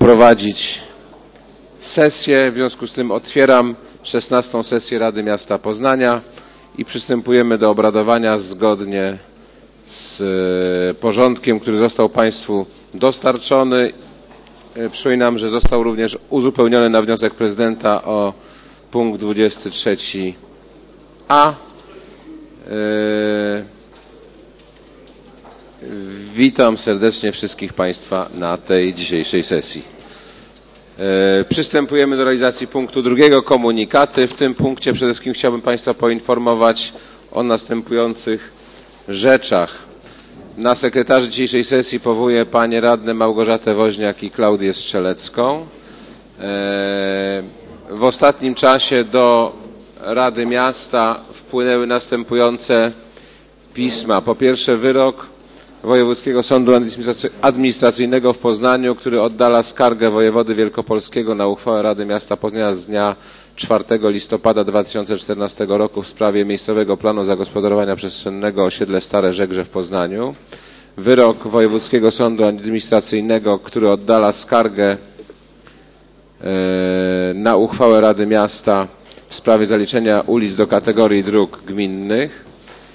prowadzić sesję. W związku z tym otwieram 16. sesję Rady Miasta Poznania i przystępujemy do obradowania zgodnie z porządkiem, który został Państwu dostarczony. Przypominam, że został również uzupełniony na wniosek prezydenta o punkt 23a. Witam serdecznie wszystkich Państwa na tej dzisiejszej sesji. Przystępujemy do realizacji punktu drugiego, komunikaty. W tym punkcie przede wszystkim chciałbym Państwa poinformować o następujących rzeczach. Na sekretarzy dzisiejszej sesji powołuję panie radne Małgorzatę Woźniak i Klaudię Strzelecką. W ostatnim czasie do Rady Miasta wpłynęły następujące pisma. Po pierwsze, wyrok Wojewódzkiego Sądu Administracyjnego w Poznaniu, który oddala skargę wojewody wielkopolskiego na uchwałę Rady Miasta Poznania z dnia 4 listopada 2014 roku w sprawie miejscowego planu zagospodarowania przestrzennego osiedle Stare Żegrze w Poznaniu. Wyrok Wojewódzkiego Sądu Administracyjnego, który oddala skargę na uchwałę Rady Miasta w sprawie zaliczenia ulic do kategorii dróg gminnych.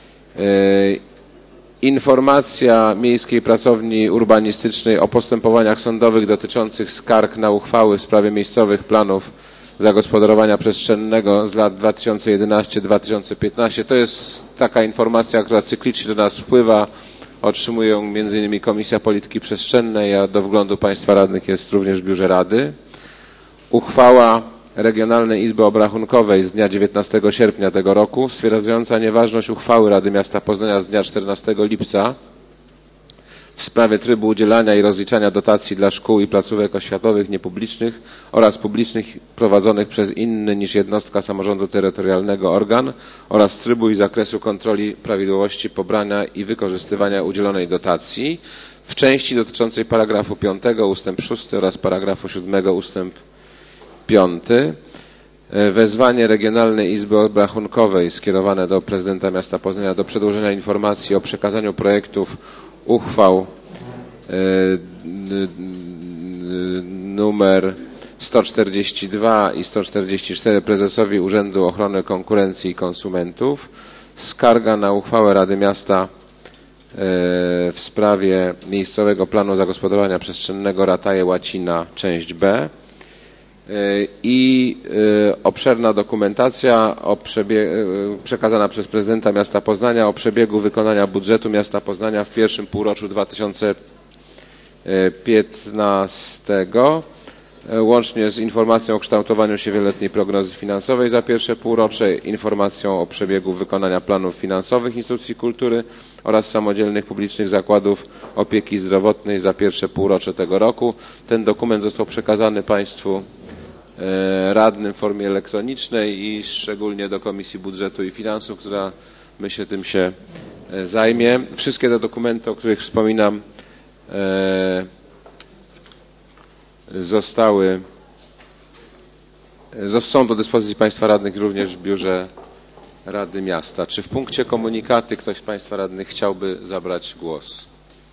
Informacja Miejskiej Pracowni Urbanistycznej o postępowaniach sądowych dotyczących skarg na uchwały w sprawie miejscowych planów zagospodarowania przestrzennego z lat 2011-2015. To jest taka informacja, która cyklicznie do nas wpływa. Otrzymuje ją m.in. Komisja Polityki Przestrzennej, a do wglądu Państwa radnych jest również w Biurze Rady. Uchwała Regionalnej Izby Obrachunkowej z dnia 19 sierpnia tego roku, stwierdzająca nieważność uchwały Rady Miasta Poznania z dnia 14 lipca w sprawie trybu udzielania i rozliczania dotacji dla szkół i placówek oświatowych niepublicznych oraz publicznych prowadzonych przez inny niż jednostka samorządu terytorialnego organ oraz trybu i zakresu kontroli prawidłowości pobrania i wykorzystywania udzielonej dotacji w części dotyczącej paragrafu 5 ustęp 6 oraz paragrafu 7 ustęp 5. Wezwanie Regionalnej Izby Obrachunkowej skierowane do prezydenta miasta Poznania do przedłożenia informacji o przekazaniu projektów uchwał numer 142 i 144 prezesowi Urzędu Ochrony Konkurencji i Konsumentów. Skarga na uchwałę Rady Miasta w sprawie miejscowego planu zagospodarowania przestrzennego Rataje Łacina, część B. I obszerna dokumentacja przekazana przez prezydenta miasta Poznania o przebiegu wykonania budżetu miasta Poznania w pierwszym półroczu 2015, łącznie z informacją o kształtowaniu się wieloletniej prognozy finansowej za pierwsze półrocze, informacją o przebiegu wykonania planów finansowych instytucji kultury oraz samodzielnych publicznych zakładów opieki zdrowotnej za pierwsze półrocze tego roku. Ten dokument został przekazany Państwu radnym w formie elektronicznej i szczególnie do Komisji Budżetu i Finansów, która myślę tym się zajmie. Wszystkie te dokumenty, o których wspominam, są do dyspozycji Państwa radnych również w Biurze Rady Miasta. Czy w punkcie komunikaty ktoś z Państwa radnych chciałby zabrać głos?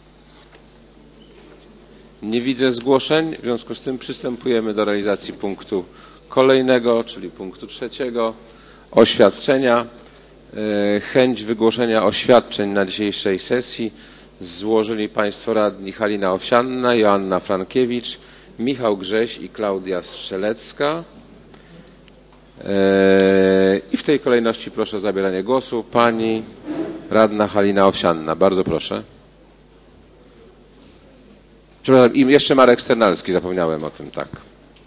Nie widzę zgłoszeń, w związku z tym przystępujemy do realizacji punktu kolejnego, czyli punktu trzeciego. Oświadczenia. Chęć wygłoszenia oświadczeń na dzisiejszej sesji złożyli Państwo radni Halina Owsianna, Joanna Frankiewicz, Michał Grześ i Klaudia Strzelecka. I w tej kolejności proszę o zabieranie głosu pani radna Halina Owsianna. Bardzo proszę. I jeszcze Marek Sternalski, zapomniałem o tym, tak.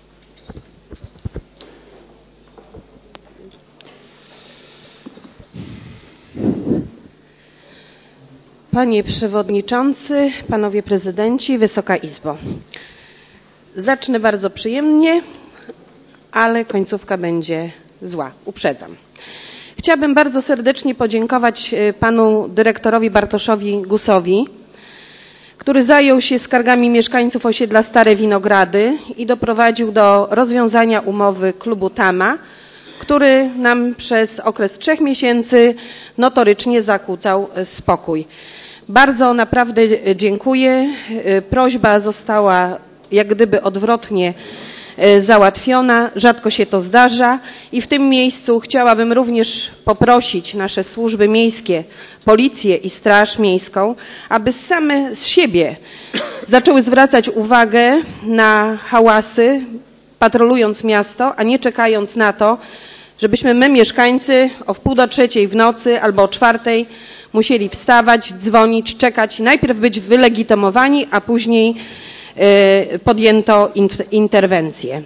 Panie Przewodniczący, Panowie Prezydenci, Wysoka Izbo. Zacznę bardzo przyjemnie, ale końcówka będzie zła, uprzedzam. Chciałabym bardzo serdecznie podziękować panu dyrektorowi Bartoszowi Gusowi, który zajął się skargami mieszkańców osiedla Stare Winogrady i doprowadził do rozwiązania umowy klubu Tama, który nam przez okres 3 miesięcy notorycznie zakłócał spokój. Bardzo naprawdę dziękuję. Prośba została jak gdyby odwrotnie załatwiona. Rzadko się to zdarza i w tym miejscu chciałabym również poprosić nasze służby miejskie, policję i straż miejską, aby same z siebie zaczęły zwracać uwagę na hałasy, patrolując miasto, a nie czekając na to, żebyśmy my, mieszkańcy, o 2:30 w nocy albo o 4:00 musieli wstawać, dzwonić, czekać, najpierw być wylegitymowani, a później podjęto interwencję.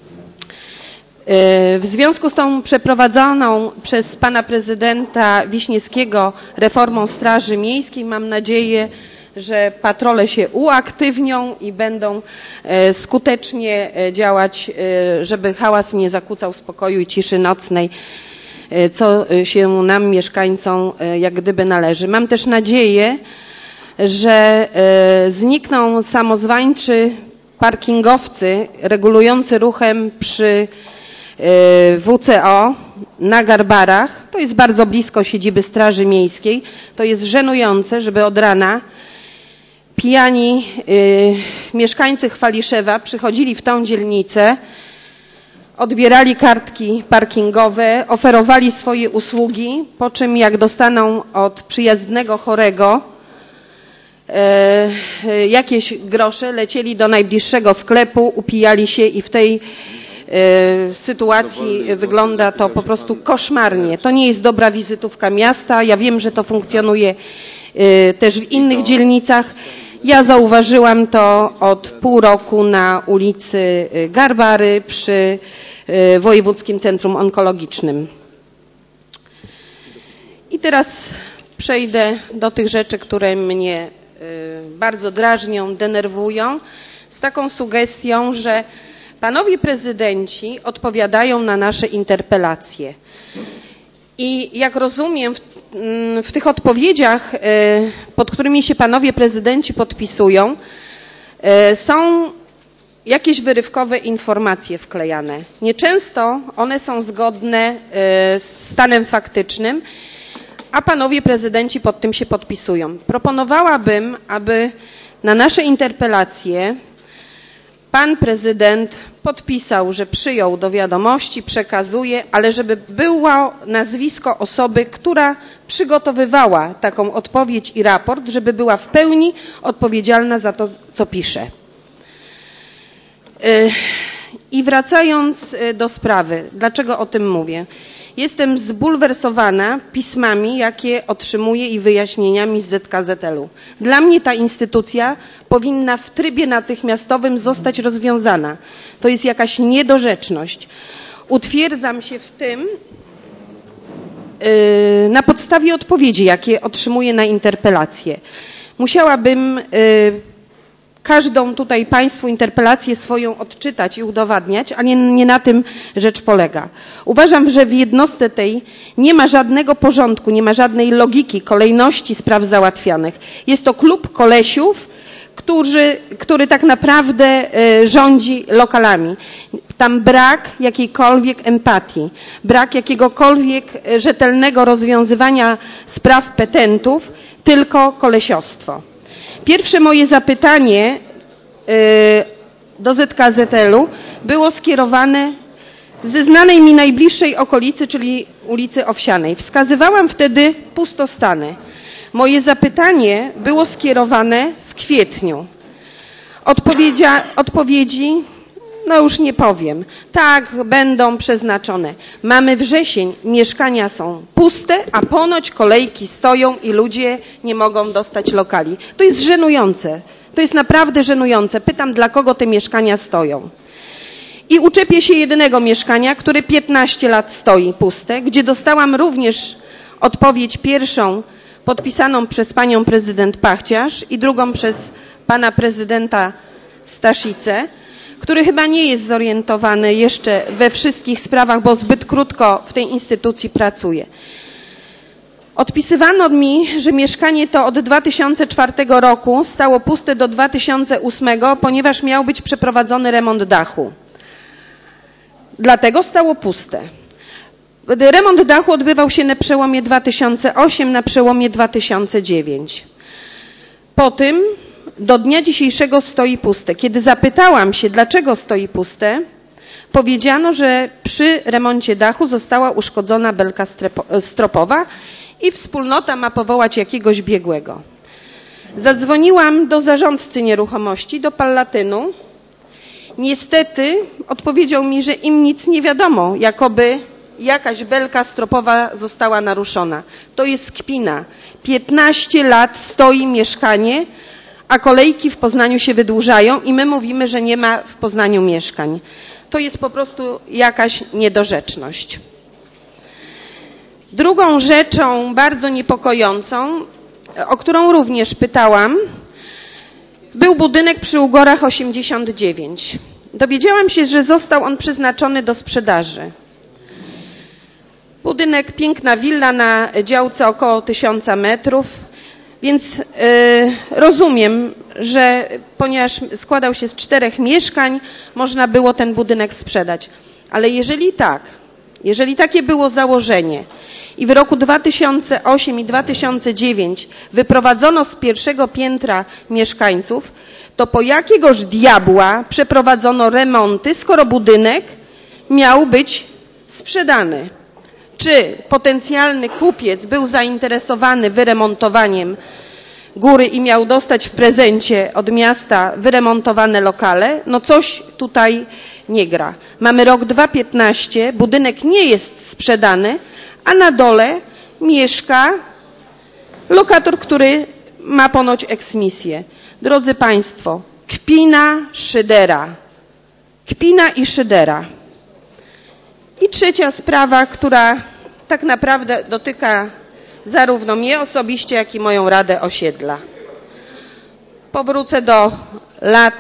W związku z tą przeprowadzoną przez pana prezydenta Wiśniewskiego reformą Straży Miejskiej mam nadzieję, że patrole się uaktywnią i będą skutecznie działać, żeby hałas nie zakłócał spokoju i ciszy nocnej, co się nam, mieszkańcom, jak gdyby należy. Mam też nadzieję, że znikną samozwańczy parkingowcy regulujący ruchem przy WCO na Garbarach. To jest bardzo blisko siedziby Straży Miejskiej. To jest żenujące, żeby od rana pijani mieszkańcy Chwaliszewa przychodzili w tą dzielnicę, odbierali kartki parkingowe, oferowali swoje usługi, po czym jak dostaną od przyjazdnego chorego jakieś grosze, lecieli do najbliższego sklepu, upijali się i w tej sytuacji wygląda to po prostu koszmarnie. To nie jest dobra wizytówka miasta. Ja wiem, że to funkcjonuje też w innych dzielnicach. Ja zauważyłam to od pół roku na ulicy Garbary przy Wojewódzkim Centrum Onkologicznym. I teraz przejdę do tych rzeczy, które mnie bardzo drażnią, denerwują, z taką sugestią, że panowie prezydenci odpowiadają na nasze interpelacje. I jak rozumiem, w tych odpowiedziach, pod którymi się panowie prezydenci podpisują, są jakieś wyrywkowe informacje wklejane. Nieczęsto one są zgodne z stanem faktycznym, a panowie prezydenci pod tym się podpisują. Proponowałabym, aby na nasze interpelacje pan prezydent podpisał, że przyjął do wiadomości, przekazuje, ale żeby było nazwisko osoby, która przygotowywała taką odpowiedź i raport, żeby była w pełni odpowiedzialna za to, co pisze. I wracając do sprawy, dlaczego o tym mówię? Jestem zbulwersowana pismami, jakie otrzymuję i wyjaśnieniami z ZKZL-u. Dla mnie ta instytucja powinna w trybie natychmiastowym zostać rozwiązana. To jest jakaś niedorzeczność. Utwierdzam się w tym na podstawie odpowiedzi, jakie otrzymuję na interpelację. Musiałabym każdą tutaj państwu interpelację swoją odczytać i udowadniać, a nie na tym rzecz polega. Uważam, że w jednostce tej nie ma żadnego porządku, nie ma żadnej logiki, kolejności spraw załatwianych. Jest to klub kolesiów, który tak naprawdę rządzi lokalami. Tam brak jakiejkolwiek empatii, brak jakiegokolwiek rzetelnego rozwiązywania spraw petentów, tylko kolesiostwo. Pierwsze moje zapytanie do ZKZL-u było skierowane ze znanej mi najbliższej okolicy, czyli ulicy Owsianej. Wskazywałam wtedy pustostany. Moje zapytanie było skierowane w kwietniu. Odpowiedzi, no już nie powiem. Tak, będą przeznaczone. Mamy wrzesień, mieszkania są puste, a ponoć kolejki stoją i ludzie nie mogą dostać lokali. To jest żenujące. To jest naprawdę żenujące. Pytam, dla kogo te mieszkania stoją. I uczepię się jedynego mieszkania, które 15 lat stoi puste, gdzie dostałam również odpowiedź pierwszą podpisaną przez panią prezydent Pachciarz i drugą przez pana prezydenta Staszice, który chyba nie jest zorientowany jeszcze we wszystkich sprawach, bo zbyt krótko w tej instytucji pracuje. Odpisywano mi, że mieszkanie to od 2004 roku stało puste do 2008, ponieważ miał być przeprowadzony remont dachu. Dlatego stało puste. Remont dachu odbywał się na przełomie 2008, na przełomie 2009. Po tym do dnia dzisiejszego stoi puste. Kiedy zapytałam się, dlaczego stoi puste, powiedziano, że przy remoncie dachu została uszkodzona belka stropowa i wspólnota ma powołać jakiegoś biegłego. Zadzwoniłam do zarządcy nieruchomości, do Pallatynu. Niestety odpowiedział mi, że im nic nie wiadomo, jakoby jakaś belka stropowa została naruszona. To jest kpina. 15 lat stoi mieszkanie, a kolejki w Poznaniu się wydłużają i my mówimy, że nie ma w Poznaniu mieszkań. To jest po prostu jakaś niedorzeczność. Drugą rzeczą bardzo niepokojącą, o którą również pytałam, był budynek przy Ugorach 89. Dowiedziałam się, że został on przeznaczony do sprzedaży. Budynek, piękna willa na działce około 1000 metrów, więc rozumiem, że ponieważ składał się z 4 mieszkań, można było ten budynek sprzedać. Ale jeżeli takie było założenie i w roku 2008 i 2009 wyprowadzono z pierwszego piętra mieszkańców, to po jakiegoż diabła przeprowadzono remonty, skoro budynek miał być sprzedany? Czy potencjalny kupiec był zainteresowany wyremontowaniem góry i miał dostać w prezencie od miasta wyremontowane lokale? No coś tutaj nie gra. Mamy rok 2015, budynek nie jest sprzedany, a na dole mieszka lokator, który ma ponoć eksmisję. Drodzy Państwo, kpina, szydera. Kpina i szydera. I trzecia sprawa, która tak naprawdę dotyka zarówno mnie osobiście, jak i moją Radę Osiedla. Powrócę do lat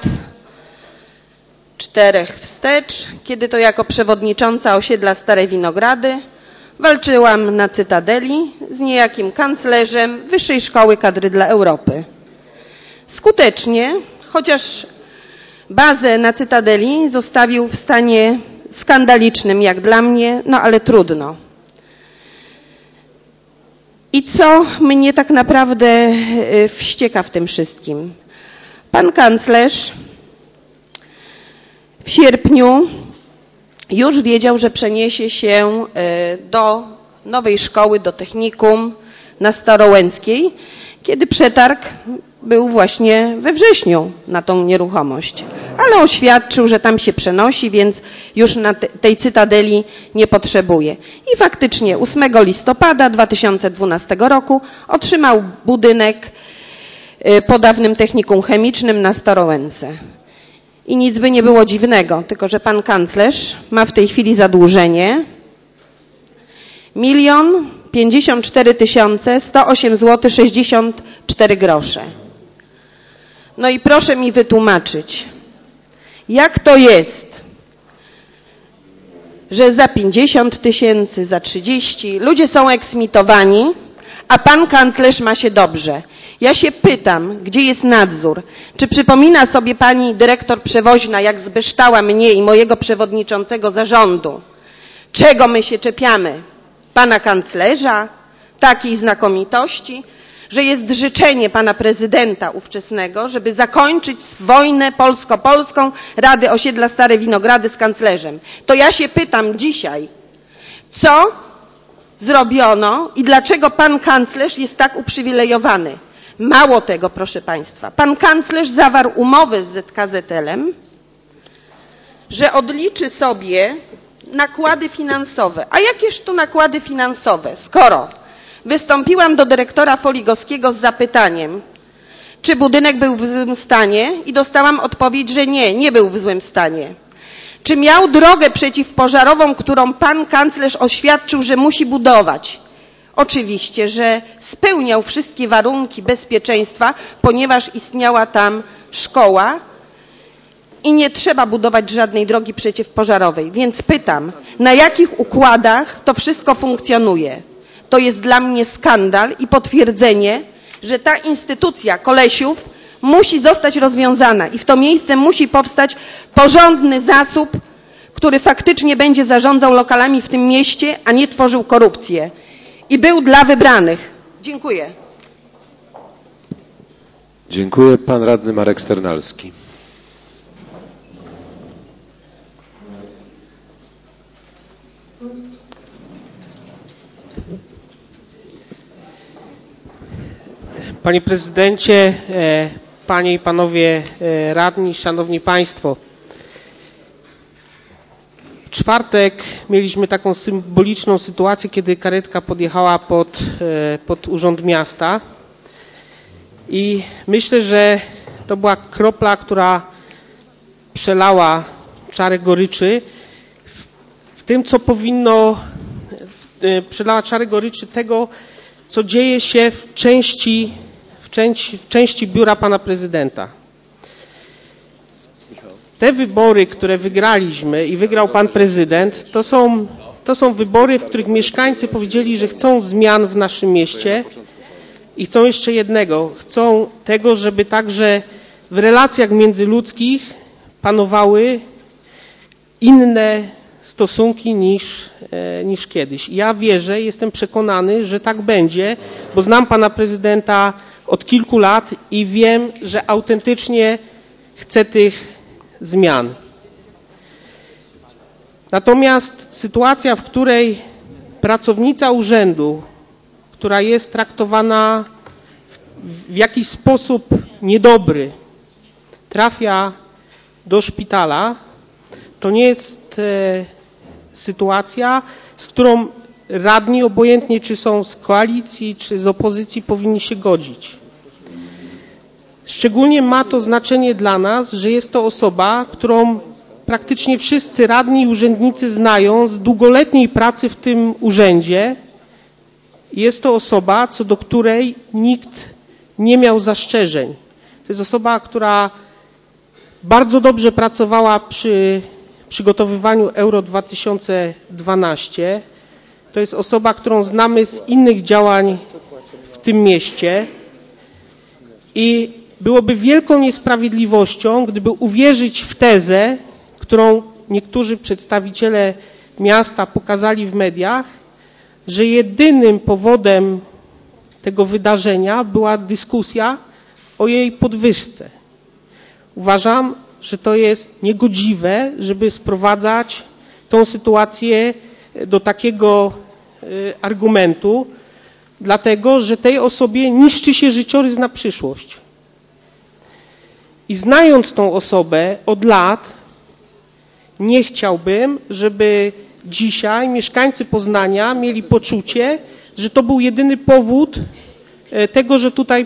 4 wstecz, kiedy to jako przewodnicząca osiedla Stare Winogrady walczyłam na Cytadeli z niejakim kanclerzem Wyższej Szkoły Kadry dla Europy. Skutecznie, chociaż bazę na Cytadeli zostawił w stanie skandalicznym jak dla mnie, no ale trudno. I co mnie tak naprawdę wścieka w tym wszystkim? Pan kanclerz w sierpniu już wiedział, że przeniesie się do nowej szkoły, do technikum na Starołęckiej, kiedy przetarg był właśnie we wrześniu na tą nieruchomość. Ale oświadczył, że tam się przenosi, więc już na tej Cytadeli nie potrzebuje. I faktycznie 8 listopada 2012 roku otrzymał budynek po dawnym technikum chemicznym na Starołęce. I nic by nie było dziwnego, tylko że pan kanclerz ma w tej chwili zadłużenie 1 054 108 zł 64 grosze. No i proszę mi wytłumaczyć, jak to jest, że za 50 000, za 30 ludzie są eksmitowani, a pan kanclerz ma się dobrze. Ja się pytam, gdzie jest nadzór? Czy przypomina sobie pani dyrektor Przewoźna, jak zbeształa mnie i mojego przewodniczącego zarządu? Czego my się czepiamy? Pana kanclerza? Takiej znakomitości? Że jest życzenie pana prezydenta ówczesnego, żeby zakończyć wojnę polsko-polską Rady Osiedla Stare Winogrady z kanclerzem. To ja się pytam dzisiaj, co zrobiono i dlaczego pan kanclerz jest tak uprzywilejowany? Mało tego, proszę państwa, pan kanclerz zawarł umowę z ZKZL-em, że odliczy sobie nakłady finansowe. A jakież to nakłady finansowe, skoro wystąpiłam do dyrektora Foligowskiego z zapytaniem, czy budynek był w złym stanie i dostałam odpowiedź, że nie był w złym stanie. Czy miał drogę przeciwpożarową, którą pan kanclerz oświadczył, że musi budować? Oczywiście, że spełniał wszystkie warunki bezpieczeństwa, ponieważ istniała tam szkoła i nie trzeba budować żadnej drogi przeciwpożarowej. Więc pytam, na jakich układach to wszystko funkcjonuje? To jest dla mnie skandal i potwierdzenie, że ta instytucja kolesiów musi zostać rozwiązana i w to miejsce musi powstać porządny zasób, który faktycznie będzie zarządzał lokalami w tym mieście, a nie tworzył korupcję. I był dla wybranych. Dziękuję. Dziękuję. Pan radny Marek Sternalski. Panie prezydencie, panie i panowie radni, szanowni państwo. W czwartek mieliśmy taką symboliczną sytuację, kiedy karetka podjechała pod Urząd Miasta i myślę, że to była kropla, która przelała czarę goryczy w tym, co powinno, przelała czarę goryczy tego, co dzieje się w części biura pana prezydenta. Te wybory, które wygraliśmy i wygrał pan prezydent, to są wybory, w których mieszkańcy powiedzieli, że chcą zmian w naszym mieście i chcą jeszcze jednego. Chcą tego, żeby także w relacjach międzyludzkich panowały inne stosunki niż kiedyś. Ja wierzę, jestem przekonany, że tak będzie, bo znam pana prezydenta od kilku lat i wiem, że autentycznie chce tych zmian. Natomiast sytuacja, w której pracownica urzędu, która jest traktowana w jakiś sposób niedobry, trafia do szpitala, to nie jest sytuacja, z którą radni, obojętnie czy są z koalicji, czy z opozycji, powinni się godzić. Szczególnie ma to znaczenie dla nas, że jest to osoba, którą praktycznie wszyscy radni i urzędnicy znają z długoletniej pracy w tym urzędzie. Jest to osoba, co do której nikt nie miał zastrzeżeń. To jest osoba, która bardzo dobrze pracowała przy przygotowywaniu Euro 2012. To jest osoba, którą znamy z innych działań w tym mieście i byłoby wielką niesprawiedliwością, gdyby uwierzyć w tezę, którą niektórzy przedstawiciele miasta pokazali w mediach, że jedynym powodem tego wydarzenia była dyskusja o jej podwyżce. Uważam, że to jest niegodziwe, żeby sprowadzać tą sytuację do takiego argumentu, dlatego że tej osobie niszczy się życiorys na przyszłość. I znając tą osobę od lat, nie chciałbym, żeby dzisiaj mieszkańcy Poznania mieli poczucie, że to był jedyny powód tego, że tutaj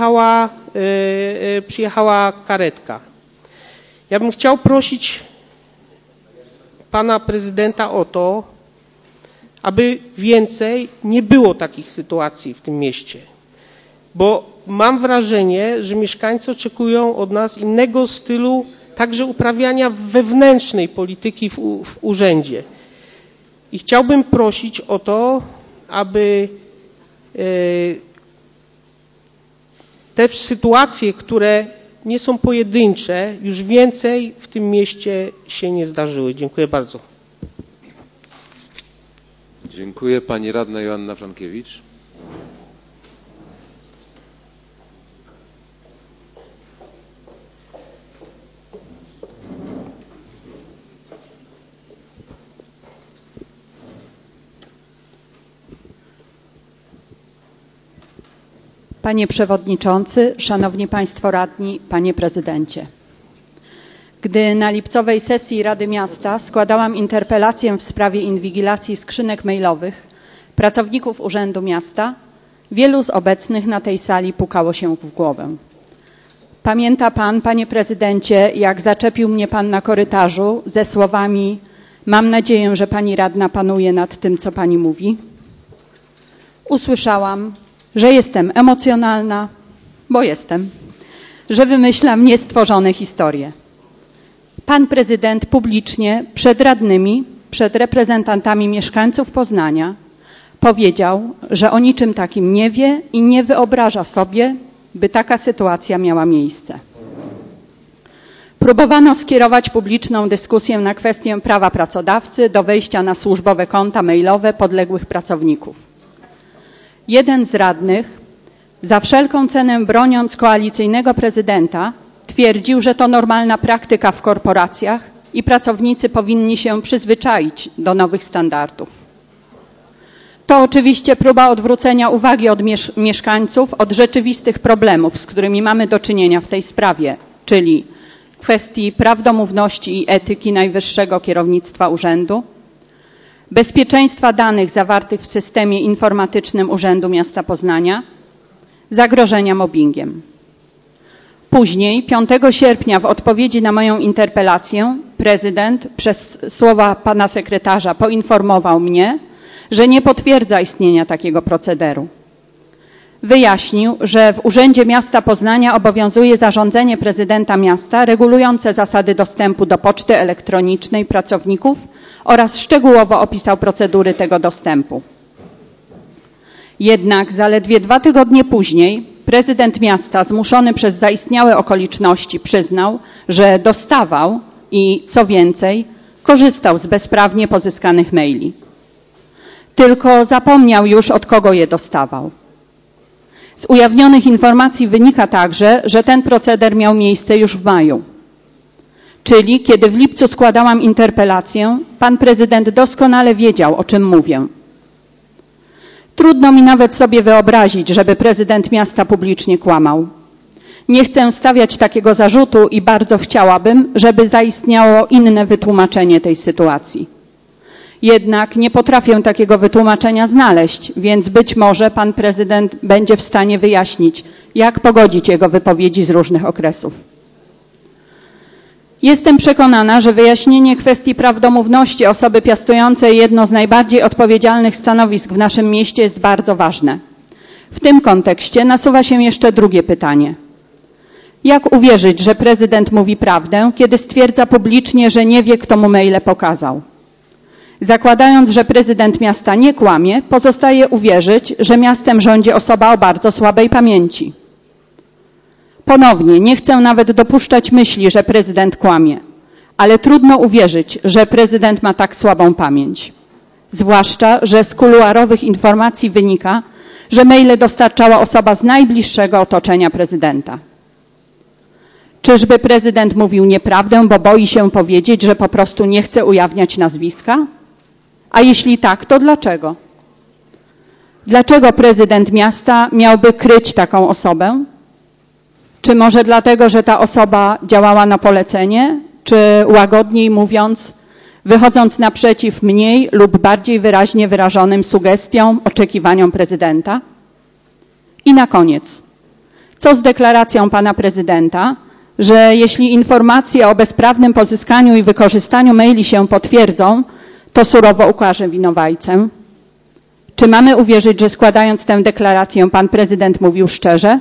przyjechała karetka. Ja bym chciał prosić pana prezydenta o to, aby więcej nie było takich sytuacji w tym mieście. Bo mam wrażenie, że mieszkańcy oczekują od nas innego stylu także uprawiania wewnętrznej polityki w urzędzie. I chciałbym prosić o to, aby te sytuacje, które nie są pojedyncze, już więcej w tym mieście się nie zdarzyły. Dziękuję bardzo. Dziękuję. Pani radna Joanna Frankiewicz. Panie Przewodniczący, Szanowni Państwo Radni, Panie Prezydencie. Gdy na lipcowej sesji Rady Miasta składałam interpelację w sprawie inwigilacji skrzynek mailowych pracowników Urzędu Miasta, wielu z obecnych na tej sali pukało się w głowę. Pamięta Pan, Panie Prezydencie, jak zaczepił mnie Pan na korytarzu ze słowami: mam nadzieję, że Pani Radna panuje nad tym, co Pani mówi? Usłyszałam, że jestem emocjonalna, bo jestem, że wymyślam niestworzone historie. Pan prezydent publicznie przed radnymi, przed reprezentantami mieszkańców Poznania powiedział, że o niczym takim nie wie i nie wyobraża sobie, by taka sytuacja miała miejsce. Próbowano skierować publiczną dyskusję na kwestię prawa pracodawcy do wejścia na służbowe konta mailowe podległych pracowników. Jeden z radnych za wszelką cenę broniąc koalicyjnego prezydenta, twierdził, że to normalna praktyka w korporacjach i pracownicy powinni się przyzwyczaić do nowych standardów. To oczywiście próba odwrócenia uwagi od mieszkańców od rzeczywistych problemów, z którymi mamy do czynienia w tej sprawie, czyli kwestii prawdomówności i etyki najwyższego kierownictwa urzędu, bezpieczeństwa danych zawartych w systemie informatycznym Urzędu Miasta Poznania, zagrożenia mobbingiem. Później, 5 sierpnia, w odpowiedzi na moją interpelację, prezydent przez słowa pana sekretarza poinformował mnie, że nie potwierdza istnienia takiego procederu. Wyjaśnił, że w Urzędzie Miasta Poznania obowiązuje zarządzenie prezydenta miasta regulujące zasady dostępu do poczty elektronicznej pracowników oraz szczegółowo opisał procedury tego dostępu. Jednak zaledwie 2 tygodnie później prezydent miasta, zmuszony przez zaistniałe okoliczności, przyznał, że dostawał i, co więcej, korzystał z bezprawnie pozyskanych maili. Tylko zapomniał już, od kogo je dostawał. Z ujawnionych informacji wynika także, że ten proceder miał miejsce już w maju. Czyli kiedy w lipcu składałam interpelację, pan prezydent doskonale wiedział, o czym mówię. Trudno mi nawet sobie wyobrazić, żeby prezydent miasta publicznie kłamał. Nie chcę stawiać takiego zarzutu i bardzo chciałabym, żeby zaistniało inne wytłumaczenie tej sytuacji. Jednak nie potrafię takiego wytłumaczenia znaleźć, więc być może pan prezydent będzie w stanie wyjaśnić, jak pogodzić jego wypowiedzi z różnych okresów. Jestem przekonana, że wyjaśnienie kwestii prawdomówności osoby piastującej jedno z najbardziej odpowiedzialnych stanowisk w naszym mieście jest bardzo ważne. W tym kontekście nasuwa się jeszcze drugie pytanie. Jak uwierzyć, że prezydent mówi prawdę, kiedy stwierdza publicznie, że nie wie, kto mu maile pokazał? Zakładając, że prezydent miasta nie kłamie, pozostaje uwierzyć, że miastem rządzi osoba o bardzo słabej pamięci. Ponownie, nie chcę nawet dopuszczać myśli, że prezydent kłamie, ale trudno uwierzyć, że prezydent ma tak słabą pamięć. Zwłaszcza, że z kuluarowych informacji wynika, że maile dostarczała osoba z najbliższego otoczenia prezydenta. Czyżby prezydent mówił nieprawdę, bo boi się powiedzieć, że po prostu nie chce ujawniać nazwiska? A jeśli tak, to dlaczego? Dlaczego prezydent miasta miałby kryć taką osobę? Czy może dlatego, że ta osoba działała na polecenie? Czy łagodniej mówiąc, wychodząc naprzeciw mniej lub bardziej wyraźnie wyrażonym sugestiom, oczekiwaniom prezydenta? I na koniec, co z deklaracją pana prezydenta, że jeśli informacje o bezprawnym pozyskaniu i wykorzystaniu maili się potwierdzą, to surowo ukaże winowajcę? Czy mamy uwierzyć, że składając tę deklarację pan prezydent mówił szczerze?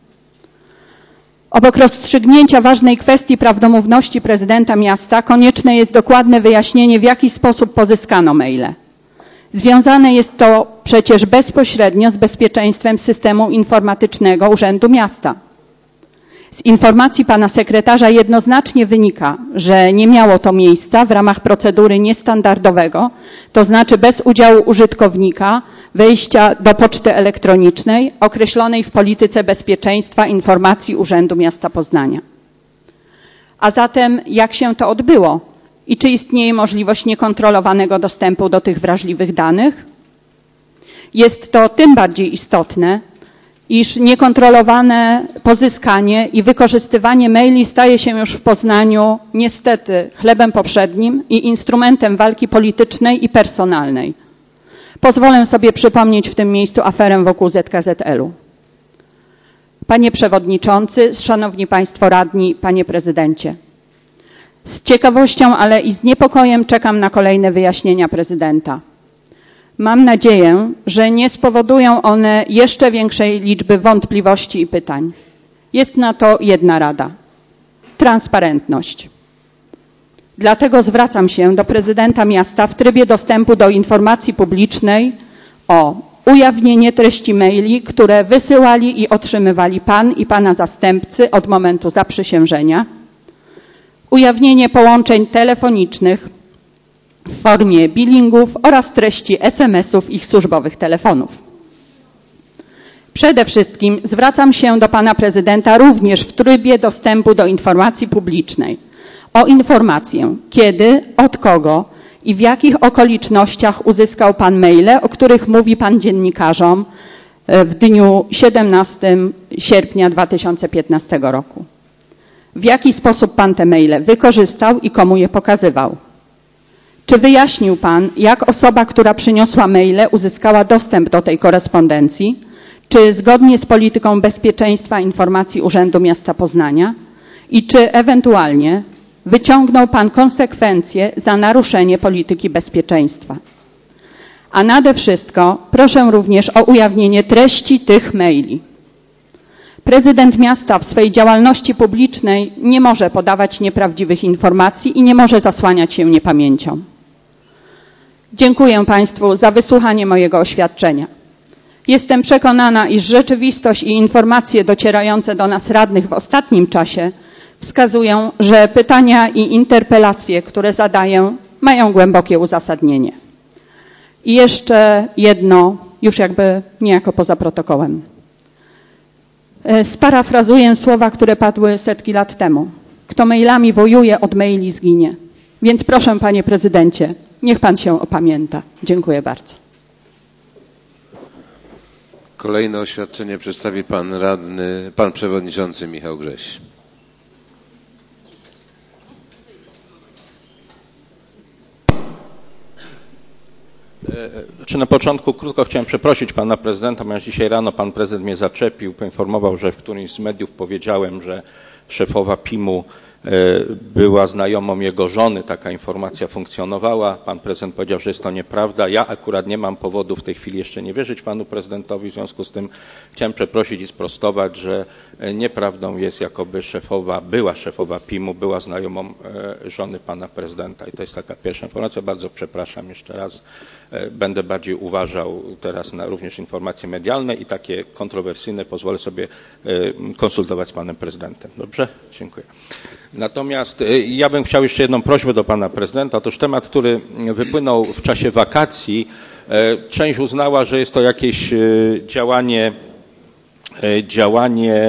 Obok rozstrzygnięcia ważnej kwestii prawdomówności prezydenta miasta konieczne jest dokładne wyjaśnienie, w jaki sposób pozyskano maile. Związane jest to przecież bezpośrednio z bezpieczeństwem systemu informatycznego Urzędu Miasta. Z informacji pana sekretarza jednoznacznie wynika, że nie miało to miejsca w ramach procedury niestandardowego, to znaczy bez udziału użytkownika, wejścia do poczty elektronicznej określonej w polityce bezpieczeństwa informacji Urzędu Miasta Poznania. A zatem jak się to odbyło i czy istnieje możliwość niekontrolowanego dostępu do tych wrażliwych danych? Jest to tym bardziej istotne, iż niekontrolowane pozyskanie i wykorzystywanie maili staje się już w Poznaniu niestety chlebem powszednim i instrumentem walki politycznej i personalnej. Pozwolę sobie przypomnieć w tym miejscu aferę wokół ZKZL-u. Panie Przewodniczący, Szanowni Państwo Radni, Panie Prezydencie. Z ciekawością, ale i z niepokojem czekam na kolejne wyjaśnienia prezydenta. Mam nadzieję, że nie spowodują one jeszcze większej liczby wątpliwości i pytań. Jest na to jedna rada. Transparentność. Dlatego zwracam się do prezydenta miasta w trybie dostępu do informacji publicznej o ujawnienie treści maili, które wysyłali i otrzymywali pan i pana zastępcy od momentu zaprzysiężenia, ujawnienie połączeń telefonicznych w formie billingów oraz treści SMS-ów ich służbowych telefonów. Przede wszystkim zwracam się do pana prezydenta również w trybie dostępu do informacji publicznej o informację, kiedy, od kogo i w jakich okolicznościach uzyskał pan maile, o których mówi pan dziennikarzom w dniu 17 sierpnia 2015 roku. W jaki sposób pan te maile wykorzystał i komu je pokazywał? Czy wyjaśnił pan, jak osoba, która przyniosła maile, uzyskała dostęp do tej korespondencji? Czy zgodnie z polityką bezpieczeństwa informacji Urzędu Miasta Poznania? I czy ewentualnie wyciągnął pan konsekwencje za naruszenie polityki bezpieczeństwa? A nade wszystko proszę również o ujawnienie treści tych maili. Prezydent miasta w swej działalności publicznej nie może podawać nieprawdziwych informacji i nie może zasłaniać się niepamięcią. Dziękuję państwu za wysłuchanie mojego oświadczenia. Jestem przekonana, iż rzeczywistość i informacje docierające do nas radnych w ostatnim czasie wskazują, że pytania i interpelacje, które zadaję, mają głębokie uzasadnienie. I jeszcze jedno, już jakby niejako poza protokołem. Sparafrazuję słowa, które padły setki lat temu. Kto mailami wojuje, od maili zginie. Więc proszę, panie prezydencie, niech pan się opamięta. Dziękuję bardzo. Kolejne oświadczenie przedstawi pan przewodniczący Michał Grześ. Na początku krótko chciałem przeprosić pana prezydenta, ponieważ dzisiaj rano pan prezydent mnie zaczepił, poinformował, że w którymś z mediów powiedziałem, że szefowa PIM-u była znajomą jego żony, taka informacja funkcjonowała. Pan prezydent powiedział, że jest to nieprawda. Ja akurat nie mam powodu w tej chwili jeszcze nie wierzyć panu prezydentowi, w związku z tym chciałem przeprosić i sprostować, że nieprawdą jest, jakoby była szefowa PIM-u, była znajomą żony pana prezydenta. I to jest taka pierwsza informacja. Bardzo przepraszam jeszcze raz. Będę bardziej uważał teraz na również informacje medialne i takie kontrowersyjne pozwolę sobie konsultować z panem prezydentem. Dobrze? Dziękuję. Natomiast ja bym chciał jeszcze jedną prośbę do pana prezydenta. Otóż temat, który wypłynął w czasie wakacji, część uznała, że jest to jakieś działanie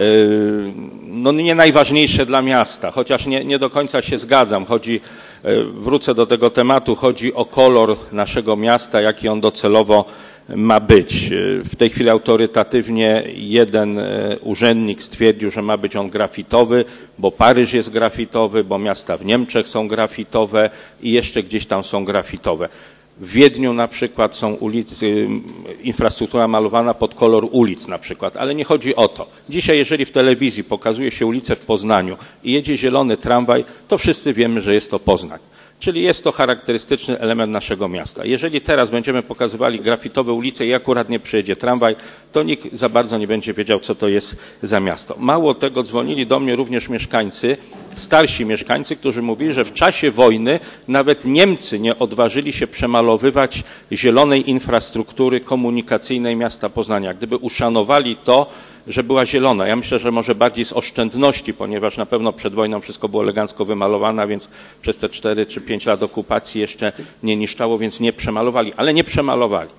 no nie najważniejsze dla miasta, chociaż nie do końca się zgadzam. Wrócę do tego tematu, chodzi o kolor naszego miasta, jaki on docelowo ma być. W tej chwili autorytatywnie jeden urzędnik stwierdził, że ma być on grafitowy, bo Paryż jest grafitowy, bo miasta w Niemczech są grafitowe i jeszcze gdzieś tam są grafitowe. W Wiedniu na przykład są ulicy, infrastruktura malowana pod kolor ulic na przykład, ale nie chodzi o to. Dzisiaj, jeżeli w telewizji pokazuje się ulicę w Poznaniu i jedzie zielony tramwaj, to wszyscy wiemy, że jest to Poznań. Czyli jest to charakterystyczny element naszego miasta. Jeżeli teraz będziemy pokazywali grafitowe ulice i akurat nie przyjedzie tramwaj, to nikt za bardzo nie będzie wiedział, co to jest za miasto. Mało tego, dzwonili do mnie również mieszkańcy, starsi mieszkańcy, którzy mówili, że w czasie wojny nawet Niemcy nie odważyli się przemalowywać zielonej infrastruktury komunikacyjnej miasta Poznania. Gdyby uszanowali to, że była zielona. Ja myślę, że może bardziej z oszczędności, ponieważ na pewno przed wojną wszystko było elegancko wymalowane, więc przez te 4 czy 5 lat okupacji jeszcze nie niszczało, więc nie przemalowali, ale nie przemalowali.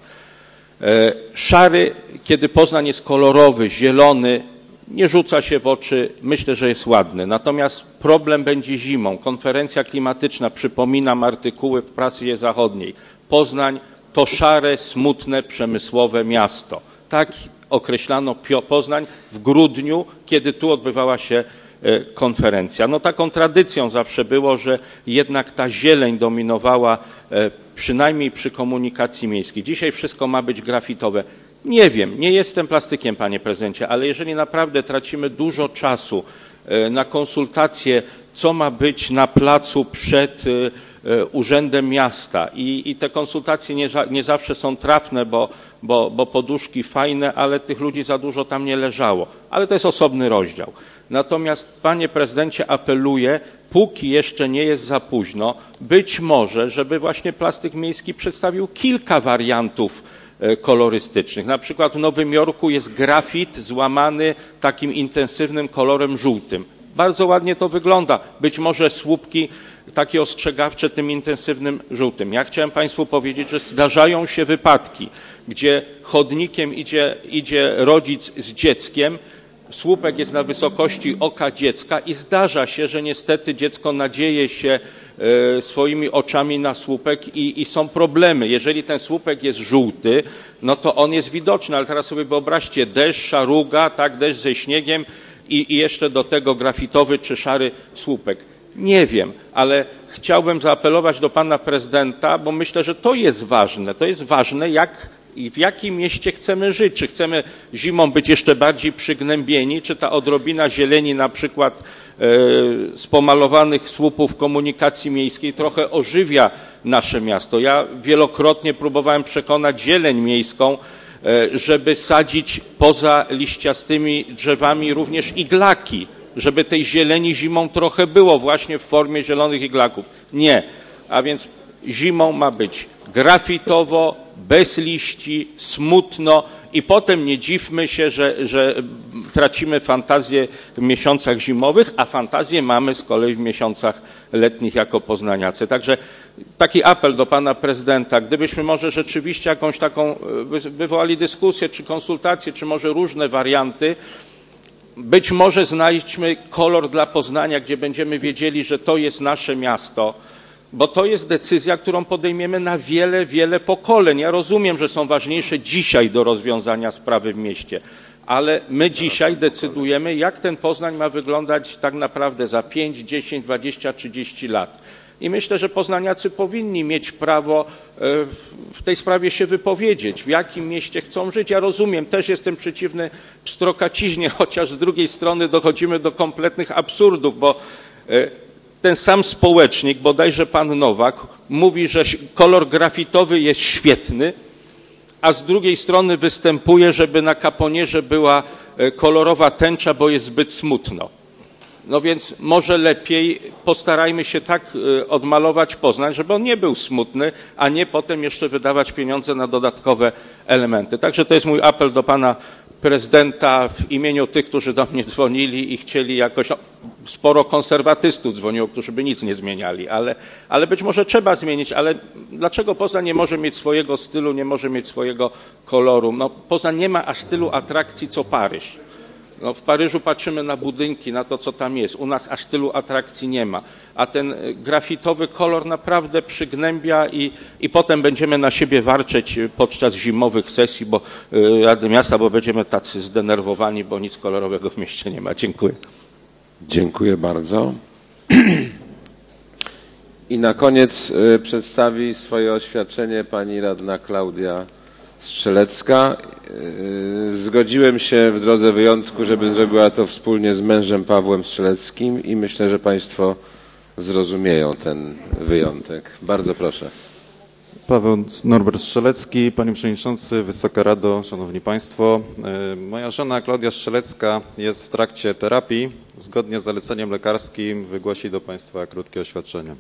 Szary, kiedy Poznań jest kolorowy, zielony, nie rzuca się w oczy, myślę, że jest ładny. Natomiast problem będzie zimą. Konferencja klimatyczna, przypominam artykuły w prasie zachodniej. Poznań to szare, smutne, przemysłowe miasto. Tak określano Poznań w grudniu, kiedy tu odbywała się konferencja. No taką tradycją zawsze było, że jednak ta zieleń dominowała przynajmniej przy komunikacji miejskiej. Dzisiaj wszystko ma być grafitowe. Nie wiem, nie jestem plastykiem, panie prezydencie, ale jeżeli naprawdę tracimy dużo czasu na konsultacje, co ma być na placu przed Urzędem Miasta i te konsultacje nie zawsze są trafne, bo poduszki fajne, ale tych ludzi za dużo tam nie leżało. Ale to jest osobny rozdział. Natomiast, panie prezydencie, apeluję, póki jeszcze nie jest za późno, być może, żeby właśnie plastyk miejski przedstawił kilka wariantów kolorystycznych. Na przykład w Nowym Jorku jest grafit złamany takim intensywnym kolorem żółtym. Bardzo ładnie to wygląda. Być może słupki takie ostrzegawcze tym intensywnym żółtym. Ja chciałem Państwu powiedzieć, że zdarzają się wypadki, gdzie chodnikiem idzie rodzic z dzieckiem, słupek jest na wysokości oka dziecka i zdarza się, że niestety dziecko nadzieje się swoimi oczami na słupek i są problemy. Jeżeli ten słupek jest żółty, no to on jest widoczny, ale teraz sobie wyobraźcie deszcz, szaruga, tak, deszcz ze śniegiem i jeszcze do tego grafitowy czy szary słupek. Nie wiem, ale chciałbym zaapelować do pana prezydenta, bo myślę, że to jest ważne. To jest ważne, w jakim mieście chcemy żyć. Czy chcemy zimą być jeszcze bardziej przygnębieni, czy ta odrobina zieleni na przykład z pomalowanych słupów komunikacji miejskiej trochę ożywia nasze miasto. Ja wielokrotnie próbowałem przekonać zieleń miejską, żeby sadzić poza liściastymi drzewami również iglaki, żeby tej zieleni zimą trochę było właśnie w formie zielonych iglaków. Nie. A więc zimą ma być grafitowo, bez liści, smutno i potem nie dziwmy się, że tracimy fantazję w miesiącach zimowych, a fantazję mamy z kolei w miesiącach letnich jako poznaniacy. Także taki apel do pana prezydenta, gdybyśmy może rzeczywiście jakąś taką wywołali dyskusję, czy konsultacje, czy może różne warianty, być może znajdźmy kolor dla Poznania, gdzie będziemy wiedzieli, że to jest nasze miasto, bo to jest decyzja, którą podejmiemy na wiele, wiele pokoleń. Ja rozumiem, że są ważniejsze dzisiaj do rozwiązania sprawy w mieście, ale my dzisiaj decydujemy, jak ten Poznań ma wyglądać tak naprawdę za 5, 10, 20, 30 lat. I myślę, że poznaniacy powinni mieć prawo w tej sprawie się wypowiedzieć, w jakim mieście chcą żyć. Ja rozumiem, też jestem przeciwny pstrokaciźnie, chociaż z drugiej strony dochodzimy do kompletnych absurdów, bo ten sam społecznik, bodajże pan Nowak, mówi, że kolor grafitowy jest świetny, a z drugiej strony występuje, żeby na kaponierze była kolorowa tęcza, bo jest zbyt smutno. No więc może lepiej postarajmy się tak odmalować Poznań, żeby on nie był smutny, a nie potem jeszcze wydawać pieniądze na dodatkowe elementy. Także to jest mój apel do pana prezydenta w imieniu tych, którzy do mnie dzwonili i chcieli jakoś, no, sporo konserwatystów dzwoniło, którzy by nic nie zmieniali, ale być może trzeba zmienić, ale dlaczego Poznań nie może mieć swojego stylu, nie może mieć swojego koloru? No, Poznań nie ma aż tylu atrakcji co Paryż. No, w Paryżu patrzymy na budynki, na to, co tam jest. U nas aż tylu atrakcji nie ma. A ten grafitowy kolor naprawdę przygnębia i potem będziemy na siebie warczeć podczas zimowych sesji Rady Miasta, bo będziemy tacy zdenerwowani, bo nic kolorowego w mieście nie ma. Dziękuję. Dziękuję bardzo. I na koniec przedstawi swoje oświadczenie pani radna Klaudia Strzelecka. Zgodziłem się w drodze wyjątku, żeby zrobiła to wspólnie z mężem Pawłem Strzeleckim i myślę, że państwo zrozumieją ten wyjątek. Bardzo proszę. Paweł Norbert Strzelecki, panie przewodniczący, Wysoka Rado, szanowni państwo. Moja żona Klaudia Strzelecka jest w trakcie terapii. Zgodnie z zaleceniem lekarskim wygłosi do państwa krótkie oświadczenie.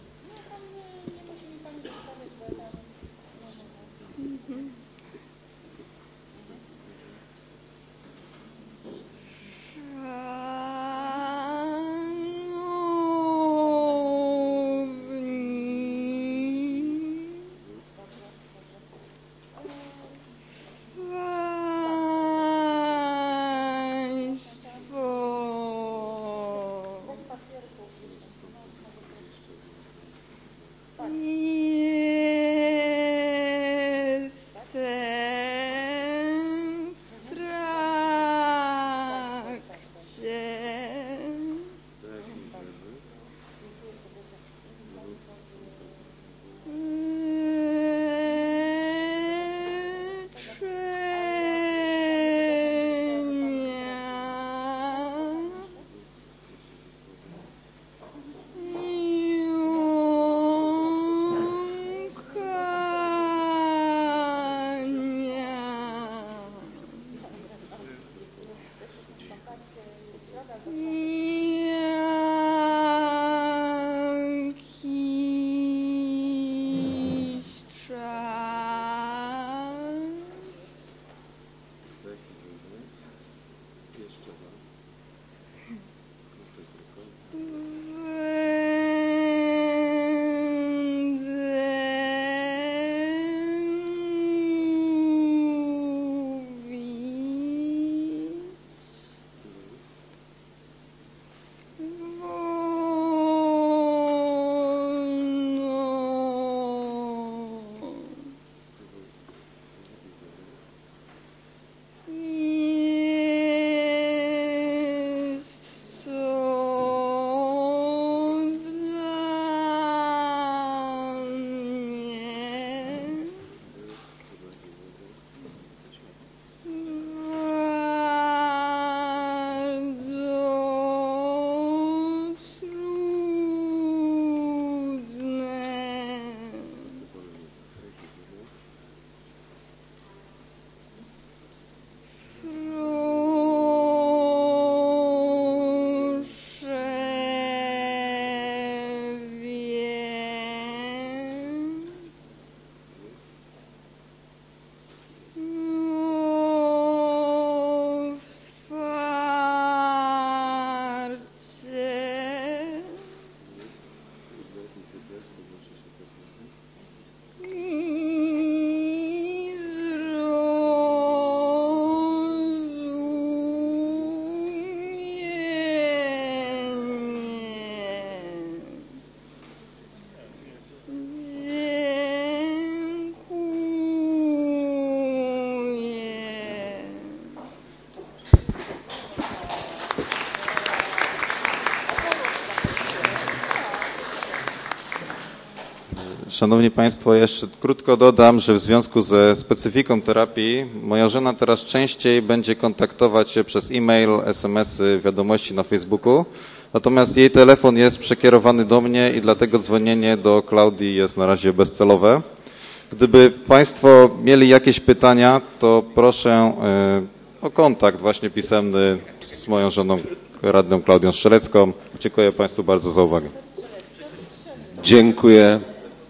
Szanowni Państwo, jeszcze krótko dodam, że w związku ze specyfiką terapii moja żona teraz częściej będzie kontaktować się przez e-mail, SMS-y, wiadomości na Facebooku, natomiast jej telefon jest przekierowany do mnie i dlatego dzwonienie do Klaudii jest na razie bezcelowe. Gdyby Państwo mieli jakieś pytania, to proszę o kontakt właśnie pisemny z moją żoną radną Klaudią Strzelecką. Dziękuję Państwu bardzo za uwagę. Dziękuję.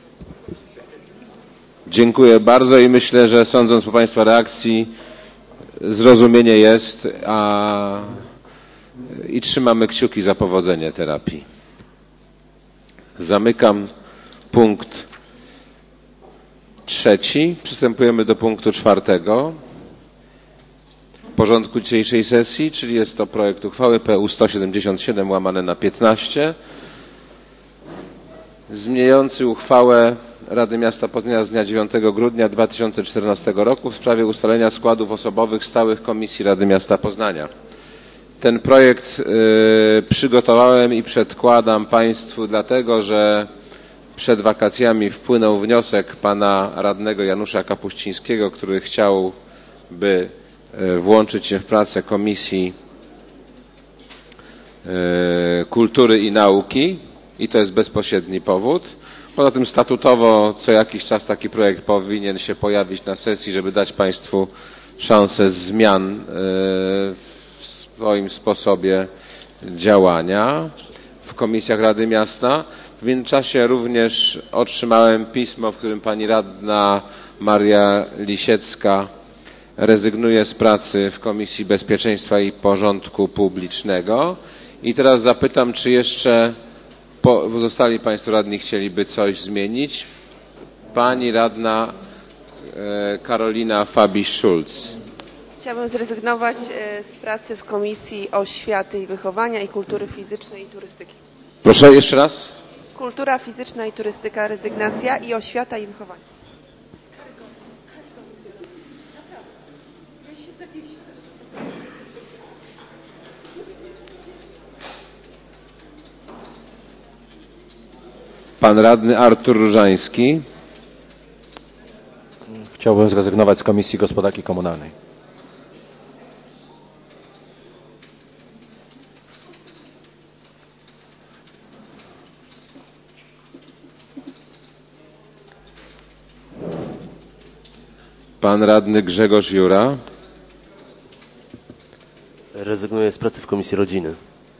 Dziękuję bardzo i myślę, że sądząc po Państwa reakcji zrozumienie jest i trzymamy kciuki za powodzenie terapii. Zamykam punkt 3. Przystępujemy do punktu 4. porządku dzisiejszej sesji, czyli jest to projekt uchwały PU 177/15 zmieniający uchwałę Rady Miasta Poznania z dnia 9 grudnia 2014 roku w sprawie ustalenia składów osobowych stałych Komisji Rady Miasta Poznania. Ten projekt przygotowałem i przedkładam Państwu dlatego, że przed wakacjami wpłynął wniosek pana radnego Janusza Kapuścińskiego, który chciałby włączyć się w pracę Komisji Kultury i Nauki i to jest bezpośredni powód. Poza tym statutowo co jakiś czas taki projekt powinien się pojawić na sesji, żeby dać Państwu szansę zmian w swoim sposobie działania w komisjach Rady Miasta. W międzyczasie również otrzymałem pismo, w którym pani radna Maria Lisiecka rezygnuje z pracy w Komisji Bezpieczeństwa i Porządku Publicznego. I teraz zapytam, czy jeszcze pozostali Państwo radni chcieliby coś zmienić? Pani radna Karolina Fabiś-Szulc. Chciałabym zrezygnować z pracy w Komisji Oświaty i Wychowania i Kultury Fizycznej i Turystyki. Proszę jeszcze raz. Kultura fizyczna i turystyka, rezygnacja i oświata i wychowanie. Pan radny Artur Różański. Chciałbym zrezygnować z Komisji Gospodarki Komunalnej. Pan radny Grzegorz Jura. Rezygnuję z pracy w Komisji Rodziny.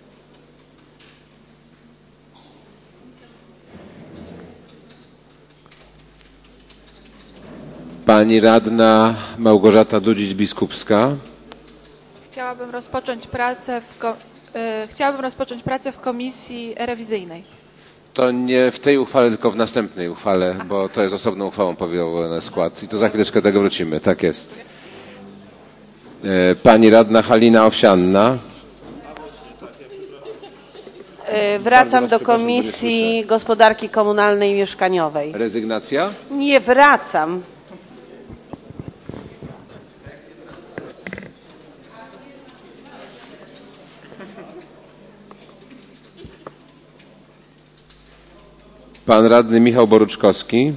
Pani radna Małgorzata Dudzić-Biskupska. Chciałabym rozpocząć pracę w Komisji Rewizyjnej. To nie w tej uchwale, tylko w następnej uchwale, bo to jest osobną uchwałą powołany skład i to za chwileczkę do tego wrócimy. Tak jest. Pani radna Halina Owsianna. Wracam do Komisji Gospodarki Komunalnej i Mieszkaniowej. Rezygnacja? Nie wracam. Pan radny Michał Boruczkowski.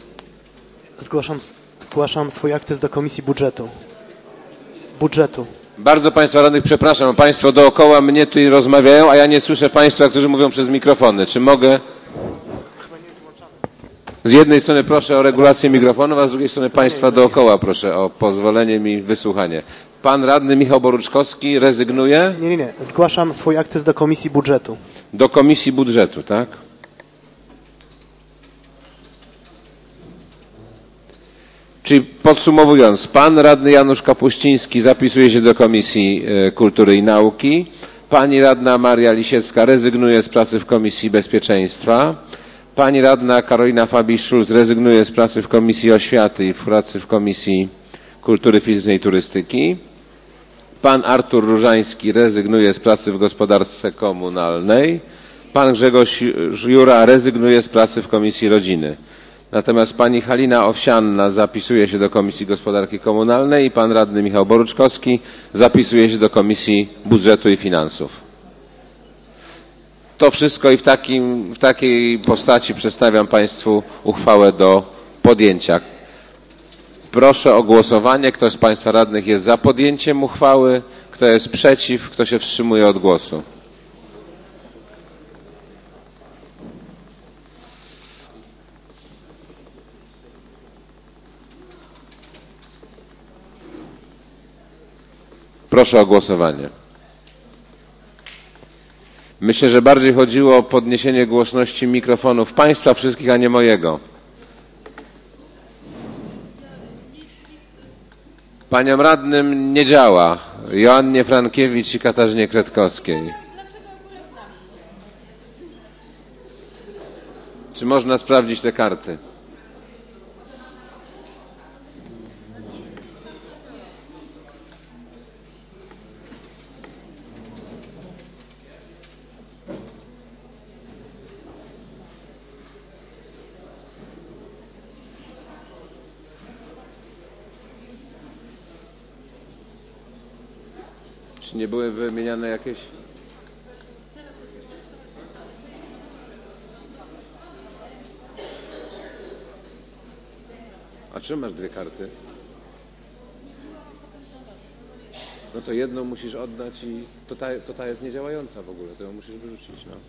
Zgłaszam swój akces do Komisji Budżetu. Bardzo Państwa radnych przepraszam, Państwo dookoła mnie tu rozmawiają, a ja nie słyszę Państwa, którzy mówią przez mikrofony. Czy mogę? Z jednej strony proszę o regulację mikrofonów, a z drugiej strony Państwa dookoła proszę o pozwolenie mi wysłuchanie. Pan radny Michał Boruczkowski rezygnuje? Nie. Zgłaszam swój akces do Komisji Budżetu. Do Komisji Budżetu, tak? Czyli podsumowując, pan radny Janusz Kapuściński zapisuje się do Komisji Kultury i Nauki, pani radna Maria Lisiecka rezygnuje z pracy w Komisji Bezpieczeństwa, pani radna Karolina Fabiś-Szulc rezygnuje z pracy w Komisji Oświaty i w pracy w Komisji Kultury Fizycznej i Turystyki, pan Artur Różański rezygnuje z pracy w Gospodarce Komunalnej, pan Grzegorz Jura rezygnuje z pracy w Komisji Rodziny. Natomiast pani Halina Owsianna zapisuje się do Komisji Gospodarki Komunalnej i pan radny Michał Boruczkowski zapisuje się do Komisji Budżetu i Finansów. To wszystko i w takiej postaci przedstawiam Państwu uchwałę do podjęcia. Proszę o głosowanie. Kto z Państwa radnych jest za podjęciem uchwały? Kto jest przeciw? Kto się wstrzymuje od głosu? Proszę o głosowanie. Myślę, że bardziej chodziło o podniesienie głośności mikrofonów Państwa wszystkich, a nie mojego. Paniom radnym nie działa. Joannie Frankiewicz i Katarzynie Kretkowskiej. Czy można sprawdzić te karty? Czy nie były wymieniane jakieś? A czym masz dwie karty? No to jedną musisz oddać i to ta jest niedziałająca w ogóle, to ją musisz wyrzucić. No.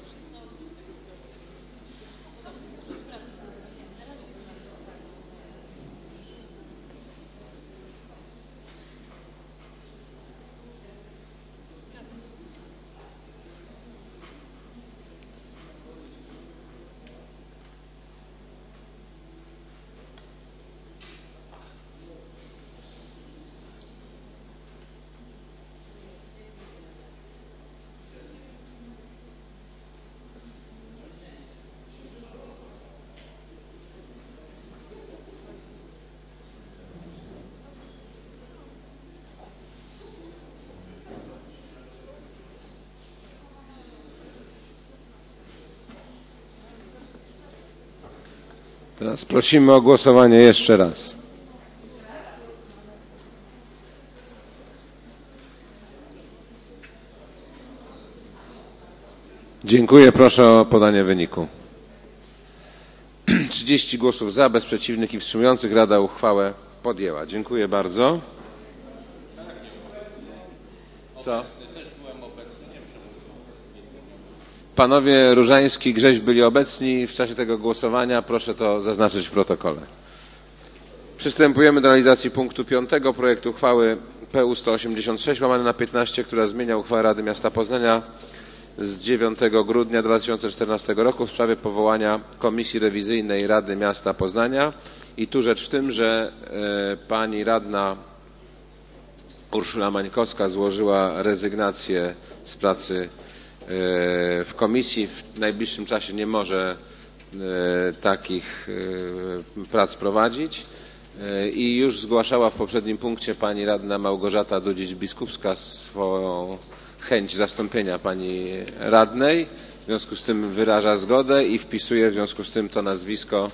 Teraz prosimy o głosowanie jeszcze raz. Dziękuję. Proszę o podanie wyniku. 30 głosów za, bez przeciwnych i wstrzymujących. Rada uchwałę podjęła. Dziękuję bardzo. Co? Panowie Różański i Grześ byli obecni w czasie tego głosowania. Proszę to zaznaczyć w protokole. Przystępujemy do realizacji punktu 5 projektu uchwały PU 186/15, która zmienia uchwałę Rady Miasta Poznania z 9 grudnia 2014 roku w sprawie powołania Komisji Rewizyjnej Rady Miasta Poznania. I tu rzecz w tym, że pani radna Urszula Mańkowska złożyła rezygnację z pracy w komisji. W najbliższym czasie nie może takich prac prowadzić i już zgłaszała w poprzednim punkcie pani radna Małgorzata Dudzić-Biskupska swoją chęć zastąpienia pani radnej. W związku z tym wyraża zgodę i wpisuje w związku z tym to nazwisko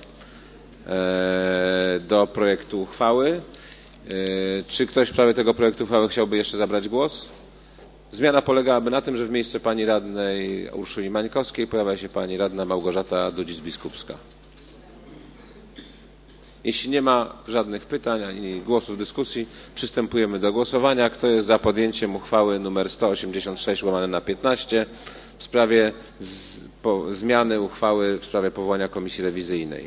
do projektu uchwały. Czy ktoś w sprawie tego projektu uchwały chciałby jeszcze zabrać głos? Zmiana polegałaby na tym, że w miejsce pani radnej Urszuli Mańkowskiej pojawia się pani radna Małgorzata Dudzić-Biskupska. Jeśli nie ma żadnych pytań ani głosów w dyskusji, przystępujemy do głosowania. Kto jest za podjęciem uchwały nr 186/15 w sprawie zmiany uchwały w sprawie powołania Komisji Rewizyjnej?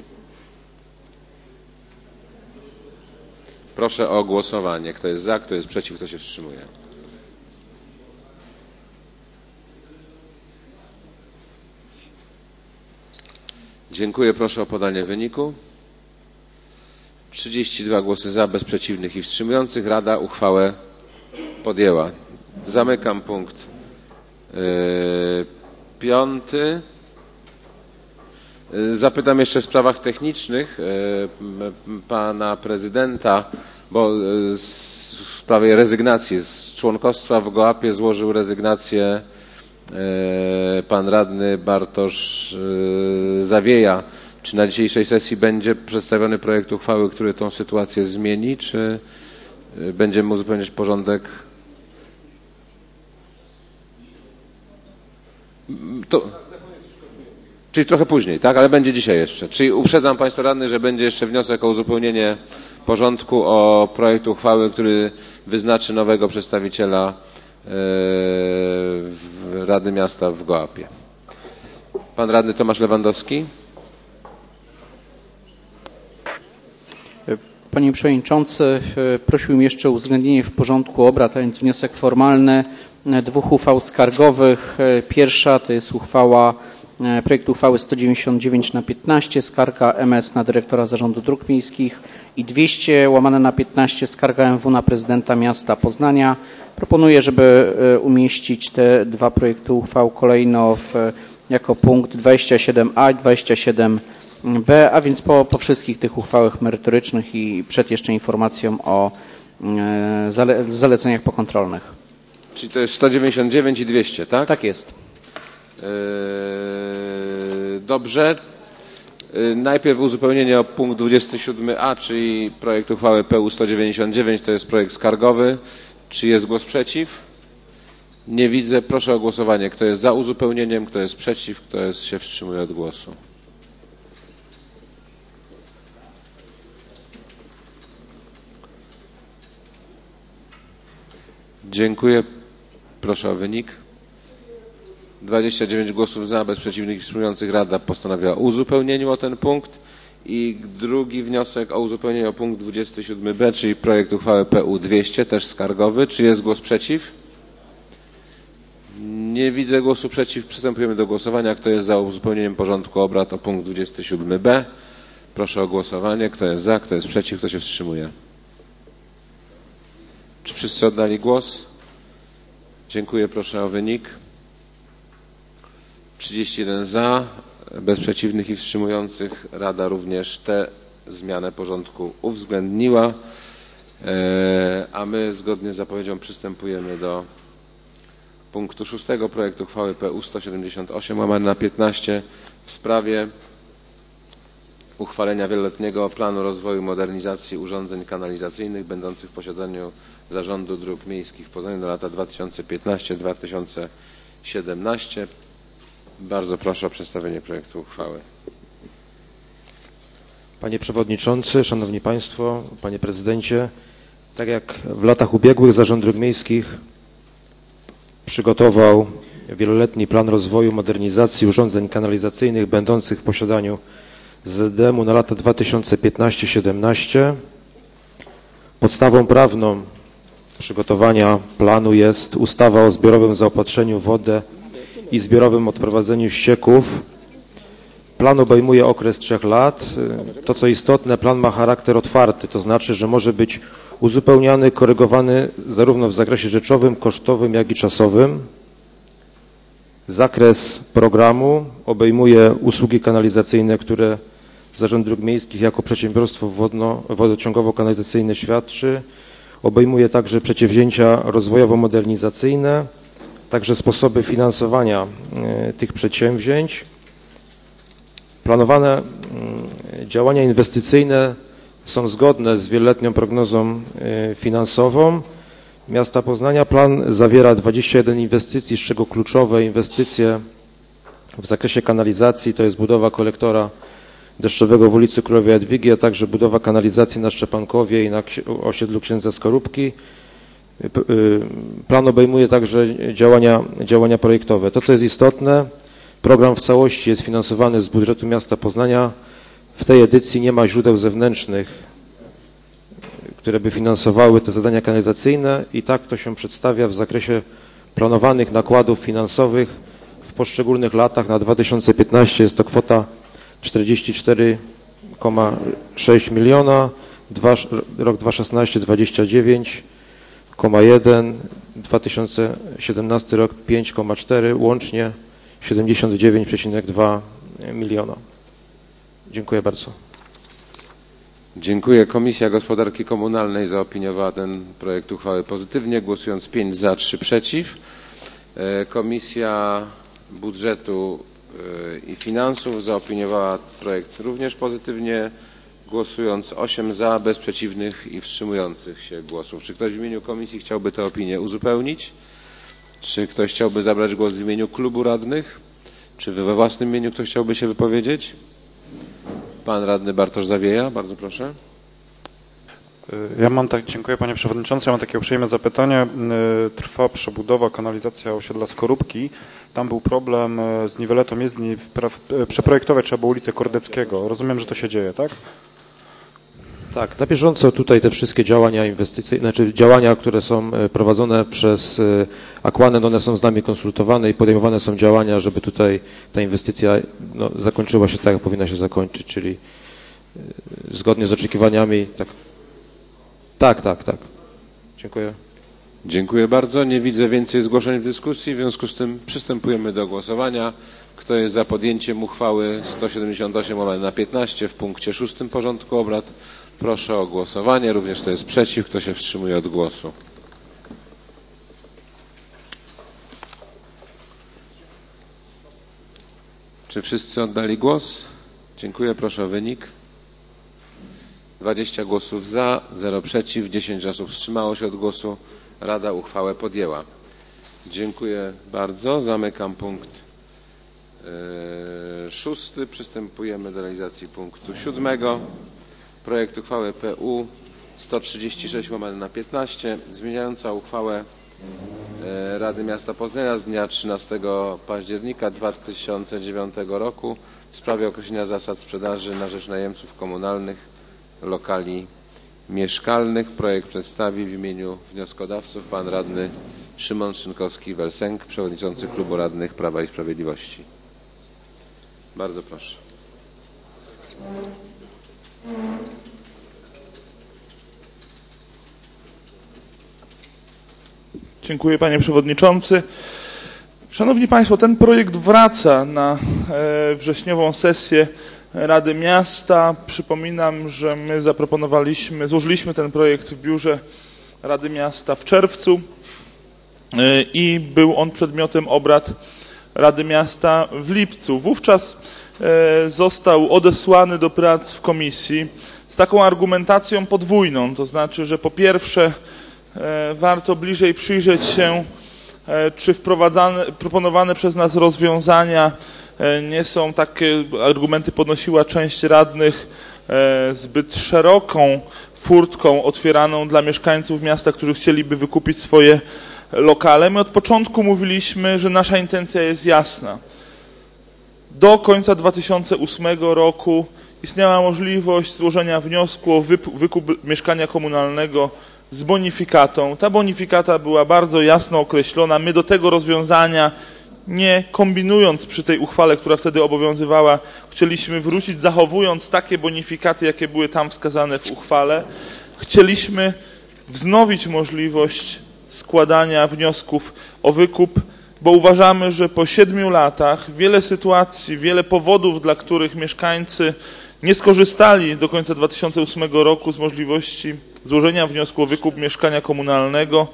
Proszę o głosowanie. Kto jest za, kto jest przeciw, kto się wstrzymuje? Dziękuję. Proszę o podanie wyniku. 32 głosy za, bez przeciwnych i wstrzymujących. Rada uchwałę podjęła. Zamykam punkt 5. Zapytam jeszcze w sprawach technicznych pana prezydenta, bo w sprawie rezygnacji z członkostwa w GOAP-ie złożył rezygnację pan radny Bartosz Zawieja. Czy na dzisiejszej sesji będzie przedstawiony projekt uchwały, który tę sytuację zmieni, czy będziemy uzupełniać porządek? Czyli trochę później, tak? Ale będzie dzisiaj jeszcze. Czyli uprzedzam Państwa radnych, że będzie jeszcze wniosek o uzupełnienie porządku o projekt uchwały, który wyznaczy nowego przedstawiciela Rady Miasta w Gołapie. Pan radny Tomasz Lewandowski. Panie Przewodniczący, prosiłbym jeszcze o uwzględnienie w porządku obrad, a więc wniosek formalny dwóch uchwał skargowych. Pierwsza to jest projekt uchwały 199/15, skarga MS na dyrektora Zarządu Dróg Miejskich i 200/15, skarga MW na prezydenta miasta Poznania. Proponuję, żeby umieścić te dwa projekty uchwał kolejno jako punkt 27a i 27b, a więc po wszystkich tych uchwałach merytorycznych i przed jeszcze informacją o zaleceniach pokontrolnych. Czyli to jest 199 i 200, tak? Tak jest. Dobrze. Najpierw uzupełnienie o punkt 27a, czyli projekt uchwały PU 199, to jest projekt skargowy. Czy jest głos przeciw? Nie widzę. Proszę o głosowanie. Kto jest za uzupełnieniem, kto jest przeciw, kto się wstrzymuje od głosu. Dziękuję. Proszę o wynik. 29 głosów za, bez przeciwnych i wstrzymujących. Rada postanowiła o uzupełnieniu o ten punkt. I drugi wniosek o uzupełnienie o punkt 27b, czyli projekt uchwały PU 200, też skargowy. Czy jest głos przeciw? Nie widzę głosu przeciw. Przystępujemy do głosowania. Kto jest za uzupełnieniem porządku obrad o punkt 27b? Proszę o głosowanie. Kto jest za, kto jest przeciw, kto się wstrzymuje? Czy wszyscy oddali głos? Dziękuję. Proszę o wynik. 31 za, bez przeciwnych i wstrzymujących. Rada również tę zmianę porządku uwzględniła, a my zgodnie z zapowiedzią przystępujemy do punktu 6 projektu uchwały PU 178/15 w sprawie uchwalenia wieloletniego planu rozwoju modernizacji urządzeń kanalizacyjnych będących w posiadaniu Zarządu Dróg Miejskich w Poznaniu na lata 2015-2017. Bardzo proszę o przedstawienie projektu uchwały. Panie Przewodniczący, Szanowni Państwo, Panie Prezydencie, tak jak w latach ubiegłych Zarząd Dróg Miejskich przygotował wieloletni plan rozwoju modernizacji urządzeń kanalizacyjnych będących w posiadaniu ZDM-u na lata 2015-2017. Podstawą prawną przygotowania planu jest ustawa o zbiorowym zaopatrzeniu w wodę i zbiorowym odprowadzeniu ścieków. Plan obejmuje okres 3 lat. To, co istotne, plan ma charakter otwarty, to znaczy, że może być uzupełniany, korygowany zarówno w zakresie rzeczowym, kosztowym, jak i czasowym. Zakres programu obejmuje usługi kanalizacyjne, które Zarząd Dróg Miejskich jako przedsiębiorstwo wodociągowo-kanalizacyjne świadczy. Obejmuje także przedsięwzięcia rozwojowo-modernizacyjne, także sposoby finansowania tych przedsięwzięć. Planowane działania inwestycyjne są zgodne z wieloletnią prognozą finansową miasta Poznania. Plan zawiera 21 inwestycji, z czego kluczowe inwestycje w zakresie kanalizacji to jest budowa kolektora deszczowego w ulicy Królowej Jadwigi, a także budowa kanalizacji na Szczepankowie i na osiedlu Księdza Skorupki. Plan obejmuje także działania projektowe. To, co jest istotne, program w całości jest finansowany z budżetu miasta Poznania. W tej edycji nie ma źródeł zewnętrznych, które by finansowały te zadania kanalizacyjne i tak to się przedstawia w zakresie planowanych nakładów finansowych w poszczególnych latach. Na 2015 jest to kwota 44,6 miliona, rok 2016 29,1, 2017 rok 5,4, łącznie 79,2 miliona. Dziękuję bardzo. Dziękuję. Komisja Gospodarki Komunalnej zaopiniowała ten projekt uchwały pozytywnie, głosując 5 za, 3 przeciw. Komisja Budżetu i Finansów zaopiniowała projekt również pozytywnie, głosując 8 za, bez przeciwnych i wstrzymujących się głosów. Czy ktoś w imieniu komisji chciałby tę opinię uzupełnić? Czy ktoś chciałby zabrać głos w imieniu klubu radnych? Czy we własnym imieniu ktoś chciałby się wypowiedzieć? Pan radny Bartosz Zawieja, bardzo proszę. Dziękuję panie przewodniczący. Ja mam takie uprzejme zapytanie. Trwa przebudowa, kanalizacja osiedla Skorupki. Tam był problem z niweletą jezdni. Przeprojektować trzeba było ulicę Kordeckiego. Rozumiem, że to się dzieje, tak? Tak, na bieżąco tutaj te wszystkie działania inwestycyjne, znaczy działania, które są prowadzone przez Aquanet, one są z nami konsultowane i podejmowane są działania, żeby tutaj ta inwestycja zakończyła się tak, jak powinna się zakończyć, czyli zgodnie z oczekiwaniami. Tak. Dziękuję. Dziękuję bardzo. Nie widzę więcej zgłoszeń w dyskusji, w związku z tym przystępujemy do głosowania. Kto jest za podjęciem uchwały 178/15 w punkcie 6 porządku obrad? Proszę o głosowanie. Również kto jest przeciw, kto się wstrzymuje od głosu. Czy wszyscy oddali głos? Dziękuję. Proszę o wynik. 20 głosów za, 0 przeciw, 10 osób wstrzymało się od głosu. Rada uchwałę podjęła. Dziękuję bardzo. Zamykam punkt 6. Przystępujemy do realizacji punktu 7. Projekt uchwały PU 136/15 zmieniająca uchwałę Rady Miasta Poznania z dnia 13 października 2009 roku w sprawie określenia zasad sprzedaży na rzecz najemców komunalnych lokali mieszkalnych. Projekt przedstawi w imieniu wnioskodawców pan radny Szymon Szynkowski-Welsenk, przewodniczący Klubu Radnych Prawa i Sprawiedliwości. Bardzo proszę. Dziękuję panie przewodniczący. Szanowni państwo, ten projekt wraca na wrześniową sesję Rady Miasta. Przypominam, że my złożyliśmy ten projekt w biurze Rady Miasta w czerwcu i był on przedmiotem obrad Rady Miasta w lipcu. Wówczas został odesłany do prac w komisji z taką argumentacją podwójną, to znaczy, że po pierwsze warto bliżej przyjrzeć się, czy proponowane przez nas rozwiązania nie są, takie argumenty podnosiła część radnych, zbyt szeroką furtką otwieraną dla mieszkańców miasta, którzy chcieliby wykupić swoje lokale. My od początku mówiliśmy, że nasza intencja jest jasna. Do końca 2008 roku istniała możliwość złożenia wniosku o wykup mieszkania komunalnego z bonifikatą. Ta bonifikata była bardzo jasno określona. My do tego rozwiązania, nie kombinując przy tej uchwale, która wtedy obowiązywała, chcieliśmy wrócić, zachowując takie bonifikaty, jakie były tam wskazane w uchwale. Chcieliśmy wznowić możliwość składania wniosków o wykup, bo uważamy, że po 7 latach wiele sytuacji, wiele powodów, dla których mieszkańcy nie skorzystali do końca 2008 roku z możliwości złożenia wniosku o wykup mieszkania komunalnego,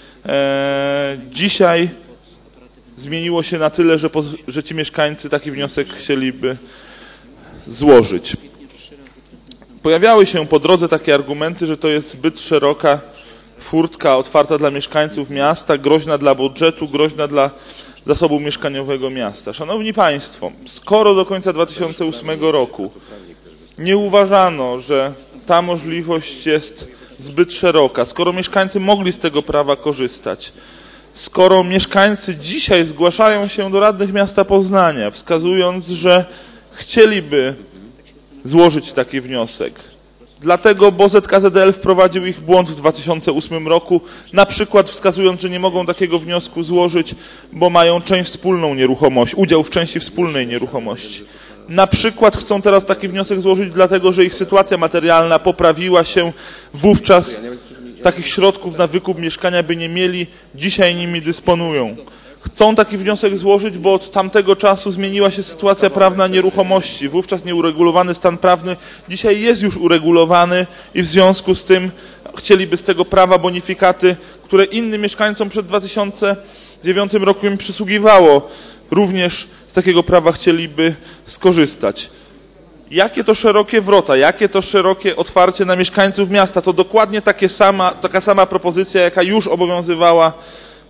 dzisiaj zmieniło się na tyle, że ci mieszkańcy taki wniosek chcieliby złożyć. Pojawiały się po drodze takie argumenty, że to jest zbyt szeroka furtka otwarta dla mieszkańców miasta, groźna dla budżetu, groźna dla zasobu mieszkaniowego miasta. Szanowni państwo, skoro do końca 2008 roku nie uważano, że ta możliwość jest zbyt szeroka, skoro mieszkańcy mogli z tego prawa korzystać, skoro mieszkańcy dzisiaj zgłaszają się do radnych miasta Poznania, wskazując, że chcieliby złożyć taki wniosek, dlatego, bo ZKZDL wprowadził ich błąd w 2008 roku, na przykład wskazując, że nie mogą takiego wniosku złożyć, bo mają część wspólną nieruchomość, udział w części wspólnej nieruchomości. Na przykład chcą teraz taki wniosek złożyć, dlatego, że ich sytuacja materialna poprawiła się, wówczas takich środków na wykup mieszkania by nie mieli, dzisiaj nimi dysponują. Chcą taki wniosek złożyć, bo od tamtego czasu zmieniła się sytuacja prawna nieruchomości. Wówczas nieuregulowany stan prawny dzisiaj jest już uregulowany i w związku z tym chcieliby z tego prawa bonifikaty, które innym mieszkańcom przed 2009 roku im przysługiwało, również z takiego prawa chcieliby skorzystać. Jakie to szerokie wrota, jakie to szerokie otwarcie na mieszkańców miasta, to dokładnie taka sama propozycja, jaka już obowiązywała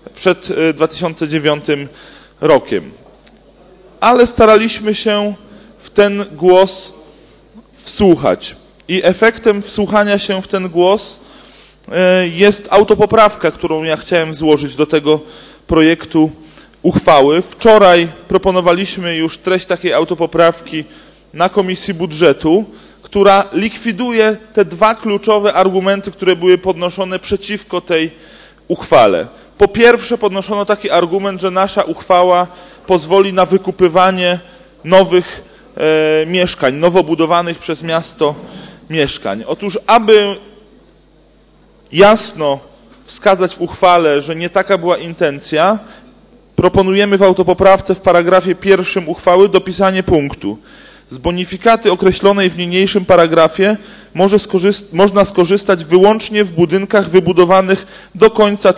przed 2009 rokiem. Ale staraliśmy się w ten głos wsłuchać. I efektem wsłuchania się w ten głos jest autopoprawka, którą ja chciałem złożyć do tego projektu uchwały. Wczoraj proponowaliśmy już treść takiej autopoprawki na Komisji Budżetu, która likwiduje te dwa kluczowe argumenty, które były podnoszone przeciwko tej uchwale. Po pierwsze podnoszono taki argument, że nasza uchwała pozwoli na wykupywanie nowych mieszkań, nowo budowanych przez miasto mieszkań. Otóż, aby jasno wskazać w uchwale, że nie taka była intencja, proponujemy w autopoprawce w paragrafie 1 uchwały dopisanie punktu. Z bonifikaty określonej w niniejszym paragrafie można skorzystać wyłącznie w budynkach wybudowanych do końca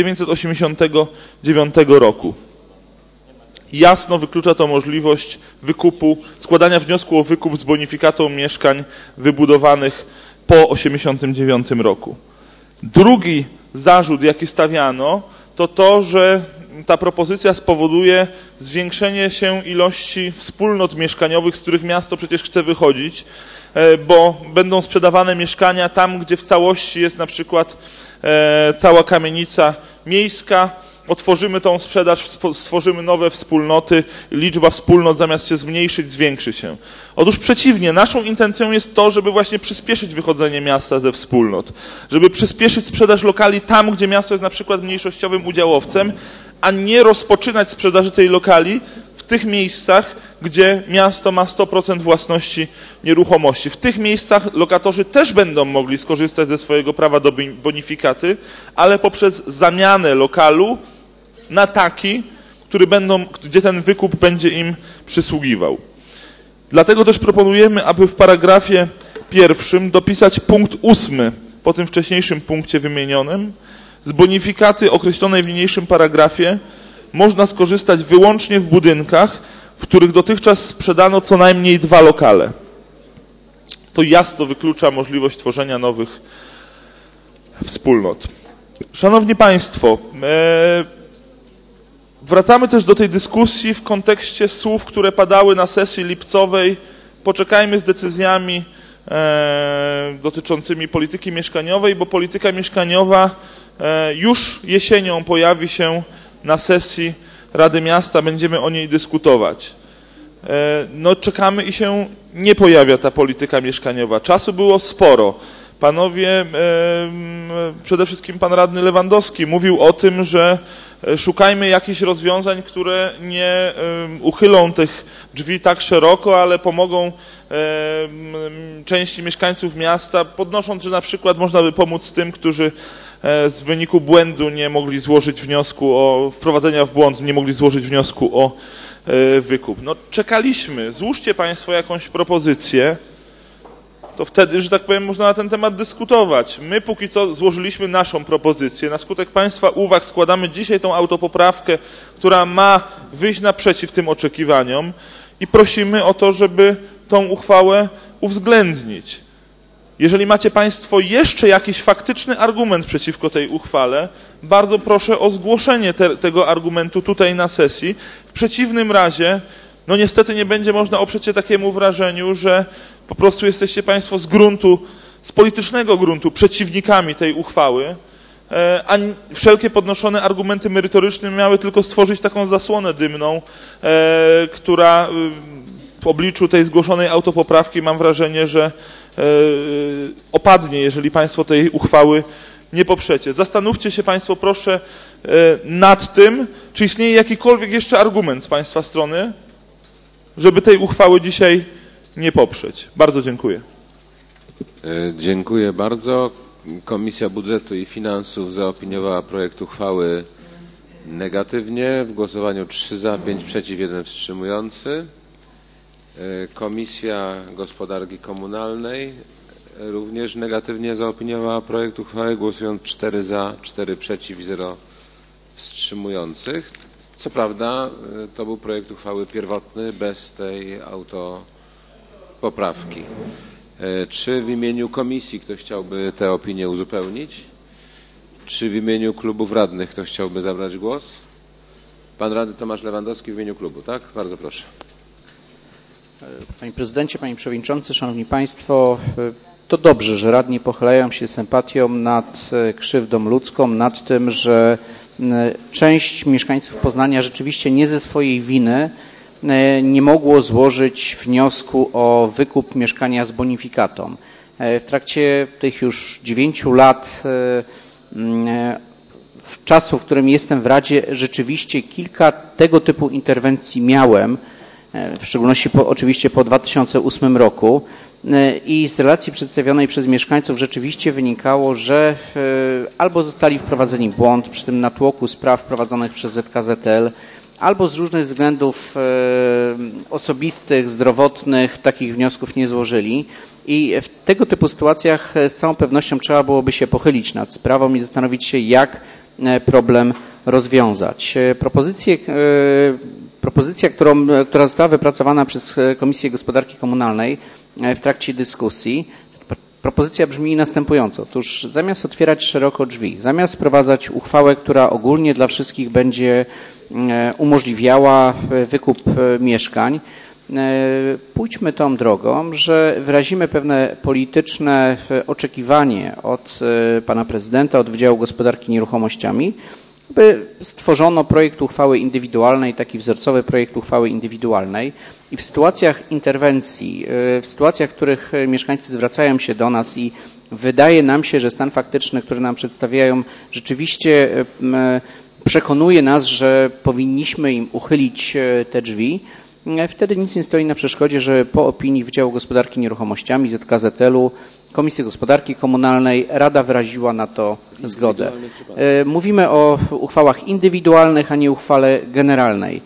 1989 roku. Jasno wyklucza to możliwość wykupu, składania wniosku o wykup z bonifikatą mieszkań wybudowanych po 1989 roku. Drugi zarzut, jaki stawiano, to to, że ta propozycja spowoduje zwiększenie się ilości wspólnot mieszkaniowych, z których miasto przecież chce wychodzić, bo będą sprzedawane mieszkania tam, gdzie w całości jest na przykład cała kamienica miejska. Otworzymy tą sprzedaż, stworzymy nowe wspólnoty, liczba wspólnot zamiast się zmniejszyć, zwiększy się. Otóż przeciwnie, naszą intencją jest to, żeby właśnie przyspieszyć wychodzenie miasta ze wspólnot, żeby przyspieszyć sprzedaż lokali tam, gdzie miasto jest na przykład mniejszościowym udziałowcem, a nie rozpoczynać sprzedaży tej lokali w tych miejscach, gdzie miasto ma 100% własności nieruchomości. W tych miejscach lokatorzy też będą mogli skorzystać ze swojego prawa do bonifikaty, ale poprzez zamianę lokalu na taki, gdzie ten wykup będzie im przysługiwał. Dlatego też proponujemy, aby w paragrafie 1 dopisać punkt 8 po tym wcześniejszym punkcie wymienionym. Z bonifikaty określonej w niniejszym paragrafie można skorzystać wyłącznie w budynkach, w których dotychczas sprzedano co najmniej 2 lokale. To jasno wyklucza możliwość tworzenia nowych wspólnot. Szanowni Państwo, wracamy też do tej dyskusji w kontekście słów, które padały na sesji lipcowej. Poczekajmy z decyzjami dotyczącymi polityki mieszkaniowej, bo polityka mieszkaniowa już jesienią pojawi się na sesji Rady Miasta, będziemy o niej dyskutować. No czekamy i się nie pojawia ta polityka mieszkaniowa. Czasu było sporo. Panowie, przede wszystkim pan radny Lewandowski mówił o tym, że szukajmy jakichś rozwiązań, które nie uchylą tych drzwi tak szeroko, ale pomogą części mieszkańców miasta, podnosząc, że na przykład można by pomóc tym, którzy z wyniku błędu nie mogli złożyć wniosku o wprowadzenia w błąd, nie mogli złożyć wniosku o wykup. No czekaliśmy, złóżcie Państwo jakąś propozycję, to wtedy, że tak powiem, można na ten temat dyskutować. My póki co złożyliśmy naszą propozycję. Na skutek Państwa uwag składamy dzisiaj tą autopoprawkę, która ma wyjść naprzeciw tym oczekiwaniom i prosimy o to, żeby tą uchwałę uwzględnić. Jeżeli macie Państwo jeszcze jakiś faktyczny argument przeciwko tej uchwale, bardzo proszę o zgłoszenie tego argumentu tutaj na sesji. W przeciwnym razie, no niestety nie będzie można oprzeć się takiemu wrażeniu, że po prostu jesteście Państwo z politycznego gruntu przeciwnikami tej uchwały, a wszelkie podnoszone argumenty merytoryczne miały tylko stworzyć taką zasłonę dymną, która w obliczu tej zgłoszonej autopoprawki mam wrażenie, że opadnie, jeżeli Państwo tej uchwały nie poprzecie. Zastanówcie się Państwo proszę nad tym, czy istnieje jakikolwiek jeszcze argument z Państwa strony, żeby tej uchwały dzisiaj nie poprzeć. Bardzo dziękuję. Dziękuję bardzo. Komisja Budżetu i Finansów zaopiniowała projekt uchwały negatywnie. W głosowaniu 3 za, 5 przeciw, 1 wstrzymujący. Komisja Gospodarki Komunalnej również negatywnie zaopiniowała projekt uchwały, głosując 4 za, 4 przeciw i 0 wstrzymujących. Co prawda to był projekt uchwały pierwotny, bez tej autopoprawki. Czy w imieniu komisji ktoś chciałby tę opinię uzupełnić? Czy w imieniu klubów radnych ktoś chciałby zabrać głos? Pan radny Tomasz Lewandowski w imieniu klubu, tak? Bardzo proszę. Panie Prezydencie, Panie Przewodniczący, Szanowni Państwo, to dobrze, że radni pochylają się sympatią nad krzywdą ludzką, nad tym, że część mieszkańców Poznania rzeczywiście nie ze swojej winy nie mogło złożyć wniosku o wykup mieszkania z bonifikatą. W trakcie tych już 9 lat w czasu, w którym jestem w Radzie, rzeczywiście kilka tego typu interwencji miałem, w szczególności oczywiście po 2008 roku i z relacji przedstawionej przez mieszkańców rzeczywiście wynikało, że albo zostali wprowadzeni w błąd przy tym natłoku spraw prowadzonych przez ZKZL, albo z różnych względów osobistych, zdrowotnych takich wniosków nie złożyli. I w tego typu sytuacjach z całą pewnością trzeba byłoby się pochylić nad sprawą i zastanowić się, jak problem rozwiązać. Propozycja, która została wypracowana przez Komisję Gospodarki Komunalnej w trakcie dyskusji, propozycja brzmi następująco. Otóż zamiast otwierać szeroko drzwi, zamiast wprowadzać uchwałę, która ogólnie dla wszystkich będzie umożliwiała wykup mieszkań, pójdźmy tą drogą, że wyrazimy pewne polityczne oczekiwanie od pana prezydenta, od Wydziału Gospodarki Nieruchomościami, by stworzono projekt uchwały indywidualnej, taki wzorcowy projekt uchwały indywidualnej i w sytuacjach interwencji, w sytuacjach, w których mieszkańcy zwracają się do nas i wydaje nam się, że stan faktyczny, który nam przedstawiają, rzeczywiście przekonuje nas, że powinniśmy im uchylić te drzwi, wtedy nic nie stoi na przeszkodzie, że po opinii Wydziału Gospodarki Nieruchomościami, ZKZL-u, Komisji Gospodarki Komunalnej Rada wyraziła na to zgodę. Mówimy o uchwałach indywidualnych, a nie uchwale generalnej.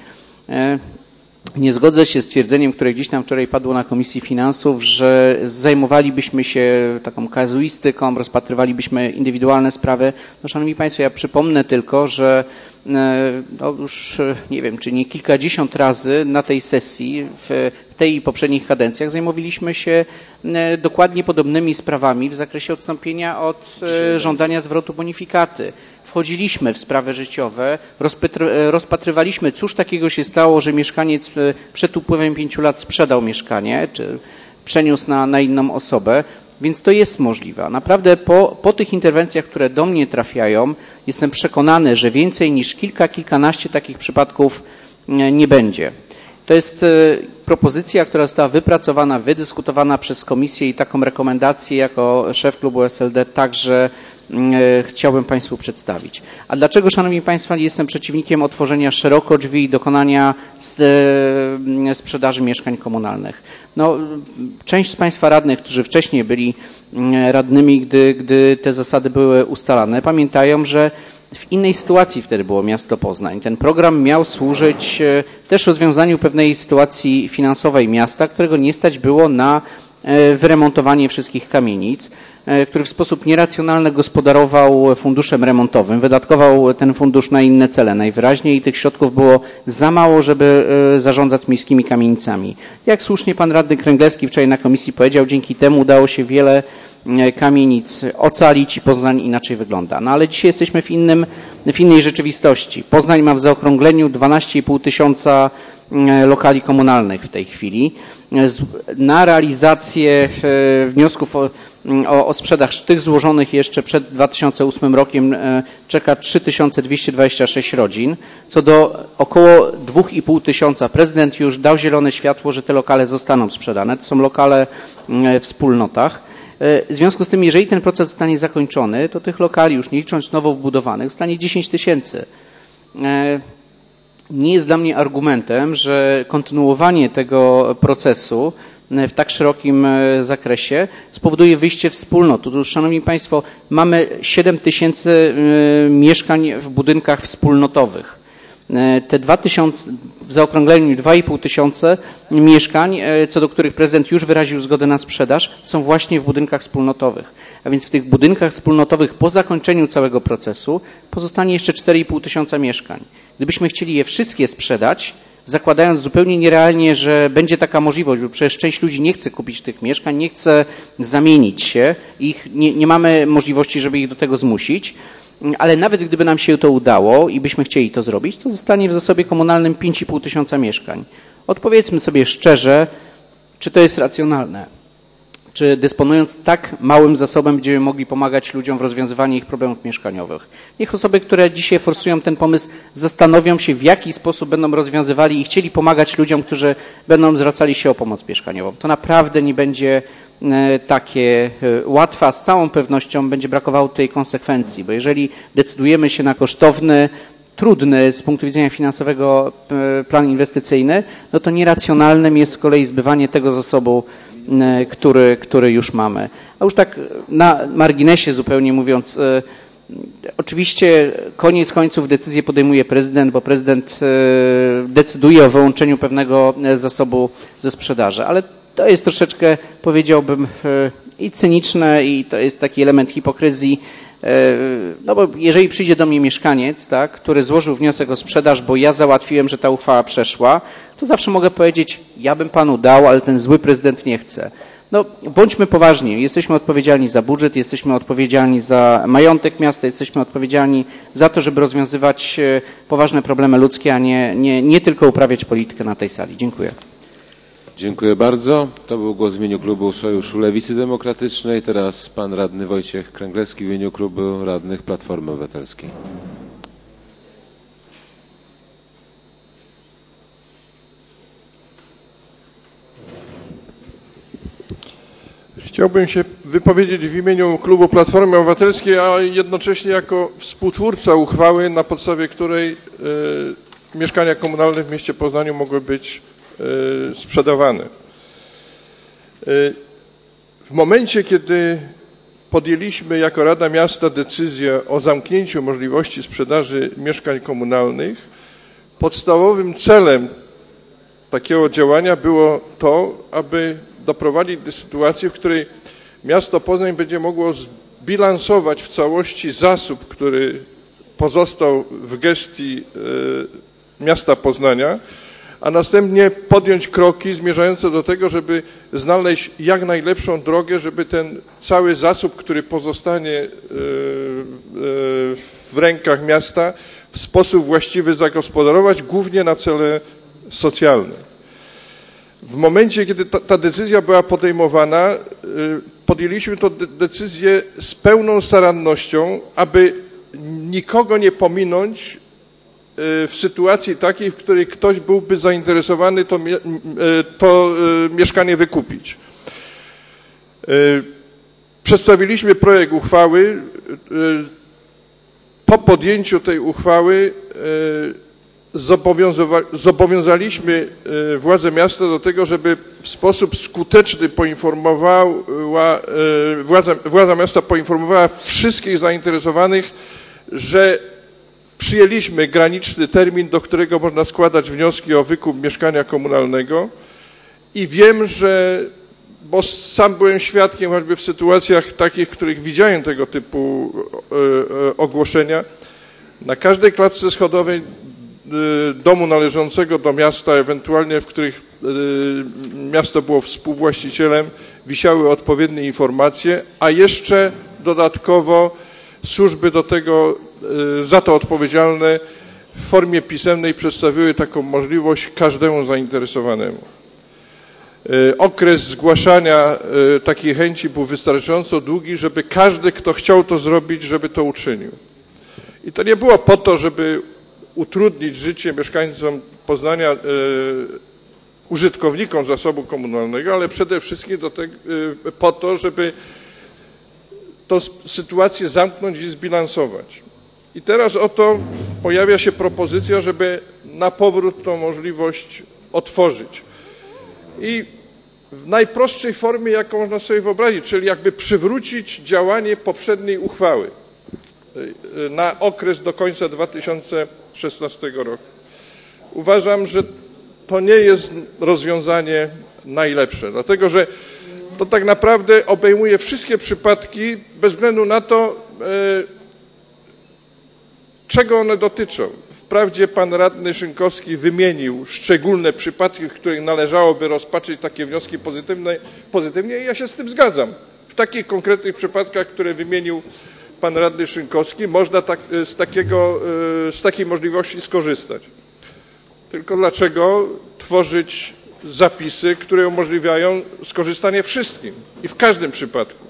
Nie zgodzę się z twierdzeniem, które gdzieś tam wczoraj padło na Komisji Finansów, że zajmowalibyśmy się taką kazuistyką, rozpatrywalibyśmy indywidualne sprawy. No, Szanowni Państwo, ja przypomnę tylko, że no już nie wiem, czy nie kilkadziesiąt razy na tej sesji, w tej i poprzednich kadencjach zajmowaliśmy się dokładnie podobnymi sprawami w zakresie odstąpienia od żądania zwrotu bonifikaty. Wchodziliśmy w sprawy życiowe, rozpatrywaliśmy, cóż takiego się stało, że mieszkaniec przed upływem 5 lat sprzedał mieszkanie, czy przeniósł na inną osobę. Więc to jest możliwe. Naprawdę po tych interwencjach, które do mnie trafiają, jestem przekonany, że więcej niż kilkanaście takich przypadków nie będzie. To jest propozycja, która została wypracowana, wydyskutowana przez komisję i taką rekomendację jako szef klubu SLD także chciałbym Państwu przedstawić. A dlaczego, Szanowni Państwo, jestem przeciwnikiem otworzenia szeroko drzwi i dokonania sprzedaży mieszkań komunalnych? No, część z Państwa radnych, którzy wcześniej byli radnymi, gdy te zasady były ustalane, pamiętają, że w innej sytuacji wtedy było miasto Poznań. Ten program miał służyć też rozwiązaniu pewnej sytuacji finansowej miasta, którego nie stać było na wyremontowanie wszystkich kamienic, który w sposób nieracjonalny gospodarował funduszem remontowym, wydatkował ten fundusz na inne cele najwyraźniej i tych środków było za mało, żeby zarządzać miejskimi kamienicami. Jak słusznie pan radny Kręglewski wczoraj na komisji powiedział, dzięki temu udało się wiele kamienic ocalić i Poznań inaczej wygląda. No ale dzisiaj jesteśmy w innej rzeczywistości. Poznań ma w zaokrągleniu 12,5 tysiąca lokali komunalnych w tej chwili. Na realizację wniosków o sprzedaż tych złożonych jeszcze przed 2008 rokiem czeka 3226 rodzin. Co do około 2,5 tysiąca prezydent już dał zielone światło, że te lokale zostaną sprzedane. To są lokale w wspólnotach. W związku z tym, jeżeli ten proces zostanie zakończony, to tych lokali, już nie licząc nowo wbudowanych, zostanie 10 tysięcy. Nie jest dla mnie argumentem, że kontynuowanie tego procesu w tak szerokim zakresie spowoduje wyjście wspólnot. Otóż, Szanowni Państwo, mamy 7 tysięcy mieszkań w budynkach wspólnotowych. Te 2000, w zaokrągleniu 2,5 tysiące mieszkań, co do których prezydent już wyraził zgodę na sprzedaż, są właśnie w budynkach wspólnotowych. A więc w tych budynkach wspólnotowych po zakończeniu całego procesu pozostanie jeszcze 4,5 tysiąca mieszkań. Gdybyśmy chcieli je wszystkie sprzedać, zakładając zupełnie nierealnie, że będzie taka możliwość, bo przecież część ludzi nie chce kupić tych mieszkań, nie chce zamienić się, nie mamy możliwości, żeby ich do tego zmusić, ale nawet gdyby nam się to udało i byśmy chcieli to zrobić, to zostanie w zasobie komunalnym 5,5 tysiąca mieszkań. Odpowiedzmy sobie szczerze, czy to jest racjonalne. Czy dysponując tak małym zasobem będziemy mogli pomagać ludziom w rozwiązywaniu ich problemów mieszkaniowych. Niech osoby, które dzisiaj forsują ten pomysł, zastanowią się, w jaki sposób będą rozwiązywali i chcieli pomagać ludziom, którzy będą zwracali się o pomoc mieszkaniową. To naprawdę nie będzie takie łatwe, a z całą pewnością będzie brakowało tej konsekwencji, bo jeżeli decydujemy się na kosztowny, trudny z punktu widzenia finansowego plan inwestycyjny, no to nieracjonalnym jest z kolei zbywanie tego zasobu, który już mamy. A już tak na marginesie zupełnie mówiąc, oczywiście koniec końców decyzję podejmuje prezydent, bo prezydent decyduje o wyłączeniu pewnego zasobu ze sprzedaży, ale to jest troszeczkę, powiedziałbym, i cyniczne i to jest taki element hipokryzji, no bo jeżeli przyjdzie do mnie mieszkaniec, tak, który złożył wniosek o sprzedaż, bo ja załatwiłem, że ta uchwała przeszła, to zawsze mogę powiedzieć, ja bym panu dał, ale ten zły prezydent nie chce. No bądźmy poważni, jesteśmy odpowiedzialni za budżet, jesteśmy odpowiedzialni za majątek miasta, jesteśmy odpowiedzialni za to, żeby rozwiązywać poważne problemy ludzkie, a nie tylko uprawiać politykę na tej sali. Dziękuję. Dziękuję bardzo. To był głos w imieniu klubu Sojuszu Lewicy Demokratycznej. Teraz pan radny Wojciech Kręglewski w imieniu klubu radnych Platformy Obywatelskiej. Chciałbym się wypowiedzieć w imieniu klubu Platformy Obywatelskiej, a jednocześnie jako współtwórca uchwały, na podstawie której mieszkania komunalne w mieście Poznaniu mogły być sprzedawane. W momencie, kiedy podjęliśmy jako Rada Miasta decyzję o zamknięciu możliwości sprzedaży mieszkań komunalnych, podstawowym celem takiego działania było to, aby doprowadzić do sytuacji, w której miasto Poznań będzie mogło zbilansować w całości zasób, który pozostał w gestii miasta Poznania, a następnie podjąć kroki zmierzające do tego, żeby znaleźć jak najlepszą drogę, żeby ten cały zasób, który pozostanie w rękach miasta, w sposób właściwy zagospodarować, głównie na cele socjalne. W momencie, kiedy ta decyzja była podejmowana, podjęliśmy tę decyzję z pełną starannością, aby nikogo nie pominąć w sytuacji takiej, w której ktoś byłby zainteresowany to mieszkanie wykupić. Przedstawiliśmy projekt uchwały. Po podjęciu tej uchwały zobowiązaliśmy władze miasta do tego, żeby w sposób skuteczny władza miasta poinformowała wszystkich zainteresowanych, że przyjęliśmy graniczny termin, do którego można składać wnioski o wykup mieszkania komunalnego i wiem, że, bo sam byłem świadkiem choćby w sytuacjach takich, w których widziałem tego typu ogłoszenia, na każdej klatce schodowej domu należącego do miasta, ewentualnie w których miasto było współwłaścicielem, wisiały odpowiednie informacje, a jeszcze dodatkowo służby do tego, za to odpowiedzialne w formie pisemnej przedstawiły taką możliwość każdemu zainteresowanemu. Okres zgłaszania takiej chęci był wystarczająco długi, żeby każdy, kto chciał to zrobić, żeby to uczynił. I to nie było po to, żeby utrudnić życie mieszkańcom Poznania, użytkownikom zasobu komunalnego, ale przede wszystkim po to, żeby tę sytuację zamknąć i zbilansować. I teraz oto pojawia się propozycja, żeby na powrót tą możliwość otworzyć. I w najprostszej formie, jaką można sobie wyobrazić, czyli jakby przywrócić działanie poprzedniej uchwały na okres do końca 2016 roku. Uważam, że to nie jest rozwiązanie najlepsze, dlatego że to tak naprawdę obejmuje wszystkie przypadki bez względu na to, czego one dotyczą. Wprawdzie pan radny Szynkowski wymienił szczególne przypadki, w których należałoby rozpatrzyć takie wnioski pozytywnie i ja się z tym zgadzam. W takich konkretnych przypadkach, które wymienił pan radny Szynkowski, można z takiej możliwości skorzystać. Tylko dlaczego tworzyć zapisy, które umożliwiają skorzystanie wszystkim i w każdym przypadku?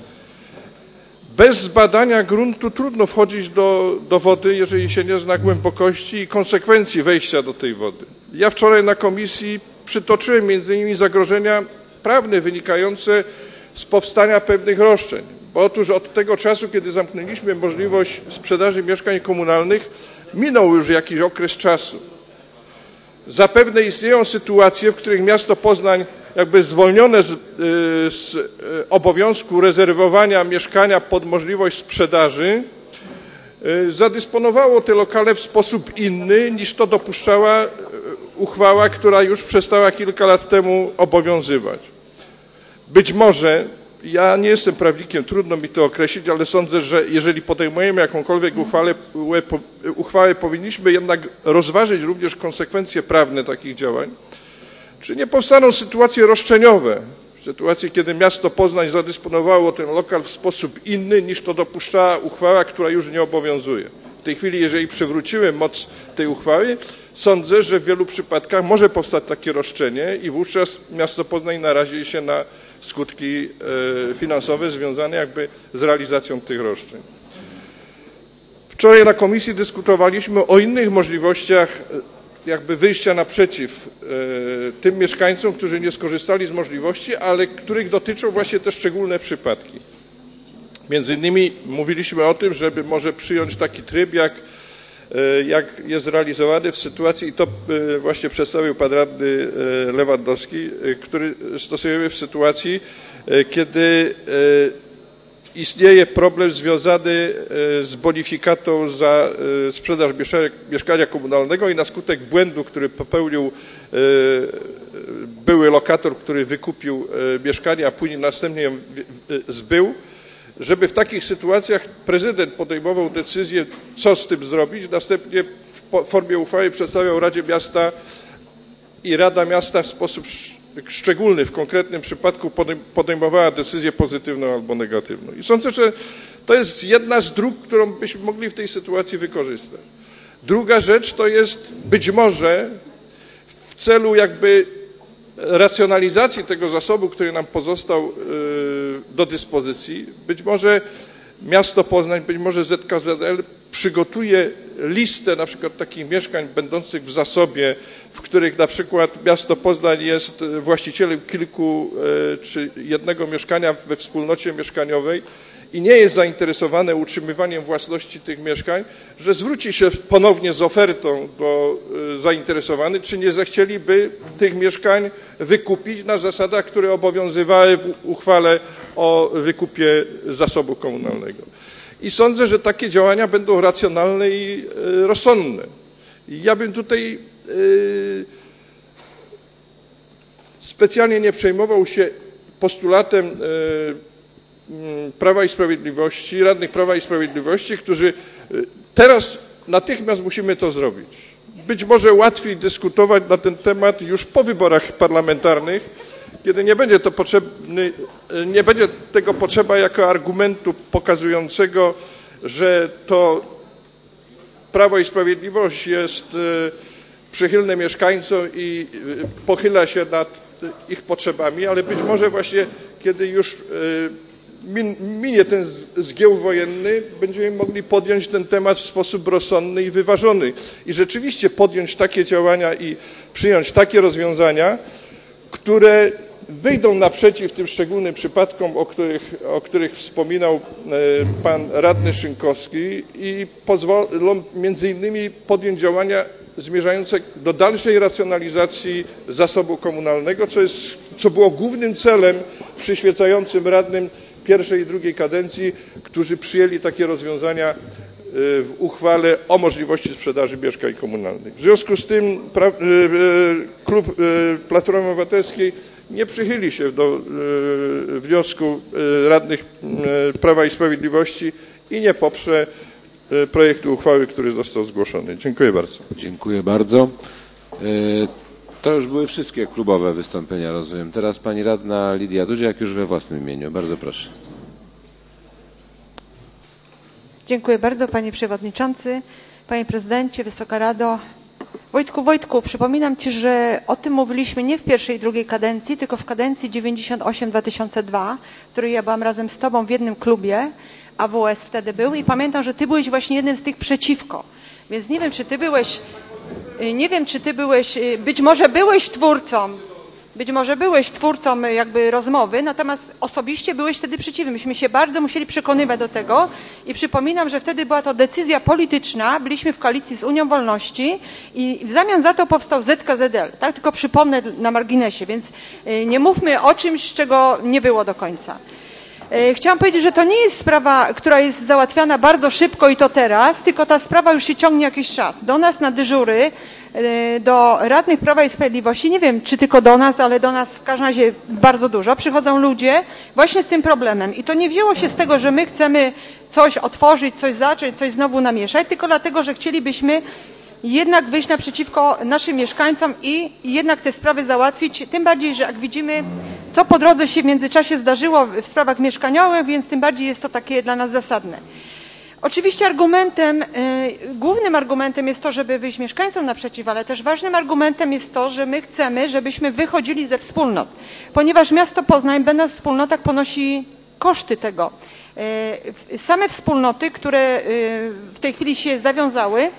Bez zbadania gruntu trudno wchodzić do wody, jeżeli się nie zna głębokości i konsekwencji wejścia do tej wody. Ja wczoraj na komisji przytoczyłem między innymi zagrożenia prawne wynikające z powstania pewnych roszczeń. Bo otóż od tego czasu, kiedy zamknęliśmy możliwość sprzedaży mieszkań komunalnych, minął już jakiś okres czasu. Zapewne istnieją sytuacje, w których miasto Poznań jakby zwolnione z obowiązku rezerwowania mieszkania pod możliwość sprzedaży, zadysponowało te lokale w sposób inny niż to dopuszczała uchwała, która już przestała kilka lat temu obowiązywać. Być może, ja nie jestem prawnikiem, trudno mi to określić, ale sądzę, że jeżeli podejmujemy jakąkolwiek uchwałę, powinniśmy jednak rozważyć również konsekwencje prawne takich działań. Czy nie powstaną sytuacje roszczeniowe, sytuacje, kiedy miasto Poznań zadysponowało ten lokal w sposób inny niż to dopuszczała uchwała, która już nie obowiązuje. W tej chwili, jeżeli przywrócimy moc tej uchwały, sądzę, że w wielu przypadkach może powstać takie roszczenie i wówczas miasto Poznań narazi się na skutki finansowe związane jakby z realizacją tych roszczeń. Wczoraj na komisji dyskutowaliśmy o innych możliwościach jakby wyjścia naprzeciw tym mieszkańcom, którzy nie skorzystali z możliwości, ale których dotyczą właśnie te szczególne przypadki. Między innymi mówiliśmy o tym, żeby może przyjąć taki tryb, jak jest realizowany w sytuacji, i to właśnie przedstawił pan radny Lewandowski, który stosujemy w sytuacji, kiedy istnieje problem związany z bonifikatą za sprzedaż mieszkania komunalnego i na skutek błędu, który popełnił były lokator, który wykupił mieszkanie, a później następnie ją zbył, żeby w takich sytuacjach prezydent podejmował decyzję, co z tym zrobić, następnie w formie uchwały przedstawiał Radzie Miasta i Rada Miasta w sposób szczególny, w konkretnym przypadku podejmowała decyzję pozytywną albo negatywną. I sądzę, że to jest jedna z dróg, którą byśmy mogli w tej sytuacji wykorzystać. Druga rzecz to jest być może w celu jakby racjonalizacji tego zasobu, który nam pozostał do dyspozycji, być może miasto Poznań, być może ZKZL przygotuje listę na przykład takich mieszkań będących w zasobie, w których na przykład miasto Poznań jest właścicielem kilku czy jednego mieszkania we wspólnocie mieszkaniowej i nie jest zainteresowane utrzymywaniem własności tych mieszkań, że zwróci się ponownie z ofertą do zainteresowanych, czy nie zechcieliby tych mieszkań wykupić na zasadach, które obowiązywały w uchwale o wykupie zasobu komunalnego. I sądzę, że takie działania będą racjonalne i rozsądne. I ja bym tutaj specjalnie nie przejmował się postulatem Prawa i Sprawiedliwości, radnych Prawa i Sprawiedliwości, którzy teraz natychmiast musimy to zrobić. Być może łatwiej dyskutować na ten temat już po wyborach parlamentarnych, kiedy nie będzie tego potrzeba jako argumentu pokazującego, że to Prawo i Sprawiedliwość jest przychylne mieszkańcom i pochyla się nad ich potrzebami, ale być może właśnie kiedy już minie ten zgiełk wojenny, będziemy mogli podjąć ten temat w sposób rozsądny i wyważony i rzeczywiście podjąć takie działania i przyjąć takie rozwiązania, które wyjdą naprzeciw tym szczególnym przypadkom, o których wspominał pan radny Szynkowski i pozwolą między innymi podjąć działania zmierzające do dalszej racjonalizacji zasobu komunalnego, co było głównym celem przyświecającym radnym pierwszej i drugiej kadencji, którzy przyjęli takie rozwiązania w uchwale o możliwości sprzedaży mieszkań komunalnych. W związku z tym klub Platformy Obywatelskiej nie przychyli się do wniosku radnych Prawa i Sprawiedliwości i nie poprze projektu uchwały, który został zgłoszony. Dziękuję bardzo. Dziękuję bardzo. To już były wszystkie klubowe wystąpienia, rozumiem. Teraz pani radna Lidia Dudziak już we własnym imieniu. Bardzo proszę. Dziękuję bardzo, panie przewodniczący, panie prezydencie, Wysoka Rado. Wojtku, przypominam ci, że o tym mówiliśmy nie w pierwszej i drugiej kadencji, tylko w kadencji 98-2002, w której ja byłam razem z tobą w jednym klubie, AWS wtedy był i pamiętam, że ty byłeś właśnie jednym z tych przeciwko. Więc nie wiem, czy ty byłeś, być może byłeś twórcą jakby rozmowy, natomiast osobiście byłeś wtedy przeciwny. Myśmy się bardzo musieli przekonywać do tego i przypominam, że wtedy była to decyzja polityczna, byliśmy w koalicji z Unią Wolności i w zamian za to powstał ZKZL. Tak tylko przypomnę na marginesie, więc nie mówmy o czymś, czego nie było do końca. Chciałam powiedzieć, że to nie jest sprawa, która jest załatwiana bardzo szybko i to teraz, tylko ta sprawa już się ciągnie jakiś czas. Do nas na dyżury, do radnych Prawa i Sprawiedliwości, nie wiem czy tylko do nas, ale do nas w każdym razie bardzo dużo, przychodzą ludzie właśnie z tym problemem. I to nie wzięło się z tego, że my chcemy coś otworzyć, coś zacząć, coś znowu namieszać, tylko dlatego, że chcielibyśmy jednak wyjść naprzeciwko naszym mieszkańcom i jednak te sprawy załatwić, tym bardziej, że jak widzimy, co po drodze się w międzyczasie zdarzyło w sprawach mieszkaniowych, więc tym bardziej jest to takie dla nas zasadne. Oczywiście głównym argumentem jest to, żeby wyjść mieszkańcom naprzeciw, ale też ważnym argumentem jest to, że my chcemy, żebyśmy wychodzili ze wspólnot, ponieważ miasto Poznań, będąc w wspólnotach, ponosi koszty tego. Same wspólnoty, które w tej chwili się zawiązały,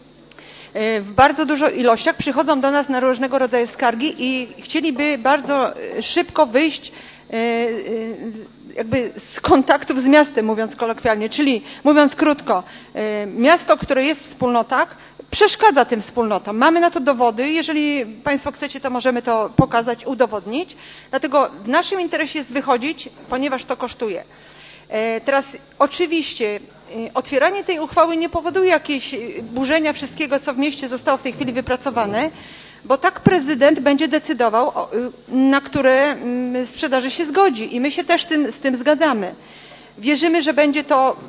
w bardzo dużych ilościach przychodzą do nas na różnego rodzaju skargi i chcieliby bardzo szybko wyjść jakby z kontaktów z miastem, mówiąc kolokwialnie, czyli mówiąc krótko, miasto, które jest w wspólnotach, przeszkadza tym wspólnotom. Mamy na to dowody, jeżeli państwo chcecie, to możemy to pokazać, udowodnić. Dlatego w naszym interesie jest wychodzić, ponieważ to kosztuje. Teraz oczywiście otwieranie tej uchwały nie powoduje jakiegoś burzenia wszystkiego, co w mieście zostało w tej chwili wypracowane, bo tak prezydent będzie decydował, na które sprzedaży się zgodzi i my się też z tym zgadzamy. Wierzymy, że będzie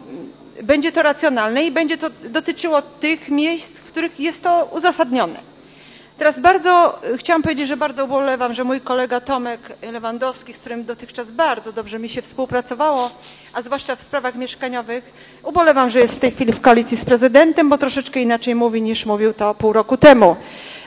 to racjonalne i będzie to dotyczyło tych miejsc, w których jest to uzasadnione. Teraz chciałam powiedzieć, że bardzo ubolewam, że mój kolega Tomek Lewandowski, z którym dotychczas bardzo dobrze mi się współpracowało, a zwłaszcza w sprawach mieszkaniowych, ubolewam, że jest w tej chwili w koalicji z prezydentem, bo troszeczkę inaczej mówi niż mówił to pół roku temu.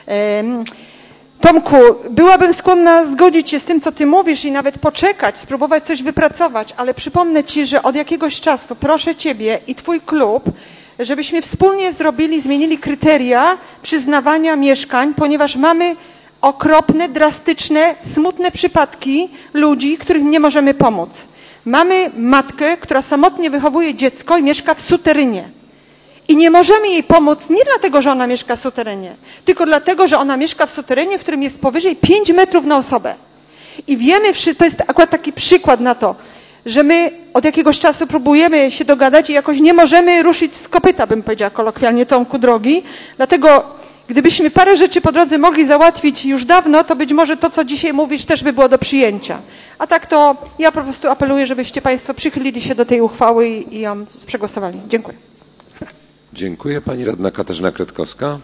Tomku, byłabym skłonna zgodzić się z tym, co ty mówisz i nawet poczekać, spróbować coś wypracować, ale przypomnę ci, że od jakiegoś czasu proszę ciebie i twój klub, żebyśmy wspólnie zmienili kryteria przyznawania mieszkań, ponieważ mamy okropne, drastyczne, smutne przypadki ludzi, którym nie możemy pomóc. Mamy matkę, która samotnie wychowuje dziecko i mieszka w suterynie. I nie możemy jej pomóc nie dlatego, że ona mieszka w suterenie, tylko dlatego, że ona mieszka w suterenie, w którym jest powyżej 5 metrów na osobę. I wiemy, to jest akurat taki przykład na to, że my od jakiegoś czasu próbujemy się dogadać i jakoś nie możemy ruszyć z kopyta, bym powiedziała kolokwialnie, Tomku drogi. Dlatego gdybyśmy parę rzeczy po drodze mogli załatwić już dawno, to być może to, co dzisiaj mówisz, też by było do przyjęcia. A tak to ja po prostu apeluję, żebyście państwo przychylili się do tej uchwały i ją przegłosowali. Dziękuję. Dziękuję. Pani radna Katarzyna Kretkowska.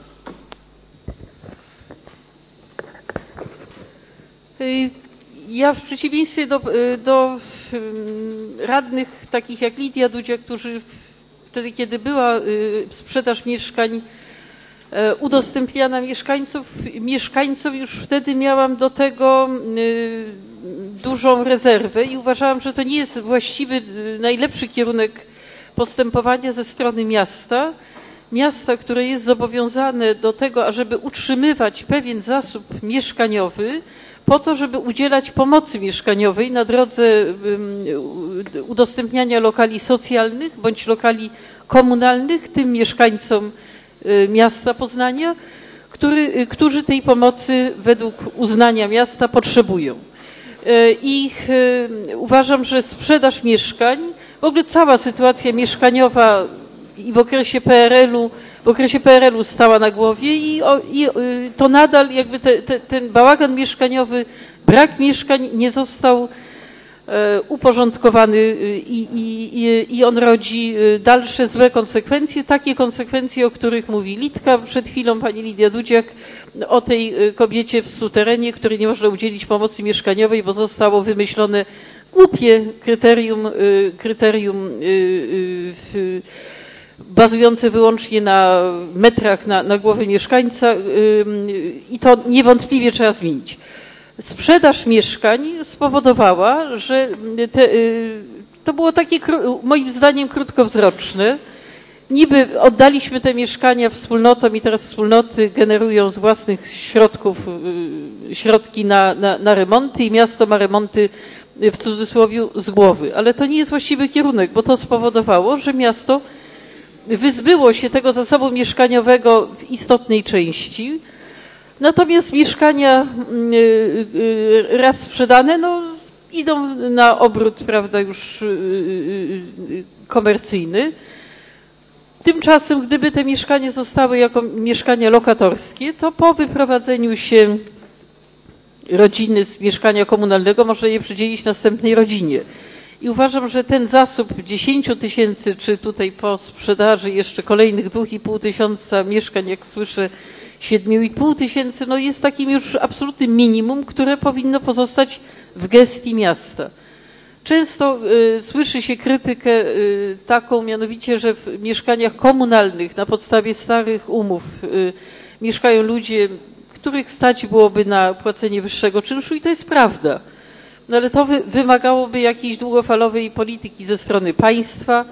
Ja w przeciwieństwie do radnych takich jak Lidia Dudzia, którzy wtedy, kiedy była sprzedaż mieszkań udostępniana mieszkańcom, już wtedy miałam do tego dużą rezerwę i uważałam, że to nie jest właściwy, najlepszy kierunek postępowania ze strony miasta, które jest zobowiązane do tego, ażeby utrzymywać pewien zasób mieszkaniowy po to, żeby udzielać pomocy mieszkaniowej na drodze udostępniania lokali socjalnych bądź lokali komunalnych tym mieszkańcom miasta Poznania, którzy tej pomocy według uznania miasta potrzebują. I uważam, że sprzedaż mieszkań, w ogóle cała sytuacja mieszkaniowa i w okresie PRL-u stała na głowie i to nadal jakby ten bałagan mieszkaniowy, brak mieszkań nie został uporządkowany i on rodzi dalsze złe konsekwencje, takie konsekwencje, o których mówi Litka przed chwilą, pani Lidia Dudziak, o tej kobiecie w suterenie, której nie można udzielić pomocy mieszkaniowej, bo zostało wymyślone głupie kryterium bazujące wyłącznie na metrach na głowę mieszkańca i to niewątpliwie trzeba zmienić. Sprzedaż mieszkań spowodowała, że to było takie moim zdaniem krótkowzroczne. Niby oddaliśmy te mieszkania wspólnotom i teraz wspólnoty generują z własnych środków środki na remonty i miasto ma remonty w cudzysłowie z głowy. Ale to nie jest właściwy kierunek, bo to spowodowało, że miasto wyzbyło się tego zasobu mieszkaniowego w istotnej części. Natomiast mieszkania raz sprzedane, no, idą na obrót, prawda, już komercyjny. Tymczasem, gdyby te mieszkania zostały jako mieszkania lokatorskie, to po wyprowadzeniu się rodziny z mieszkania komunalnego można je przydzielić następnej rodzinie. I uważam, że ten zasób 10 000, czy tutaj po sprzedaży jeszcze kolejnych 2,5 tysiąca mieszkań, jak słyszę, 7,5 tysięcy, no jest takim już absolutnym minimum, które powinno pozostać w gestii miasta. Często słyszy się krytykę taką, mianowicie, że w mieszkaniach komunalnych na podstawie starych umów mieszkają ludzie, których stać byłoby na płacenie wyższego czynszu i to jest prawda. No ale to wymagałoby jakiejś długofalowej polityki ze strony państwa.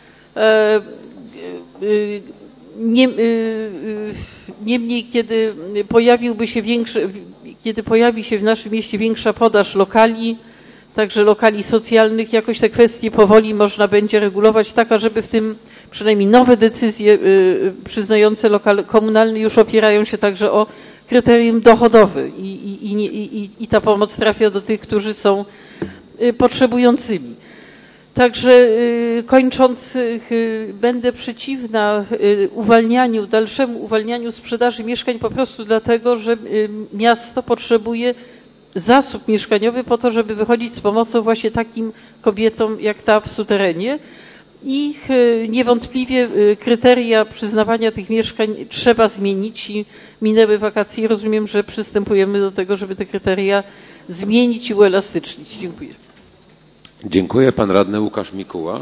Niemniej, kiedy pojawi się w naszym mieście większa podaż lokali, także lokali socjalnych, jakoś te kwestie powoli można będzie regulować tak, żeby w tym przynajmniej nowe decyzje przyznające lokal komunalny już opierają się także o kryterium dochodowe i ta pomoc trafia do tych, którzy są potrzebującymi. Także kończąc, będę przeciwna dalszemu uwalnianiu sprzedaży mieszkań po prostu dlatego, że miasto potrzebuje zasób mieszkaniowy po to, żeby wychodzić z pomocą właśnie takim kobietom jak ta w suterenie. I niewątpliwie kryteria przyznawania tych mieszkań trzeba zmienić i minęły wakacje i rozumiem, że przystępujemy do tego, żeby te kryteria zmienić i uelastycznić. Dziękuję. Dziękuję. Pan radny Łukasz Mikuła.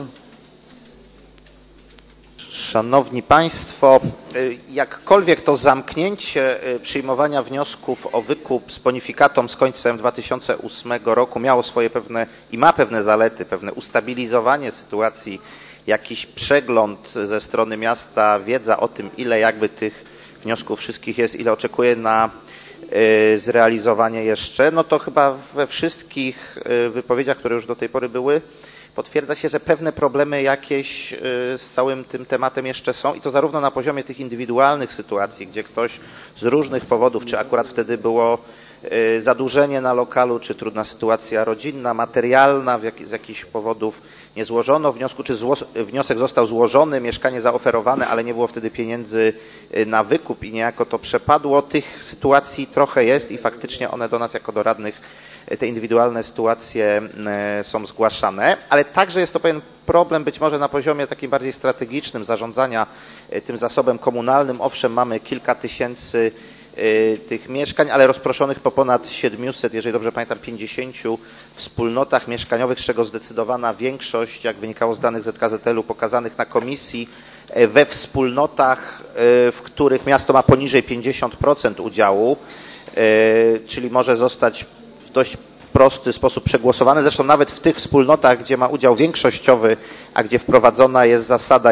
Szanowni Państwo, jakkolwiek to zamknięcie przyjmowania wniosków o wykup z bonifikatą z końcem 2008 roku miało swoje pewne i ma pewne zalety, pewne ustabilizowanie sytuacji, jakiś przegląd ze strony miasta, wiedza o tym, ile jakby tych wniosków wszystkich jest, ile oczekuje na zrealizowanie jeszcze, no to chyba we wszystkich wypowiedziach, które już do tej pory były, potwierdza się, że pewne problemy jakieś z całym tym tematem jeszcze są i to zarówno na poziomie tych indywidualnych sytuacji, gdzie ktoś z różnych powodów, czy akurat wtedy było zadłużenie na lokalu, czy trudna sytuacja rodzinna, materialna, z jakichś powodów nie złożono wniosku, czy wniosek został złożony, mieszkanie zaoferowane, ale nie było wtedy pieniędzy na wykup i niejako to przepadło. Tych sytuacji trochę jest i faktycznie one do nas jako do radnych, te indywidualne sytuacje są zgłaszane, ale także jest to pewien problem być może na poziomie takim bardziej strategicznym zarządzania tym zasobem komunalnym. Owszem, mamy kilka tysięcy tych mieszkań, ale rozproszonych po ponad 700, jeżeli dobrze pamiętam, 50 wspólnotach mieszkaniowych, z czego zdecydowana większość, jak wynikało z danych ZKZL-u pokazanych na komisji, we wspólnotach, w których miasto ma poniżej 50% udziału, czyli może zostać w dość prosty sposób przegłosowane. Zresztą nawet w tych wspólnotach, gdzie ma udział większościowy, a gdzie wprowadzona jest zasada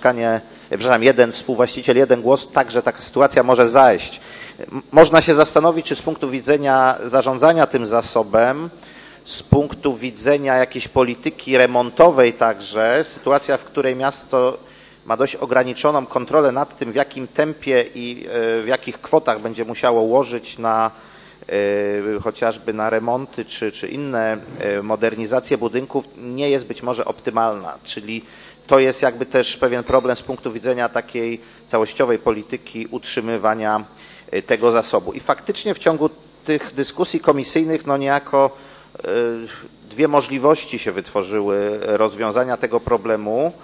jeden współwłaściciel, jeden głos, także taka sytuacja może zajść. Można się zastanowić, czy z punktu widzenia zarządzania tym zasobem, z punktu widzenia jakiejś polityki remontowej także, sytuacja, w której miasto ma dość ograniczoną kontrolę nad tym, w jakim tempie i w jakich kwotach będzie musiało łożyć na chociażby na remonty czy inne modernizacje budynków, nie jest być może optymalna, czyli to jest jakby też pewien problem z punktu widzenia takiej całościowej polityki utrzymywania tego zasobu. I faktycznie w ciągu tych dyskusji komisyjnych no niejako dwie możliwości się wytworzyły rozwiązania tego problemu.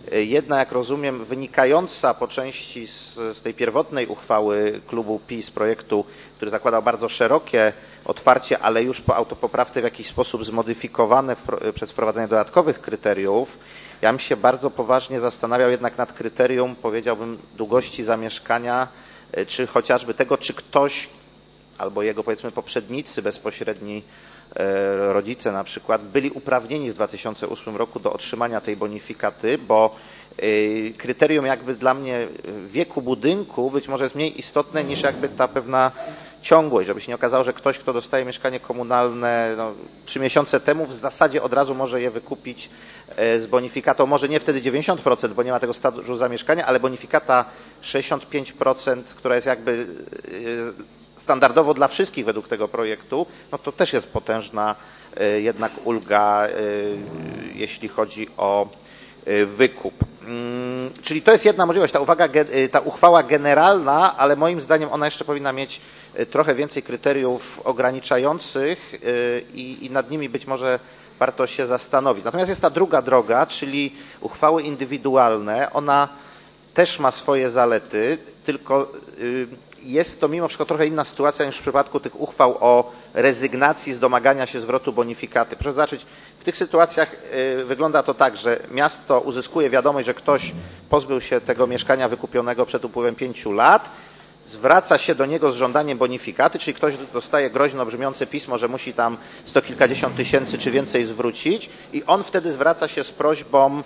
Jedna, jak rozumiem, wynikająca po części z tej pierwotnej uchwały klubu PiS, projektu, który zakładał bardzo szerokie otwarcie, ale już po autopoprawce w jakiś sposób zmodyfikowane przez wprowadzenie dodatkowych kryteriów. Ja bym się bardzo poważnie zastanawiał jednak nad kryterium, powiedziałbym, długości zamieszkania, czy chociażby tego, czy ktoś albo jego, powiedzmy, poprzednicy, bezpośredni rodzice na przykład, byli uprawnieni w 2008 roku do otrzymania tej bonifikaty, bo kryterium jakby dla mnie wieku budynku być może jest mniej istotne niż jakby ta pewna ciągłość, żeby się nie okazało, że ktoś, kto dostaje mieszkanie komunalne 3 miesiące temu, w zasadzie od razu może je wykupić z bonifikatą, może nie wtedy 90%, bo nie ma tego stażu zamieszkania, ale bonifikata 65%, która jest jakby standardowo dla wszystkich według tego projektu, no to też jest potężna jednak ulga, jeśli chodzi o wykup. Czyli to jest jedna możliwość, ta uchwała generalna, ale moim zdaniem ona jeszcze powinna mieć trochę więcej kryteriów ograniczających i nad nimi być może warto się zastanowić. Natomiast jest ta druga droga, czyli uchwały indywidualne. Ona też ma swoje zalety, tylko jest to mimo wszystko trochę inna sytuacja niż w przypadku tych uchwał o rezygnacji z domagania się zwrotu bonifikaty. Proszę zobaczyć, w tych sytuacjach wygląda to tak, że miasto uzyskuje wiadomość, że ktoś pozbył się tego mieszkania wykupionego przed upływem 5 lat, zwraca się do niego z żądaniem bonifikaty, czyli ktoś dostaje groźno brzmiące pismo, że musi tam 100 kilkadziesiąt tysięcy czy więcej zwrócić i on wtedy zwraca się z prośbą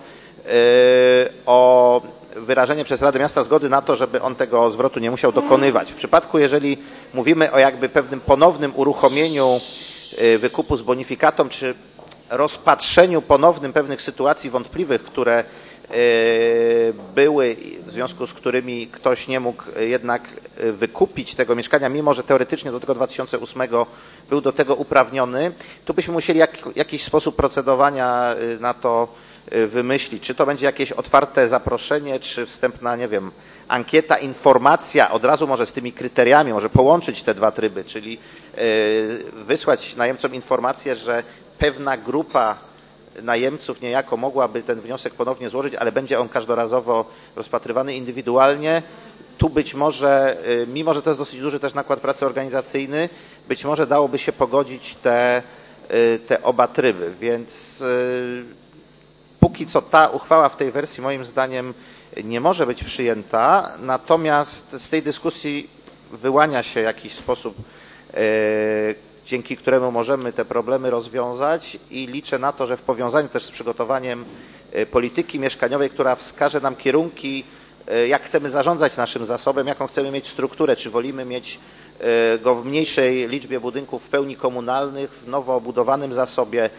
o wyrażenie przez Radę Miasta zgody na to, żeby on tego zwrotu nie musiał dokonywać. W przypadku, jeżeli mówimy o jakby pewnym ponownym uruchomieniu wykupu z bonifikatą, czy rozpatrzeniu ponownym pewnych sytuacji wątpliwych, które były, w związku z którymi ktoś nie mógł jednak wykupić tego mieszkania, mimo że teoretycznie do tego 2008 był do tego uprawniony, tu byśmy musieli jakiś sposób procedowania na to wymyślić. Czy to będzie jakieś otwarte zaproszenie, czy wstępna, nie wiem, ankieta, informacja, od razu może z tymi kryteriami, może połączyć te dwa tryby, czyli wysłać najemcom informację, że pewna grupa najemców niejako mogłaby ten wniosek ponownie złożyć, ale będzie on każdorazowo rozpatrywany indywidualnie. Tu być może, mimo że to jest dosyć duży też nakład pracy organizacyjny, być może dałoby się pogodzić te oba tryby, więc póki co ta uchwała w tej wersji moim zdaniem nie może być przyjęta, natomiast z tej dyskusji wyłania się jakiś sposób, dzięki któremu możemy te problemy rozwiązać i liczę na to, że w powiązaniu też z przygotowaniem polityki mieszkaniowej, która wskaże nam kierunki, jak chcemy zarządzać naszym zasobem, jaką chcemy mieć strukturę, czy wolimy mieć go w mniejszej liczbie budynków w pełni komunalnych, w nowo budowanym zasobie,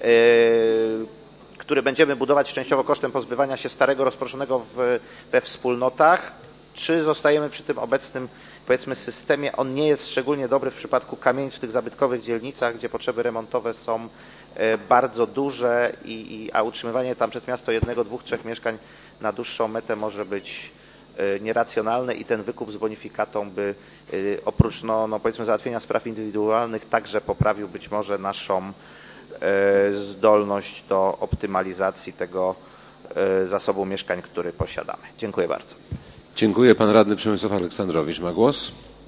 który będziemy budować częściowo kosztem pozbywania się starego, rozproszonego we wspólnotach, czy zostajemy przy tym obecnym, powiedzmy, systemie. On nie jest szczególnie dobry w przypadku kamienic w tych zabytkowych dzielnicach, gdzie potrzeby remontowe są bardzo duże, a utrzymywanie tam przez miasto 1, 2, 3 mieszkań na dłuższą metę może być nieracjonalne i ten wykup z bonifikatą by oprócz powiedzmy załatwienia spraw indywidualnych także poprawił być może naszą zdolność do optymalizacji tego zasobu mieszkań, który posiadamy. Dziękuję bardzo. Dziękuję. Pan radny Przemysław Aleksandrowicz ma głos.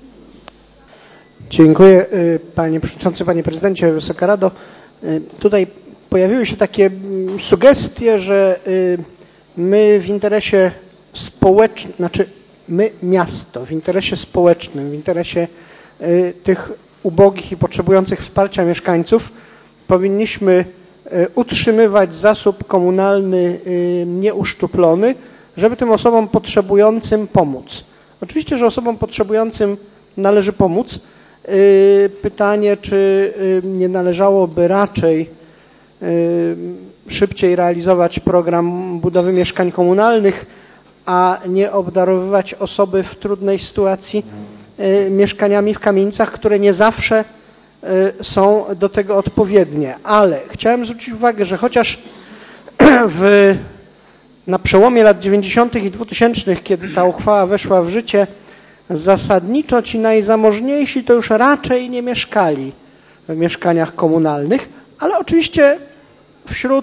Dziękuję panie przewodniczący, panie prezydencie, Wysoka Rado. Tutaj pojawiły się takie sugestie, że my w interesie społecznym, my miasto w interesie społecznym, w interesie tych ubogich i potrzebujących wsparcia mieszkańców powinniśmy utrzymywać zasób komunalny nieuszczuplony, żeby tym osobom potrzebującym pomóc. Oczywiście, że osobom potrzebującym należy pomóc. Pytanie, czy nie należałoby raczej szybciej realizować program budowy mieszkań komunalnych, a nie obdarowywać osoby w trudnej sytuacji mieszkaniami w kamienicach, które nie zawsze są do tego odpowiednie. Ale chciałem zwrócić uwagę, że chociaż na przełomie lat 90. i 2000, kiedy ta uchwała weszła w życie, zasadniczo ci najzamożniejsi to już raczej nie mieszkali w mieszkaniach komunalnych, ale oczywiście wśród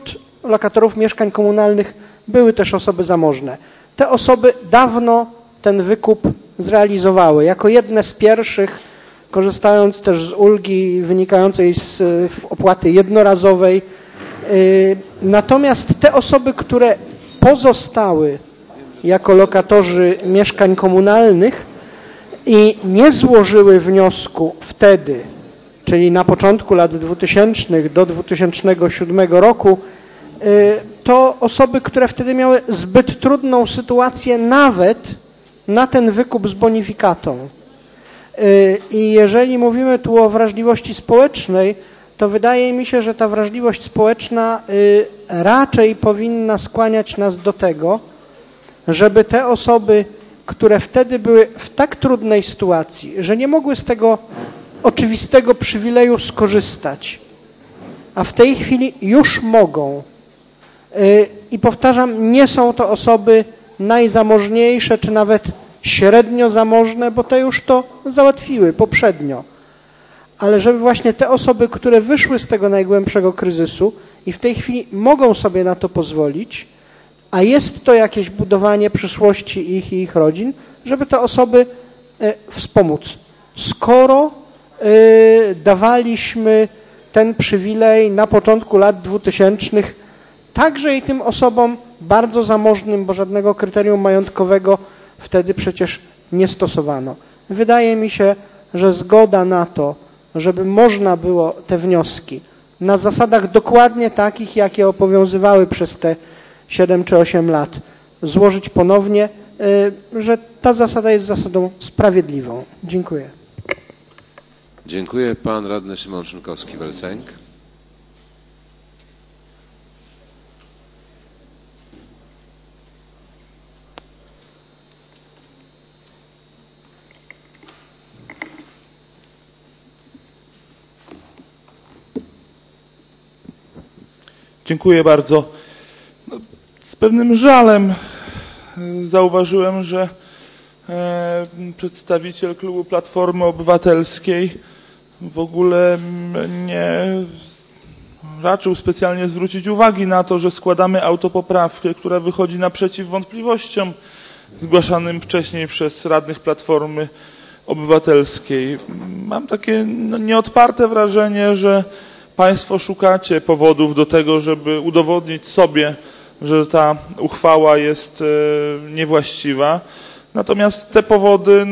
lokatorów mieszkań komunalnych były też osoby zamożne. Te osoby dawno ten wykup zrealizowały. Jako jedne z pierwszych, korzystając też z ulgi wynikającej z opłaty jednorazowej. Natomiast te osoby, które pozostały jako lokatorzy mieszkań komunalnych i nie złożyły wniosku wtedy, czyli na początku lat 2000 do 2007 roku, to osoby, które wtedy miały zbyt trudną sytuację nawet na ten wykup z bonifikatą. I jeżeli mówimy tu o wrażliwości społecznej, to wydaje mi się, że ta wrażliwość społeczna raczej powinna skłaniać nas do tego, żeby te osoby, które wtedy były w tak trudnej sytuacji, że nie mogły z tego oczywistego przywileju skorzystać, a w tej chwili już mogą. I powtarzam, nie są to osoby najzamożniejsze, czy nawet średnio zamożne, bo te już to załatwiły poprzednio. Ale żeby właśnie te osoby, które wyszły z tego najgłębszego kryzysu i w tej chwili mogą sobie na to pozwolić, a jest to jakieś budowanie przyszłości ich i ich rodzin, żeby te osoby wspomóc. Skoro dawaliśmy ten przywilej na początku lat 2000 także i tym osobom bardzo zamożnym, bo żadnego kryterium majątkowego wtedy przecież nie stosowano. Wydaje mi się, że zgoda na to, żeby można było te wnioski na zasadach dokładnie takich, jakie obowiązywały przez te 7 czy 8 lat, złożyć ponownie, że ta zasada jest zasadą sprawiedliwą. Dziękuję. Dziękuję. Pan radny Szymon Szynkowski-Welsenk. Dziękuję bardzo. Z pewnym żalem zauważyłem, że przedstawiciel klubu Platformy Obywatelskiej w ogóle nie raczył specjalnie zwrócić uwagi na to, że składamy autopoprawkę, która wychodzi naprzeciw wątpliwościom zgłaszanym wcześniej przez radnych Platformy Obywatelskiej. Mam takie nieodparte wrażenie, że Państwo szukacie powodów do tego, żeby udowodnić sobie, że ta uchwała jest niewłaściwa. Natomiast te powody,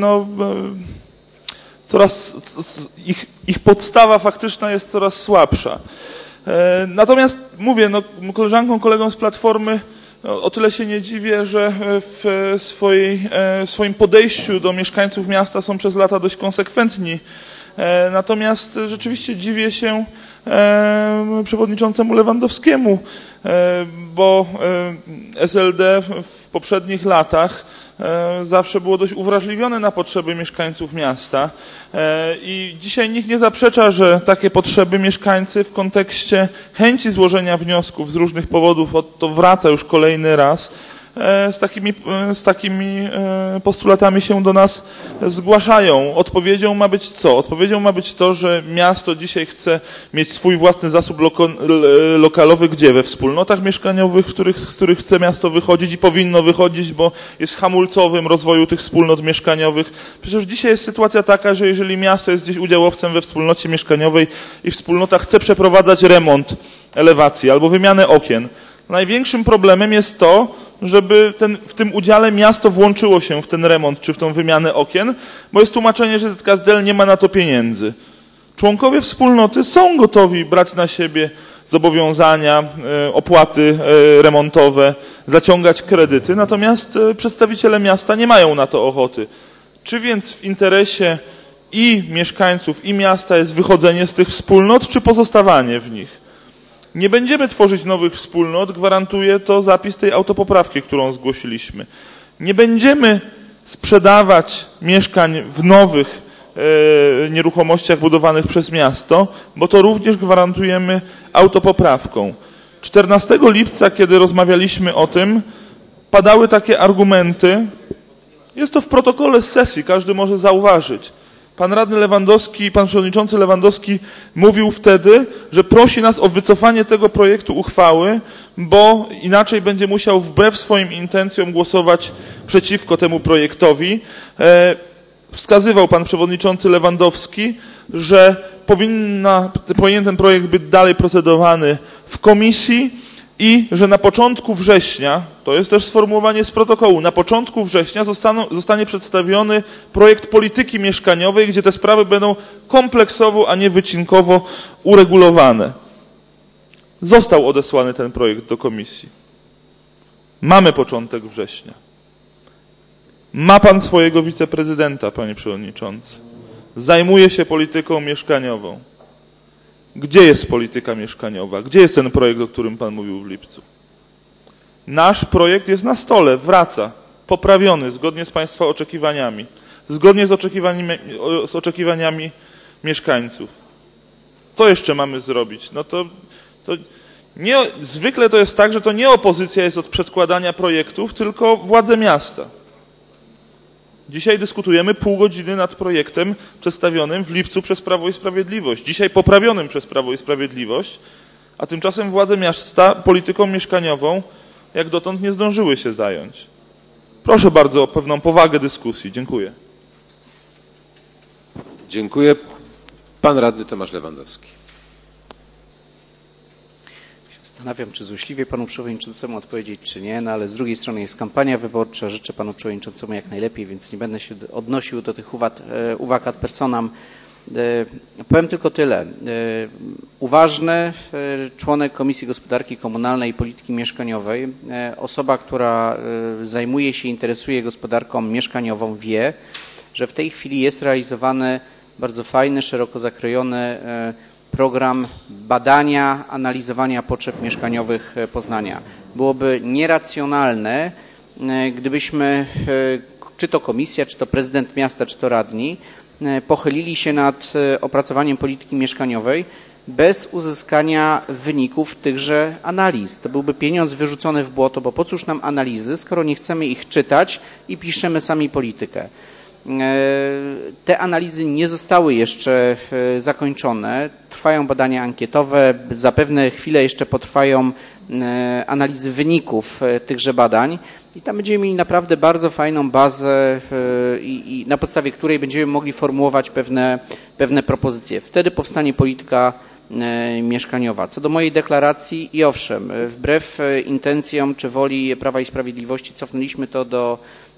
ich podstawa faktyczna jest coraz słabsza. Natomiast mówię, koleżankom, kolegom z Platformy o tyle się nie dziwię, że w swoim podejściu do mieszkańców miasta są przez lata dość konsekwentni. Natomiast rzeczywiście dziwię się przewodniczącemu Lewandowskiemu, bo SLD w poprzednich latach zawsze było dość uwrażliwione na potrzeby mieszkańców miasta i dzisiaj nikt nie zaprzecza, że takie potrzeby mieszkańcy w kontekście chęci złożenia wniosków z różnych powodów, to wraca już kolejny raz, z takimi postulatami się do nas zgłaszają. Odpowiedzią ma być co? Odpowiedzią ma być to, że miasto dzisiaj chce mieć swój własny zasób lokalowy, gdzie? We wspólnotach mieszkaniowych, z których chce miasto wychodzić i powinno wychodzić, bo jest hamulcowym rozwoju tych wspólnot mieszkaniowych. Przecież dzisiaj jest sytuacja taka, że jeżeli miasto jest gdzieś udziałowcem we wspólnocie mieszkaniowej i wspólnota chce przeprowadzać remont elewacji albo wymianę okien, największym problemem jest to, żeby w tym udziale miasto włączyło się w ten remont czy w tą wymianę okien, bo jest tłumaczenie, że ZKSDL nie ma na to pieniędzy. Członkowie wspólnoty są gotowi brać na siebie zobowiązania, opłaty remontowe, zaciągać kredyty, natomiast przedstawiciele miasta nie mają na to ochoty. Czy więc w interesie i mieszkańców, i miasta jest wychodzenie z tych wspólnot, czy pozostawanie w nich? Nie będziemy tworzyć nowych wspólnot, gwarantuje to zapis tej autopoprawki, którą zgłosiliśmy. Nie będziemy sprzedawać mieszkań w nowych nieruchomościach budowanych przez miasto, bo to również gwarantujemy autopoprawką. 14 lipca, kiedy rozmawialiśmy o tym, padały takie argumenty, jest to w protokole z sesji, każdy może zauważyć. Pan radny Lewandowski, pan przewodniczący Lewandowski mówił wtedy, że prosi nas o wycofanie tego projektu uchwały, bo inaczej będzie musiał wbrew swoim intencjom głosować przeciwko temu projektowi. Wskazywał pan przewodniczący Lewandowski, że powinien ten projekt być dalej procedowany w komisji i że na początku września, to jest też sformułowanie z protokołu, na początku września zostanie przedstawiony projekt polityki mieszkaniowej, gdzie te sprawy będą kompleksowo, a nie wycinkowo uregulowane. Został odesłany ten projekt do komisji. Mamy początek września. Ma pan swojego wiceprezydenta, panie przewodniczący. Zajmuje się polityką mieszkaniową. Gdzie jest polityka mieszkaniowa? Gdzie jest ten projekt, o którym pan mówił w lipcu? Nasz projekt jest na stole, wraca, poprawiony, zgodnie z państwa oczekiwaniami, zgodnie z oczekiwaniami mieszkańców. Co jeszcze mamy zrobić? No to nie, zwykle to jest tak, że to nie opozycja jest od przedkładania projektów, tylko władze miasta. Dzisiaj dyskutujemy pół godziny nad projektem przedstawionym w lipcu przez Prawo i Sprawiedliwość. Dzisiaj poprawionym przez Prawo i Sprawiedliwość, a tymczasem władze miasta polityką mieszkaniową jak dotąd nie zdążyły się zająć. Proszę bardzo o pewną powagę dyskusji. Dziękuję. Dziękuję. Pan radny Tomasz Lewandowski. Zastanawiam, czy złośliwie panu przewodniczącemu odpowiedzieć, czy nie, no ale z drugiej strony jest kampania wyborcza, życzę panu przewodniczącemu jak najlepiej, więc nie będę się odnosił do tych uwag ad personam. Powiem tylko tyle. Uważny członek Komisji Gospodarki Komunalnej i Polityki Mieszkaniowej, osoba, która zajmuje się, interesuje gospodarką mieszkaniową, wie, że w tej chwili jest realizowany bardzo fajny, szeroko zakrojony program badania, analizowania potrzeb mieszkaniowych Poznania. Byłoby nieracjonalne, gdybyśmy, czy to komisja, czy to prezydent miasta, czy to radni, pochylili się nad opracowaniem polityki mieszkaniowej bez uzyskania wyników tychże analiz. To byłby pieniądz wyrzucony w błoto, bo po cóż nam analizy, skoro nie chcemy ich czytać i piszemy sami politykę. Te analizy nie zostały jeszcze zakończone. Trwają badania ankietowe. Zapewne chwilę jeszcze potrwają analizy wyników tychże badań i tam będziemy mieli naprawdę bardzo fajną bazę i na podstawie której będziemy mogli formułować pewne propozycje. Wtedy powstanie polityka mieszkaniowa. Co do mojej deklaracji i owszem, wbrew intencjom czy woli Prawa i Sprawiedliwości cofnęliśmy to do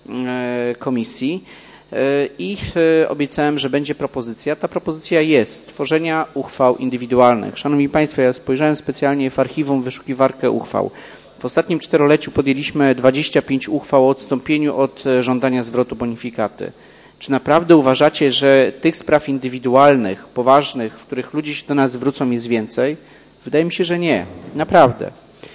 komisji i obiecałem, że będzie propozycja. Ta propozycja jest tworzenia uchwał indywidualnych. Szanowni Państwo, ja spojrzałem specjalnie w archiwum wyszukiwarkę uchwał. W ostatnim 4-leciu podjęliśmy 25 uchwał o odstąpieniu od żądania zwrotu bonifikaty. Czy naprawdę uważacie, że tych spraw indywidualnych, poważnych, w których ludzie się do nas zwrócą, jest więcej? Wydaje mi się, że nie. Naprawdę.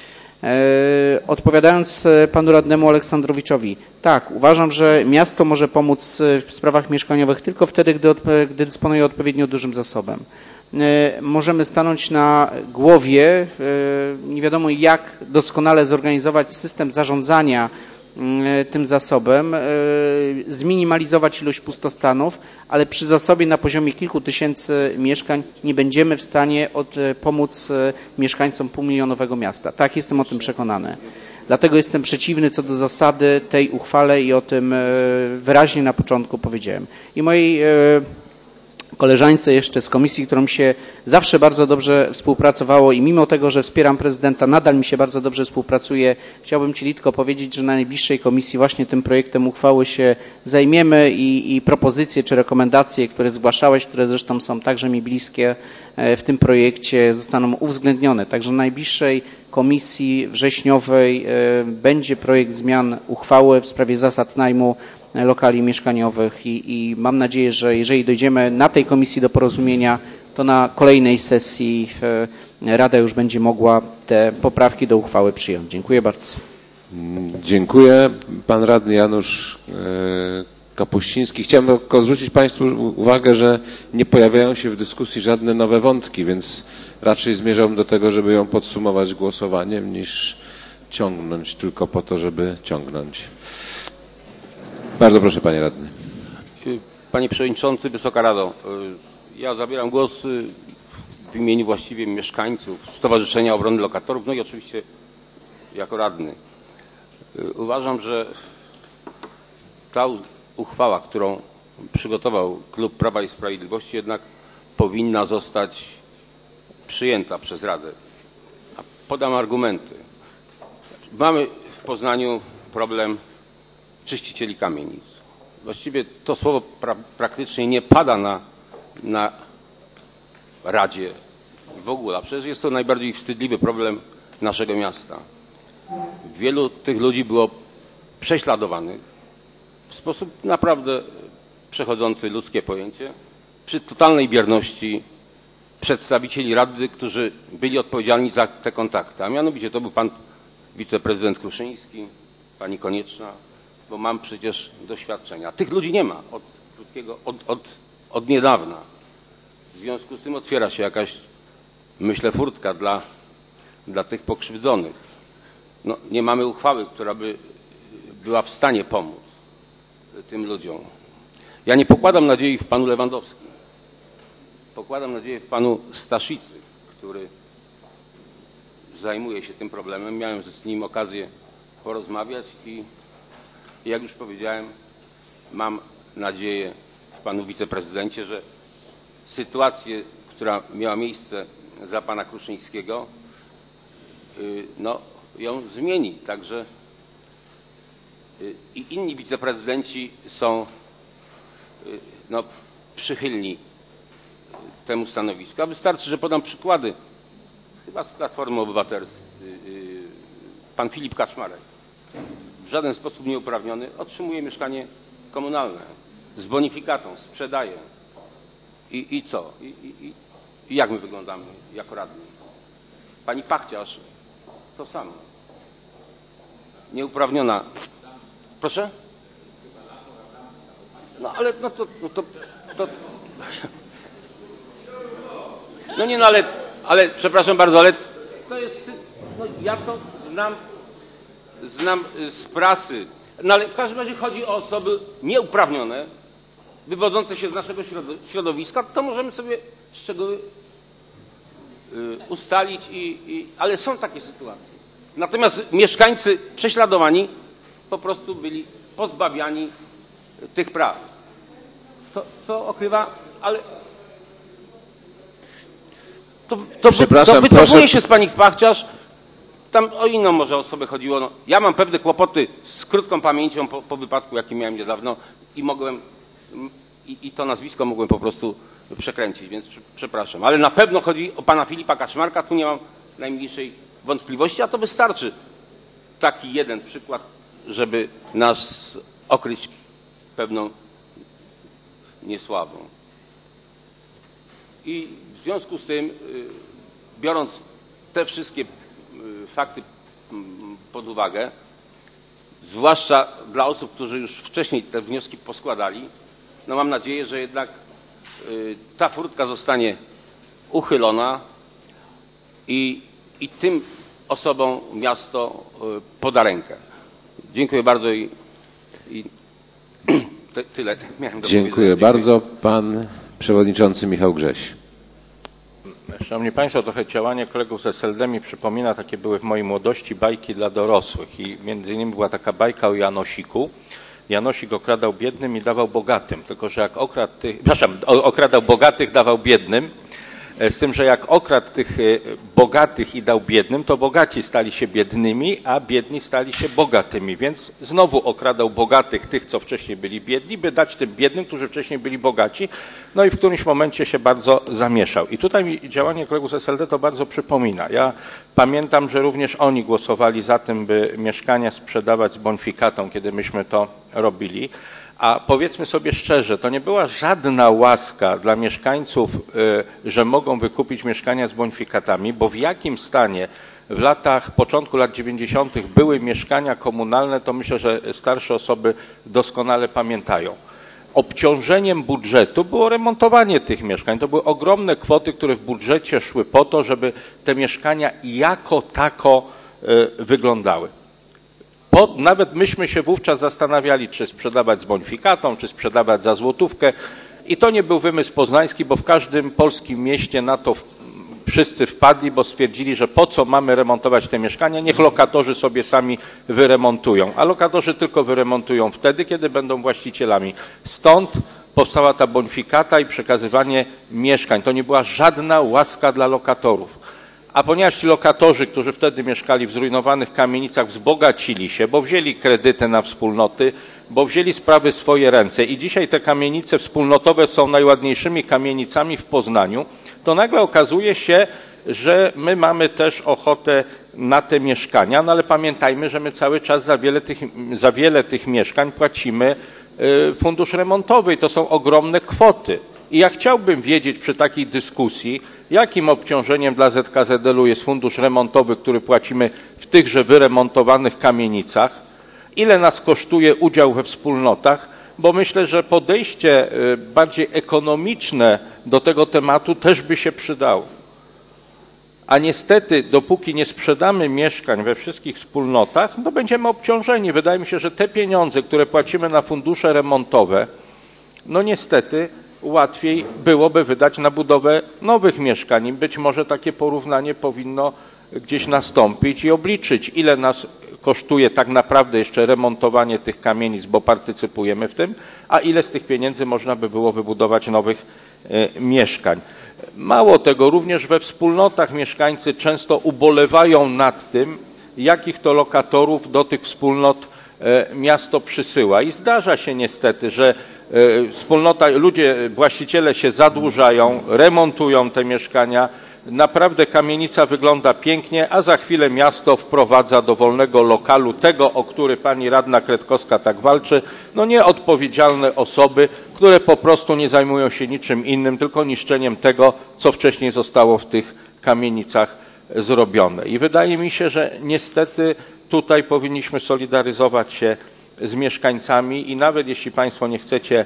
Odpowiadając panu radnemu Aleksandrowiczowi, tak, uważam, że miasto może pomóc w sprawach mieszkaniowych tylko wtedy, gdy dysponuje odpowiednio dużym zasobem. Możemy stanąć na głowie, nie wiadomo jak doskonale zorganizować system zarządzania tym zasobem, zminimalizować ilość pustostanów, ale przy zasobie na poziomie kilku tysięcy mieszkań nie będziemy w stanie pomóc mieszkańcom półmilionowego miasta. Tak, jestem o tym przekonany. Dlatego jestem przeciwny co do zasady tej uchwale i o tym wyraźnie na początku powiedziałem. I mojej koleżance jeszcze z komisji, którą mi się zawsze bardzo dobrze współpracowało i mimo tego, że wspieram prezydenta, nadal mi się bardzo dobrze współpracuje. Chciałbym Ci, Litko, powiedzieć, że na najbliższej komisji właśnie tym projektem uchwały się zajmiemy i propozycje czy rekomendacje, które zgłaszałeś, które zresztą są także mi bliskie w tym projekcie, zostaną uwzględnione. Także na najbliższej komisji wrześniowej będzie projekt zmian uchwały w sprawie zasad najmu lokali mieszkaniowych i mam nadzieję, że jeżeli dojdziemy na tej komisji do porozumienia, to na kolejnej sesji Rada już będzie mogła te poprawki do uchwały przyjąć. Dziękuję bardzo. Dziękuję. Pan radny Janusz Kapuściński. Chciałem tylko zwrócić Państwu uwagę, że nie pojawiają się w dyskusji żadne nowe wątki, więc raczej zmierzam do tego, żeby ją podsumować głosowaniem, niż ciągnąć tylko po to, żeby ciągnąć. Bardzo proszę, panie radny. Panie Przewodniczący, Wysoka Rado, ja zabieram głos w imieniu właściwie mieszkańców Stowarzyszenia Obrony Lokatorów, no i oczywiście jako radny. Uważam, że ta uchwała, którą przygotował Klub Prawa i Sprawiedliwości, jednak powinna zostać przyjęta przez Radę. Podam argumenty. Mamy w Poznaniu problem czyścicieli kamienic. Właściwie to słowo praktycznie nie pada na Radzie w ogóle. Przecież jest to najbardziej wstydliwy problem naszego miasta. Wielu tych ludzi było prześladowanych w sposób naprawdę przechodzący ludzkie pojęcie przy totalnej bierności przedstawicieli Rady, którzy byli odpowiedzialni za te kontakty. A mianowicie to był pan wiceprezydent Kruszyński, pani Konieczna, bo mam przecież doświadczenia. Tych ludzi nie ma od niedawna. W związku z tym otwiera się jakaś, myślę, furtka dla tych pokrzywdzonych. No, nie mamy uchwały, która by była w stanie pomóc tym ludziom. Ja nie pokładam nadziei w panu Lewandowskim. Pokładam nadzieję w panu Staszicy, który zajmuje się tym problemem. Miałem z nim okazję porozmawiać i jak już powiedziałem, mam nadzieję w panu wiceprezydencie, że sytuację, która miała miejsce za pana Kruszyńskiego, no, ją zmieni. Także i inni wiceprezydenci są no, przychylni temu stanowisku. A wystarczy, że podam przykłady. Chyba z Platformy Obywatelskiej. Pan Filip Kaczmarek, w żaden sposób nieuprawniony, otrzymuje mieszkanie komunalne z bonifikatą, sprzedaje. I co? I jak my wyglądamy jako radni? Pani Pachciarz to samo. Nieuprawniona. Proszę? No ale no to no nie, no ale przepraszam bardzo, ale to jest, no ja to znam z prasy, no ale w każdym razie chodzi o osoby nieuprawnione, wywodzące się z naszego środowiska, to możemy sobie szczegóły ustalić, ale są takie sytuacje. Natomiast mieszkańcy prześladowani po prostu byli pozbawiani tych praw. Co okrywa, ale to wycofuje się z pani Pachciarz. Tam o inną może osobę chodziło. No, ja mam pewne kłopoty z krótką pamięcią po wypadku, jaki miałem niedawno i mogłem, i to nazwisko mogłem po prostu przekręcić, więc przepraszam. Ale na pewno chodzi o pana Filipa Kaczmarka, tu nie mam najmniejszej wątpliwości, a to wystarczy taki jeden przykład, żeby nas okryć pewną niesławą. I w związku z tym, biorąc te wszystkie fakty pod uwagę, zwłaszcza dla osób, którzy już wcześniej te wnioski poskładali, no mam nadzieję, że jednak ta furtka zostanie uchylona i tym osobom miasto poda rękę. Dziękuję bardzo i tyle miałem do Dziękuję bardzo. Pan przewodniczący Michał Grześ. Szanowni Państwo, trochę działanie kolegów z SLD mi przypomina, takie były w mojej młodości bajki dla dorosłych i między innymi była taka bajka o Janosiku. Janosik okradał biednym i dawał bogatym, tylko że jak okradał bogatych, dawał biednym, z tym, że jak okradł tych bogatych i dał biednym, to bogaci stali się biednymi, a biedni stali się bogatymi, więc znowu okradał bogatych, tych, co wcześniej byli biedni, by dać tym biednym, którzy wcześniej byli bogaci, no i w którymś momencie się bardzo zamieszał. I tutaj mi działanie kolegów z SLD to bardzo przypomina. Ja pamiętam, że również oni głosowali za tym, by mieszkania sprzedawać z bonifikatą, kiedy myśmy to robili. A powiedzmy sobie szczerze, to nie była żadna łaska dla mieszkańców, że mogą wykupić mieszkania z bonifikatami, bo w jakim stanie w początku lat 90. były mieszkania komunalne, to myślę, że starsze osoby doskonale pamiętają. Obciążeniem budżetu było remontowanie tych mieszkań. To były ogromne kwoty, które w budżecie szły po to, żeby te mieszkania jako tako wyglądały. bo nawet myśmy się wówczas zastanawiali, czy sprzedawać z bonifikatą, czy sprzedawać za złotówkę. I to nie był wymysł poznański, bo w każdym polskim mieście na to wszyscy wpadli, bo stwierdzili, że po co mamy remontować te mieszkania, niech lokatorzy sobie sami wyremontują. A lokatorzy tylko wyremontują wtedy, kiedy będą właścicielami. Stąd powstała ta bonifikata i przekazywanie mieszkań. To nie była żadna łaska dla lokatorów. A ponieważ ci lokatorzy, którzy wtedy mieszkali w zrujnowanych kamienicach, wzbogacili się, bo wzięli kredyty na wspólnoty, bo wzięli sprawy w swoje ręce i dzisiaj te kamienice wspólnotowe są najładniejszymi kamienicami w Poznaniu, to nagle okazuje się, że my mamy też ochotę na te mieszkania, no ale pamiętajmy, że my cały czas za wiele tych mieszkań płacimy fundusz remontowy i to są ogromne kwoty. I ja chciałbym wiedzieć przy takiej dyskusji, jakim obciążeniem dla ZKZL-u jest fundusz remontowy, który płacimy w tychże wyremontowanych kamienicach, ile nas kosztuje udział we wspólnotach, bo myślę, że podejście bardziej ekonomiczne do tego tematu też by się przydało. A niestety, dopóki nie sprzedamy mieszkań we wszystkich wspólnotach, to będziemy obciążeni. Wydaje mi się, że te pieniądze, które płacimy na fundusze remontowe, no niestety łatwiej byłoby wydać na budowę nowych mieszkań. Być może takie porównanie powinno gdzieś nastąpić i obliczyć, ile nas kosztuje tak naprawdę jeszcze remontowanie tych kamienic, bo partycypujemy w tym, a ile z tych pieniędzy można by było wybudować nowych mieszkań. Mało tego, również we wspólnotach mieszkańcy często ubolewają nad tym, jakich to lokatorów do tych wspólnot miasto przysyła. I zdarza się niestety, że właściciele się zadłużają, remontują te mieszkania. Naprawdę kamienica wygląda pięknie, a za chwilę miasto wprowadza do wolnego lokalu tego, o który pani radna Kretkowska tak walczy, no nieodpowiedzialne osoby, które po prostu nie zajmują się niczym innym, tylko niszczeniem tego, co wcześniej zostało w tych kamienicach zrobione. I wydaje mi się, że niestety tutaj powinniśmy solidaryzować się z mieszkańcami i nawet jeśli państwo nie chcecie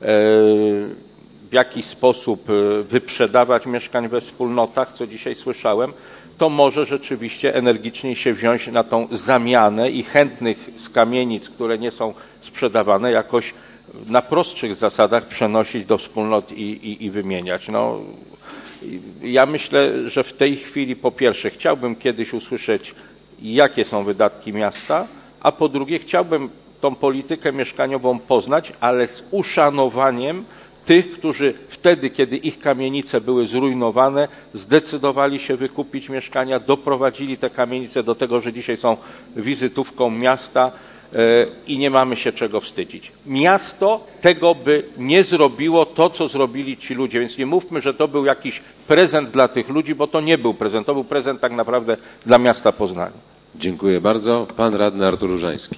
w jakiś sposób wyprzedawać mieszkań we wspólnotach, co dzisiaj słyszałem, to może rzeczywiście energiczniej się wziąć na tą zamianę i chętnych z kamienic, które nie są sprzedawane, jakoś na prostszych zasadach przenosić do wspólnot i wymieniać. No, ja myślę, że w tej chwili po pierwsze chciałbym kiedyś usłyszeć, jakie są wydatki miasta, a po drugie chciałbym tą politykę mieszkaniową poznać, ale z uszanowaniem tych, którzy wtedy, kiedy ich kamienice były zrujnowane, zdecydowali się wykupić mieszkania, doprowadzili te kamienice do tego, że dzisiaj są wizytówką miasta i nie mamy się czego wstydzić. Miasto tego by nie zrobiło to, co zrobili ci ludzie, więc nie mówmy, że to był jakiś prezent dla tych ludzi, bo to nie był prezent, to był prezent tak naprawdę dla miasta Poznania. Dziękuję bardzo. Pan radny Artur Różański.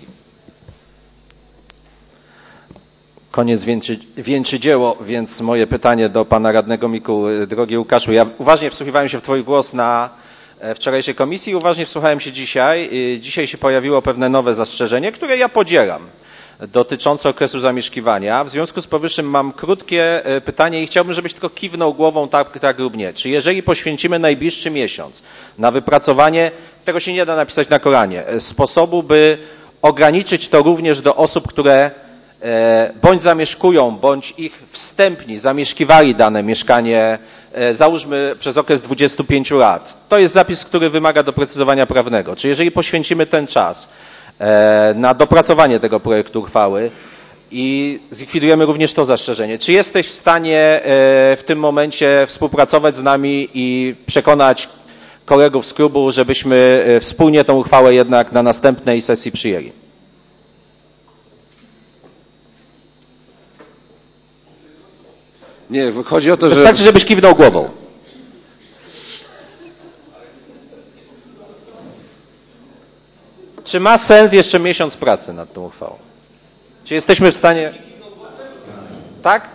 Koniec wieńczy dzieło, więc moje pytanie do pana radnego Mikuły. Drogi Łukaszu, ja uważnie wsłuchiwałem się w twój głos na wczorajszej komisji i uważnie wsłuchałem się dzisiaj. Dzisiaj się pojawiło pewne nowe zastrzeżenie, które ja podzielam, dotyczące okresu zamieszkiwania. W związku z powyższym mam krótkie pytanie i chciałbym, żebyś tylko kiwnął głową tak lub nie. Czy jeżeli poświęcimy najbliższy miesiąc na wypracowanie, tego się nie da napisać na Koranie, sposobu, by ograniczyć to również do osób, które bądź zamieszkują, bądź ich wstępni zamieszkiwali dane mieszkanie, załóżmy przez okres 25 lat. To jest zapis, który wymaga doprecyzowania prawnego. Czy jeżeli poświęcimy ten czas na dopracowanie tego projektu uchwały i zlikwidujemy również to zastrzeżenie, czy jesteś w stanie w tym momencie współpracować z nami i przekonać kolegów z klubu, żebyśmy wspólnie tę uchwałę jednak na następnej sesji przyjęli? Nie, chodzi o to, że... Wystarczy, żebyś kiwnął głową. Czy ma sens jeszcze miesiąc pracy nad tą uchwałą? Czy jesteśmy w stanie... Tak?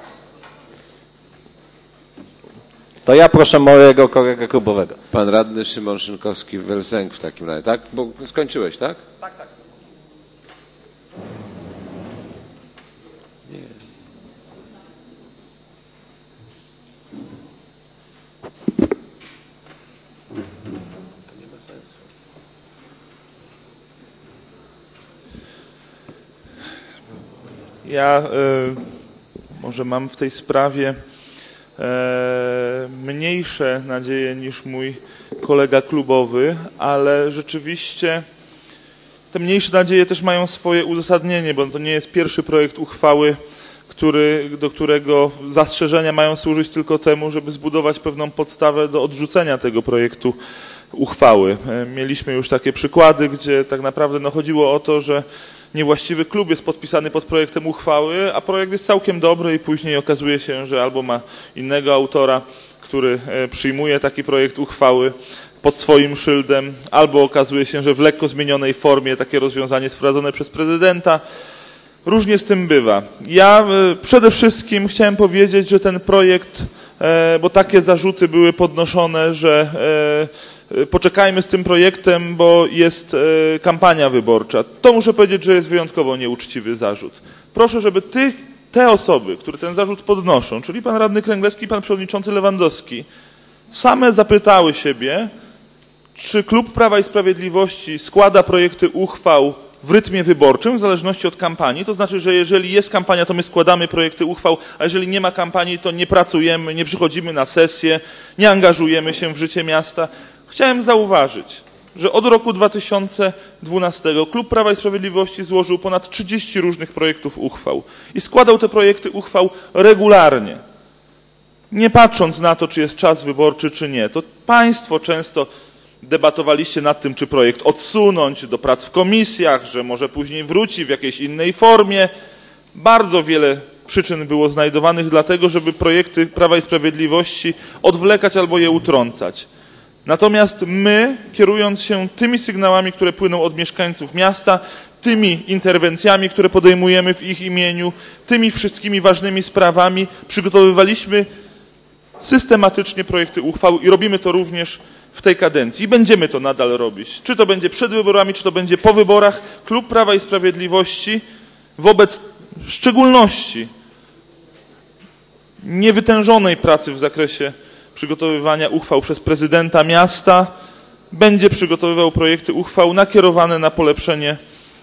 To ja proszę mojego kolegę klubowego. Pan radny Szymon Szynkowski-Welsenk w takim razie, tak? Bo skończyłeś, tak? Tak, tak. Ja może mam w tej sprawie mniejsze nadzieje niż mój kolega klubowy, ale rzeczywiście te mniejsze nadzieje też mają swoje uzasadnienie, bo to nie jest pierwszy projekt uchwały, do którego zastrzeżenia mają służyć tylko temu, żeby zbudować pewną podstawę do odrzucenia tego projektu uchwały. Mieliśmy już takie przykłady, gdzie tak naprawdę chodziło o to, że niewłaściwy klub jest podpisany pod projektem uchwały, a projekt jest całkiem dobry i później okazuje się, że albo ma innego autora, który przyjmuje taki projekt uchwały pod swoim szyldem, albo okazuje się, że w lekko zmienionej formie takie rozwiązanie jest wprowadzone przez prezydenta. Różnie z tym bywa. Ja przede wszystkim chciałem powiedzieć, że ten projekt, bo takie zarzuty były podnoszone, że poczekajmy z tym projektem, bo jest kampania wyborcza. To muszę powiedzieć, że jest wyjątkowo nieuczciwy zarzut. Proszę, żeby te osoby, które ten zarzut podnoszą, czyli pan radny Kręglewski i pan przewodniczący Lewandowski, same zapytały siebie, czy klub Prawa i Sprawiedliwości składa projekty uchwał w rytmie wyborczym, w zależności od kampanii. To znaczy, że jeżeli jest kampania, to my składamy projekty uchwał, a jeżeli nie ma kampanii, to nie pracujemy, nie przychodzimy na sesję, nie angażujemy się w życie miasta. Chciałem zauważyć, że od roku 2012 klub Prawa i Sprawiedliwości złożył ponad 30 różnych projektów uchwał i składał te projekty uchwał regularnie. Nie patrząc na to, czy jest czas wyborczy, czy nie. To państwo często debatowaliście nad tym, czy projekt odsunąć do prac w komisjach, że może później wróci w jakiejś innej formie. Bardzo wiele przyczyn było znajdowanych dlatego, żeby projekty Prawa i Sprawiedliwości odwlekać albo je utrącać. Natomiast my, kierując się tymi sygnałami, które płyną od mieszkańców miasta, tymi interwencjami, które podejmujemy w ich imieniu, tymi wszystkimi ważnymi sprawami, przygotowywaliśmy systematycznie projekty uchwał i robimy to również w tej kadencji. I będziemy to nadal robić. Czy to będzie przed wyborami, czy to będzie po wyborach. Klub Prawa i Sprawiedliwości wobec w szczególności niewytężonej pracy w zakresie przygotowywania uchwał przez prezydenta miasta będzie przygotowywał projekty uchwał nakierowane na polepszenie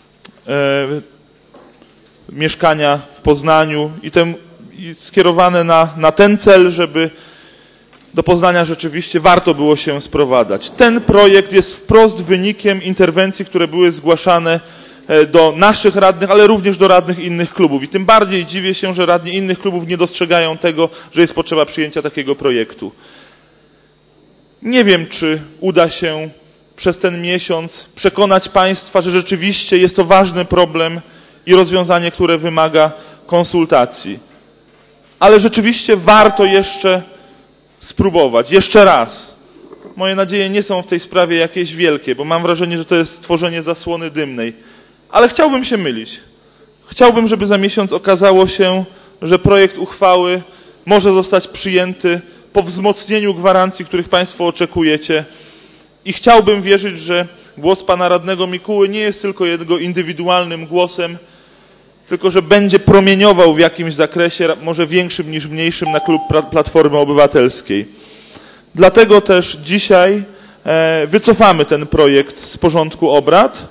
mieszkania w Poznaniu i skierowane na ten cel, żeby do Poznania rzeczywiście warto było się sprowadzać. Ten projekt jest wprost wynikiem interwencji, które były zgłaszane do naszych radnych, ale również do radnych innych klubów. I tym bardziej dziwię się, że radni innych klubów nie dostrzegają tego, że jest potrzeba przyjęcia takiego projektu. Nie wiem, czy uda się przez ten miesiąc przekonać państwa, że rzeczywiście jest to ważny problem i rozwiązanie, które wymaga konsultacji. Ale rzeczywiście warto jeszcze spróbować. Jeszcze raz. Moje nadzieje nie są w tej sprawie jakieś wielkie, bo mam wrażenie, że to jest tworzenie zasłony dymnej. Ale chciałbym się mylić. Chciałbym, żeby za miesiąc okazało się, że projekt uchwały może zostać przyjęty po wzmocnieniu gwarancji, których państwo oczekujecie. I chciałbym wierzyć, że głos pana radnego Mikuły nie jest tylko jego indywidualnym głosem, tylko że będzie promieniował w jakimś zakresie, może większym niż mniejszym, na klub Platformy Obywatelskiej. Dlatego też dzisiaj wycofamy ten projekt z porządku obrad,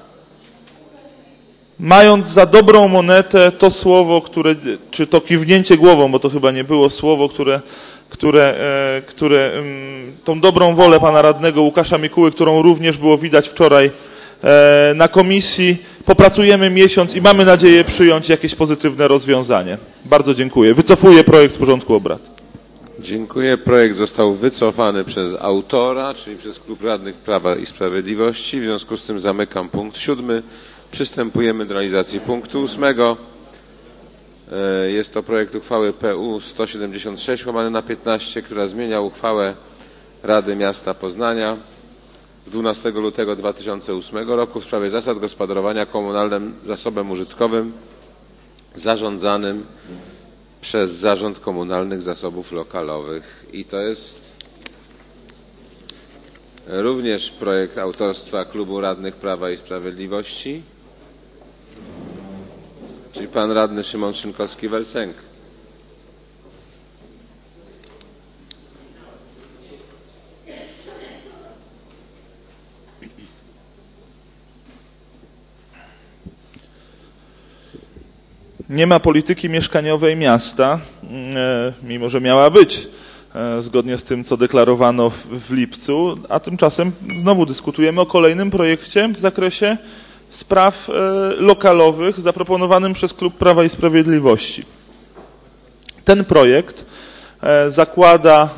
mając za dobrą monetę to słowo, czy to kiwnięcie głową, bo to chyba nie było słowo, które tą dobrą wolę pana radnego Łukasza Mikuły, którą również było widać wczoraj na komisji. Popracujemy miesiąc i mamy nadzieję przyjąć jakieś pozytywne rozwiązanie. Bardzo dziękuję. Wycofuję projekt z porządku obrad. Dziękuję. Projekt został wycofany przez autora, czyli przez Klub Radnych Prawa i Sprawiedliwości. W związku z tym zamykam punkt 7. Przystępujemy do realizacji punktu 8. Jest to projekt uchwały PU 176/15, która zmienia uchwałę Rady Miasta Poznania z 12 lutego 2008 roku w sprawie zasad gospodarowania komunalnym zasobem użytkowym zarządzanym przez Zarząd Komunalnych Zasobów Lokalowych. I to jest również projekt autorstwa Klubu Radnych Prawa i Sprawiedliwości, czyli pan radny Szymon Szynkowski-Welsenk. nie ma polityki mieszkaniowej miasta, mimo że miała być, zgodnie z tym, co deklarowano w lipcu, a tymczasem znowu dyskutujemy o kolejnym projekcie w zakresie spraw lokalowych zaproponowanym przez Klub Prawa i Sprawiedliwości. Ten projekt zakłada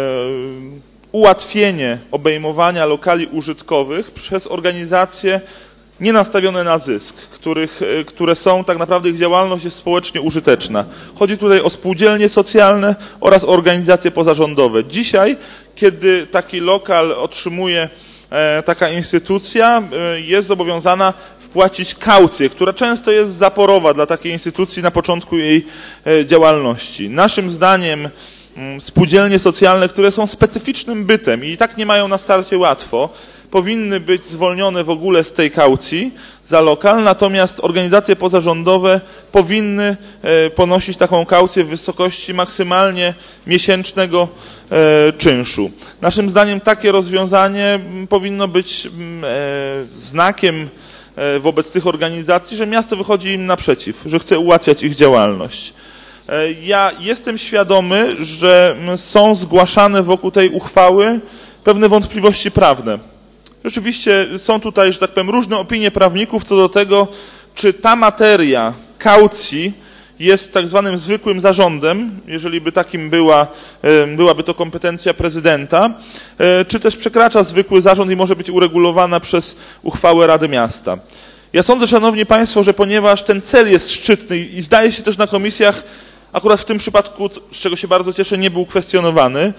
ułatwienie obejmowania lokali użytkowych przez organizacje nienastawione na zysk, które są tak naprawdę, ich działalność jest społecznie użyteczna. Chodzi tutaj o spółdzielnie socjalne oraz organizacje pozarządowe. Dzisiaj, kiedy taki lokal otrzymuje taka instytucja, jest zobowiązana wpłacić kaucję, która często jest zaporowa dla takiej instytucji na początku jej działalności. Naszym zdaniem spółdzielnie socjalne, które są specyficznym bytem i tak nie mają na starcie łatwo, powinny być zwolnione w ogóle z tej kaucji za lokal, natomiast organizacje pozarządowe powinny ponosić taką kaucję w wysokości maksymalnie miesięcznego czynszu. Naszym zdaniem takie rozwiązanie powinno być znakiem wobec tych organizacji, że miasto wychodzi im naprzeciw, że chce ułatwiać ich działalność. Ja jestem świadomy, że są zgłaszane wokół tej uchwały pewne wątpliwości prawne. Rzeczywiście są tutaj, że tak powiem, różne opinie prawników co do tego, czy ta materia kaucji jest tak zwanym zwykłym zarządem, jeżeli by takim byłaby to kompetencja prezydenta, czy też przekracza zwykły zarząd i może być uregulowana przez uchwałę Rady Miasta. Ja sądzę, szanowni państwo, że ponieważ ten cel jest szczytny i zdaje się też na komisjach, akurat w tym przypadku, z czego się bardzo cieszę, nie był kwestionowany,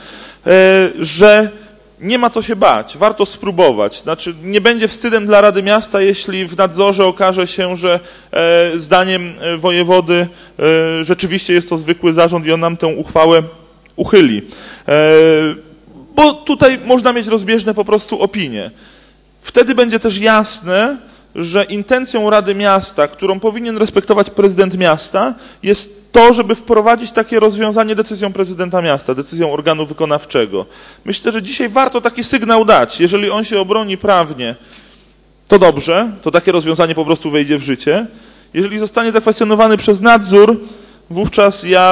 że nie ma co się bać, warto spróbować. Znaczy, nie będzie wstydem dla Rady Miasta, jeśli w nadzorze okaże się, że zdaniem wojewody rzeczywiście jest to zwykły zarząd i on nam tę uchwałę uchyli. Bo tutaj można mieć rozbieżne po prostu opinie. Wtedy będzie też jasne, że intencją Rady Miasta, którą powinien respektować prezydent miasta, jest to, żeby wprowadzić takie rozwiązanie decyzją prezydenta miasta, decyzją organu wykonawczego. Myślę, że dzisiaj warto taki sygnał dać. Jeżeli on się obroni prawnie, to dobrze, to takie rozwiązanie po prostu wejdzie w życie. Jeżeli zostanie zakwestionowany przez nadzór, wówczas ja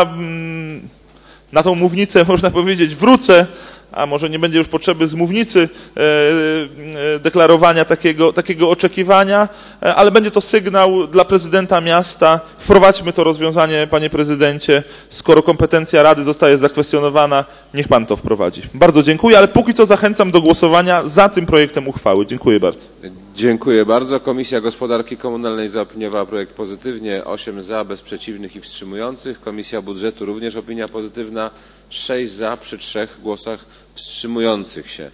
na tą mównicę, można powiedzieć, wrócę, a może nie będzie już potrzeby z mównicy deklarowania takiego oczekiwania, ale będzie to sygnał dla prezydenta miasta. Wprowadźmy to rozwiązanie, panie prezydencie, skoro kompetencja Rady zostaje zakwestionowana, niech pan to wprowadzi. Bardzo dziękuję, ale póki co zachęcam do głosowania za tym projektem uchwały. Dziękuję bardzo. Dziękuję bardzo. Komisja Gospodarki Komunalnej zaopiniowała projekt pozytywnie. 8 za, bez przeciwnych i wstrzymujących. Komisja Budżetu również opinia pozytywna. 6 za przy 3 głosach wstrzymujących się.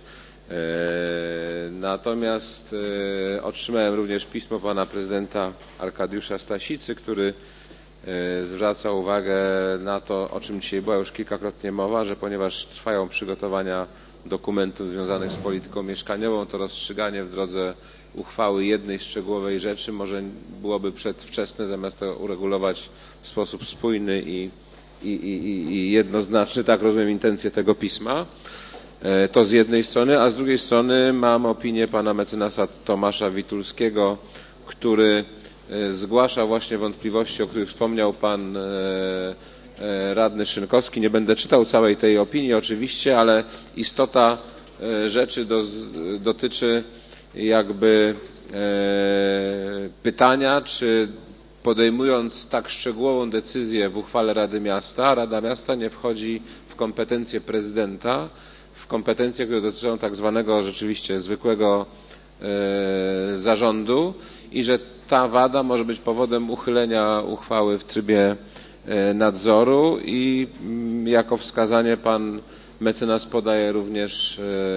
Natomiast otrzymałem również pismo pana prezydenta Arkadiusza Stasicy, który zwraca uwagę na to, o czym dzisiaj była już kilkakrotnie mowa, że ponieważ trwają przygotowania dokumentów związanych z polityką mieszkaniową, to rozstrzyganie w drodze uchwały jednej szczegółowej rzeczy może byłoby przedwczesne, zamiast to uregulować w sposób spójny i jednoznaczny, tak rozumiem intencję tego pisma. To z jednej strony, a z drugiej strony mam opinię pana mecenasa Tomasza Witulskiego, który zgłasza właśnie wątpliwości, o których wspomniał pan radny Szynkowski. Nie będę czytał całej tej opinii oczywiście, ale istota rzeczy dotyczy jakby pytania, czy podejmując tak szczegółową decyzję w uchwale Rady Miasta, Rada Miasta nie wchodzi w kompetencje prezydenta, w kompetencje, które dotyczą tak zwanego rzeczywiście zwykłego zarządu i że ta wada może być powodem uchylenia uchwały w trybie nadzoru i jako wskazanie pan mecenas podaje również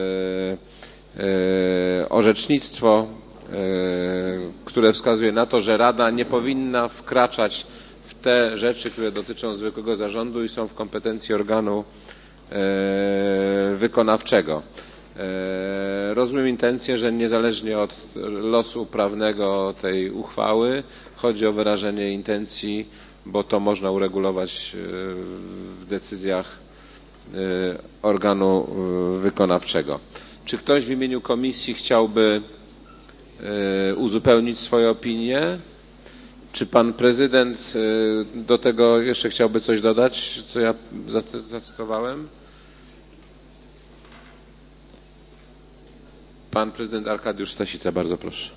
orzecznictwo, które wskazuje na to, że Rada nie powinna wkraczać w te rzeczy, które dotyczą zwykłego zarządu i są w kompetencji organu wykonawczego. Rozumiem intencję, że niezależnie od losu prawnego tej uchwały chodzi o wyrażenie intencji, bo to można uregulować w decyzjach organu wykonawczego. Czy ktoś w imieniu komisji chciałby uzupełnić swoje opinie? Czy pan prezydent do tego jeszcze chciałby coś dodać, co ja zacytowałem? Pan prezydent Arkadiusz Stasica, bardzo proszę.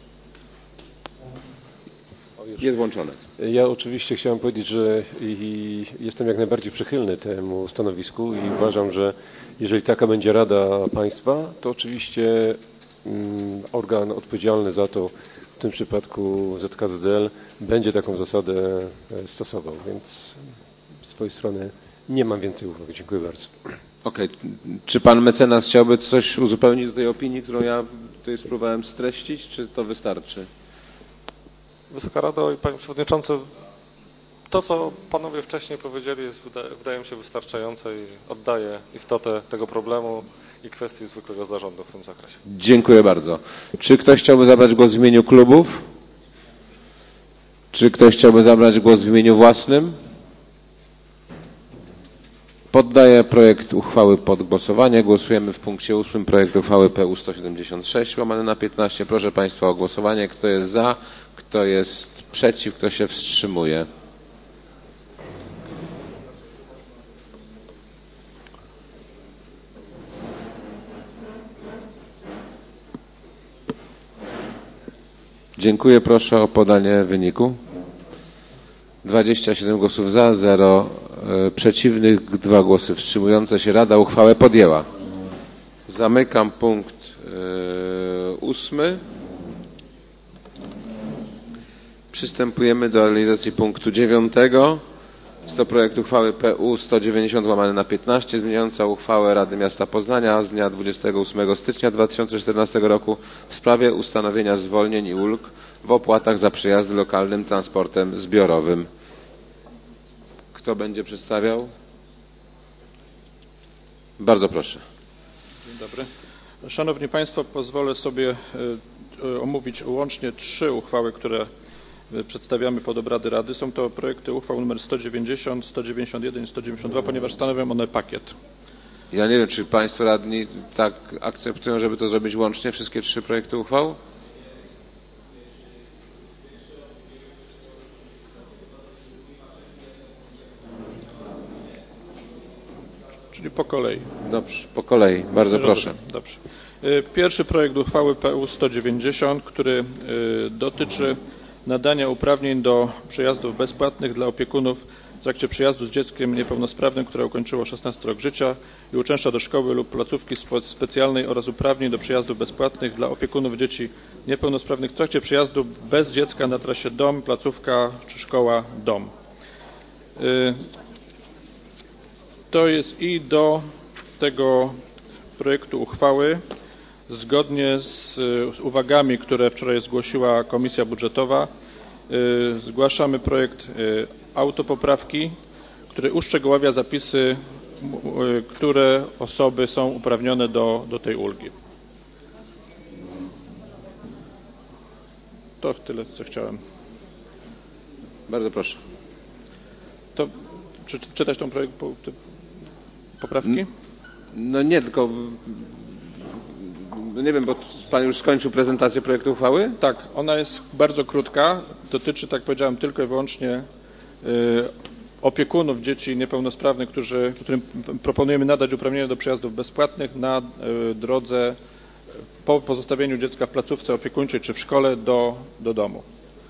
Jest włączone. Ja oczywiście chciałem powiedzieć, że jestem jak najbardziej przychylny temu stanowisku i uważam, że jeżeli taka będzie Rada Państwa, to oczywiście organ odpowiedzialny za to, w tym przypadku ZKZDL, będzie taką zasadę stosował, więc z swojej strony nie mam więcej uwag. Dziękuję bardzo. Okej. Czy pan mecenas chciałby coś uzupełnić do tej opinii, którą ja tutaj spróbowałem streścić, czy to wystarczy? Wysoka Rado i Panie Przewodniczący, to co Panowie wcześniej powiedzieli wydaje mi się wystarczające i oddaje istotę tego problemu i kwestii zwykłego zarządu w tym zakresie. Dziękuję bardzo. Czy ktoś chciałby zabrać głos w imieniu klubów? Czy ktoś chciałby zabrać głos w imieniu własnym? Poddaję projekt uchwały pod głosowanie. Głosujemy w punkcie 8 projekt uchwały PU 176/15. Proszę Państwa o głosowanie. Kto jest za? Kto jest przeciw? Kto się wstrzymuje? Dziękuję. Proszę o podanie wyniku. 27 głosów za, 0 przeciwnych, 2 głosy wstrzymujące się. Rada uchwałę podjęła. Zamykam punkt 8. Przystępujemy do realizacji punktu 9. Jest to projekt uchwały PU 190/15 zmieniająca uchwałę Rady Miasta Poznania z dnia 28 stycznia 2014 roku w sprawie ustanowienia zwolnień i ulg w opłatach za przejazdy lokalnym transportem zbiorowym. Kto będzie przedstawiał? Bardzo proszę. Dzień dobry. Szanowni Państwo, pozwolę sobie omówić łącznie 3 uchwały, które przedstawiamy pod obrady Rady. Są to projekty uchwał nr 190, 191 i 192, ponieważ stanowią one pakiet. Ja nie wiem, czy Państwo radni tak akceptują, żeby to zrobić łącznie, wszystkie 3 projekty uchwał? Czyli po kolei. Dobrze, po kolei. Bardzo proszę. Dobrze. Pierwszy projekt uchwały PU 190, który dotyczy nadania uprawnień do przejazdów bezpłatnych dla opiekunów w trakcie przejazdu z dzieckiem niepełnosprawnym, które ukończyło 16 rok życia i uczęszcza do szkoły lub placówki specjalnej oraz uprawnień do przejazdów bezpłatnych dla opiekunów dzieci niepełnosprawnych w trakcie przejazdu bez dziecka na trasie dom, placówka czy szkoła, dom. To jest i do tego projektu uchwały zgodnie z uwagami, które wczoraj zgłosiła Komisja Budżetowa, zgłaszamy projekt autopoprawki, który uszczegóławia zapisy, które osoby są uprawnione do tej ulgi. To tyle, co chciałem. Bardzo proszę. To czytać tą projekt poprawki? No nie, tylko nie wiem, bo Pan już skończył prezentację projektu uchwały? Tak, ona jest bardzo krótka. Dotyczy, tak jak powiedziałem, tylko i wyłącznie opiekunów dzieci niepełnosprawnych, którym proponujemy nadać uprawnienia do przejazdów bezpłatnych na drodze po pozostawieniu dziecka w placówce opiekuńczej czy w szkole do domu.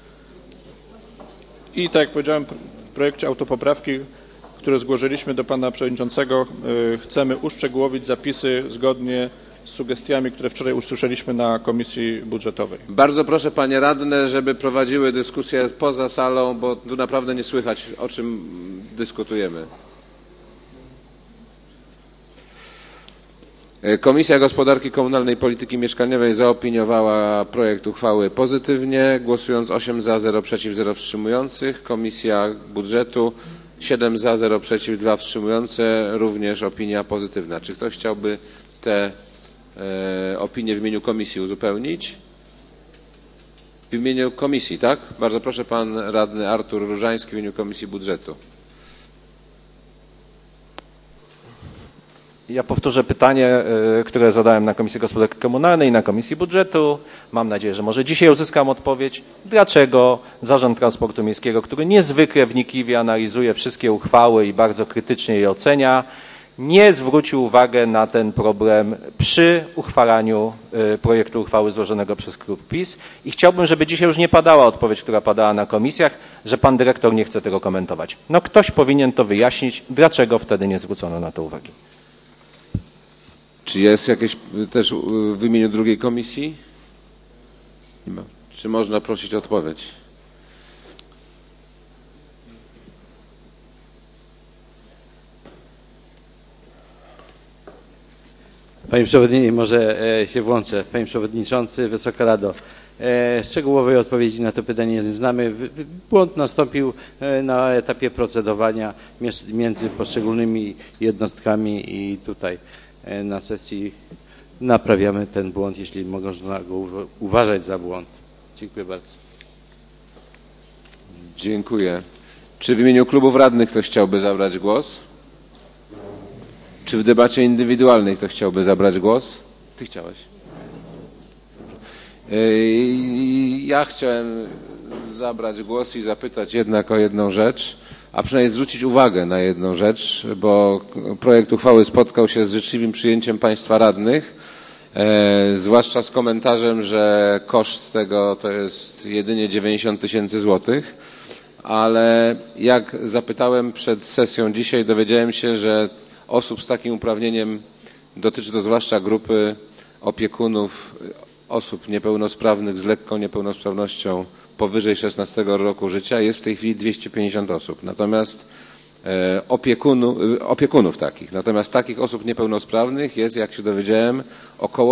I tak jak powiedziałem, w projekcie autopoprawki, które złożyliśmy do Pana Przewodniczącego, chcemy uszczegółowić zapisy zgodnie z sugestiami, które wczoraj usłyszeliśmy na Komisji Budżetowej. Bardzo proszę Panie Radne, żeby prowadziły dyskusję poza salą, bo tu naprawdę nie słychać, o czym dyskutujemy. Komisja Gospodarki Komunalnej i Polityki Mieszkaniowej zaopiniowała projekt uchwały pozytywnie, głosując 8 za, 0 przeciw, 0 wstrzymujących. Komisja Budżetu 7 za, 0 przeciw, 2 wstrzymujące, również opinia pozytywna. Czy ktoś chciałby te opinię w imieniu komisji uzupełnić? W imieniu komisji, tak? Bardzo proszę, pan radny Artur Różański w imieniu Komisji Budżetu. Ja powtórzę pytanie, które zadałem na Komisji Gospodarki Komunalnej i na Komisji Budżetu. Mam nadzieję, że może dzisiaj uzyskam odpowiedź. Dlaczego Zarząd Transportu Miejskiego, który niezwykle wnikliwie analizuje wszystkie uchwały i bardzo krytycznie je ocenia, nie zwrócił uwagi na ten problem przy uchwalaniu projektu uchwały złożonego przez klub PiS i chciałbym, żeby dzisiaj już nie padała odpowiedź, która padała na komisjach, że pan dyrektor nie chce tego komentować. No ktoś powinien to wyjaśnić, dlaczego wtedy nie zwrócono na to uwagi. Czy jest jakieś też w imieniu drugiej komisji? Nie ma. Czy można prosić o odpowiedź? Panie Przewodniczący, może się włączę. Panie Przewodniczący, Wysoka Rado, szczegółowej odpowiedzi na to pytanie nie znamy. Błąd nastąpił na etapie procedowania między poszczególnymi jednostkami i tutaj na sesji naprawiamy ten błąd, jeśli można go uważać za błąd. Dziękuję bardzo. Dziękuję. Czy w imieniu klubów radnych ktoś chciałby zabrać głos? Czy w debacie indywidualnej ktoś chciałby zabrać głos? Ty chciałeś. Ja chciałem zabrać głos i zapytać jednak o jedną rzecz, a przynajmniej zwrócić uwagę na jedną rzecz, bo projekt uchwały spotkał się z życzliwym przyjęciem państwa radnych, zwłaszcza z komentarzem, że koszt tego to jest jedynie 90 000 złotych, ale jak zapytałem przed sesją dzisiaj, dowiedziałem się, że osób z takim uprawnieniem dotyczy to zwłaszcza grupy opiekunów osób niepełnosprawnych z lekką niepełnosprawnością powyżej 16 roku życia. Jest w tej chwili 250 osób. Natomiast opiekunów takich. Natomiast takich osób niepełnosprawnych jest, jak się dowiedziałem, około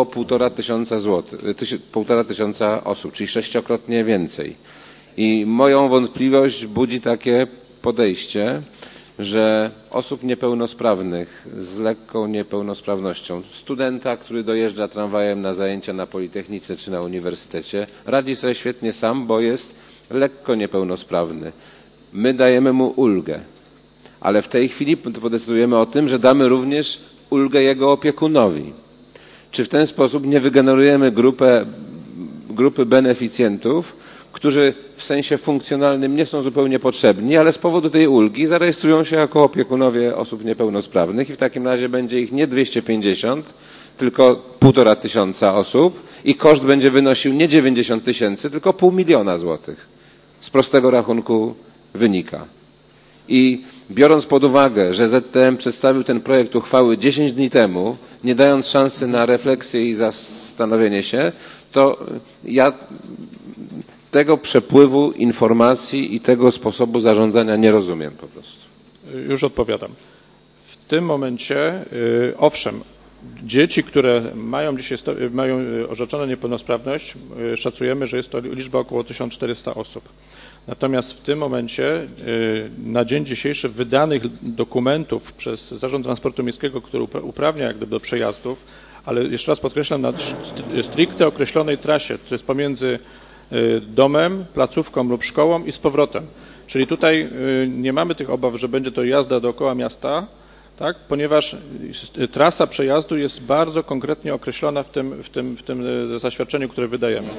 1500 osób, czyli 6-krotnie więcej. I moją wątpliwość budzi takie podejście, że osób niepełnosprawnych z lekką niepełnosprawnością, studenta, który dojeżdża tramwajem na zajęcia na Politechnice czy na uniwersytecie, radzi sobie świetnie sam, bo jest lekko niepełnosprawny. My dajemy mu ulgę, ale w tej chwili podecydujemy o tym, że damy również ulgę jego opiekunowi. Czy w ten sposób nie wygenerujemy grupy beneficjentów, którzy w sensie funkcjonalnym nie są zupełnie potrzebni, ale z powodu tej ulgi zarejestrują się jako opiekunowie osób niepełnosprawnych i w takim razie będzie ich nie 250, tylko 1500 osób i koszt będzie wynosił nie 90 000, tylko 500 000 złotych. Z prostego rachunku wynika. I biorąc pod uwagę, że ZTM przedstawił ten projekt uchwały 10 dni temu, nie dając szansy na refleksję i zastanowienie się, to ja tego przepływu informacji i tego sposobu zarządzania nie rozumiem po prostu. Już odpowiadam. W tym momencie, owszem, dzieci, które mają dzisiaj mają orzeczoną niepełnosprawność, szacujemy, że jest to liczba około 1400 osób. Natomiast w tym momencie, na dzień dzisiejszy, wydanych dokumentów przez Zarząd Transportu Miejskiego, który uprawnia jak gdyby do przejazdów, ale jeszcze raz podkreślam, na stricte określonej trasie, to jest pomiędzy domem, placówką lub szkołą i z powrotem. Czyli tutaj nie mamy tych obaw, że będzie to jazda dookoła miasta, tak? Ponieważ trasa przejazdu jest bardzo konkretnie określona w tym zaświadczeniu, które wydajemy.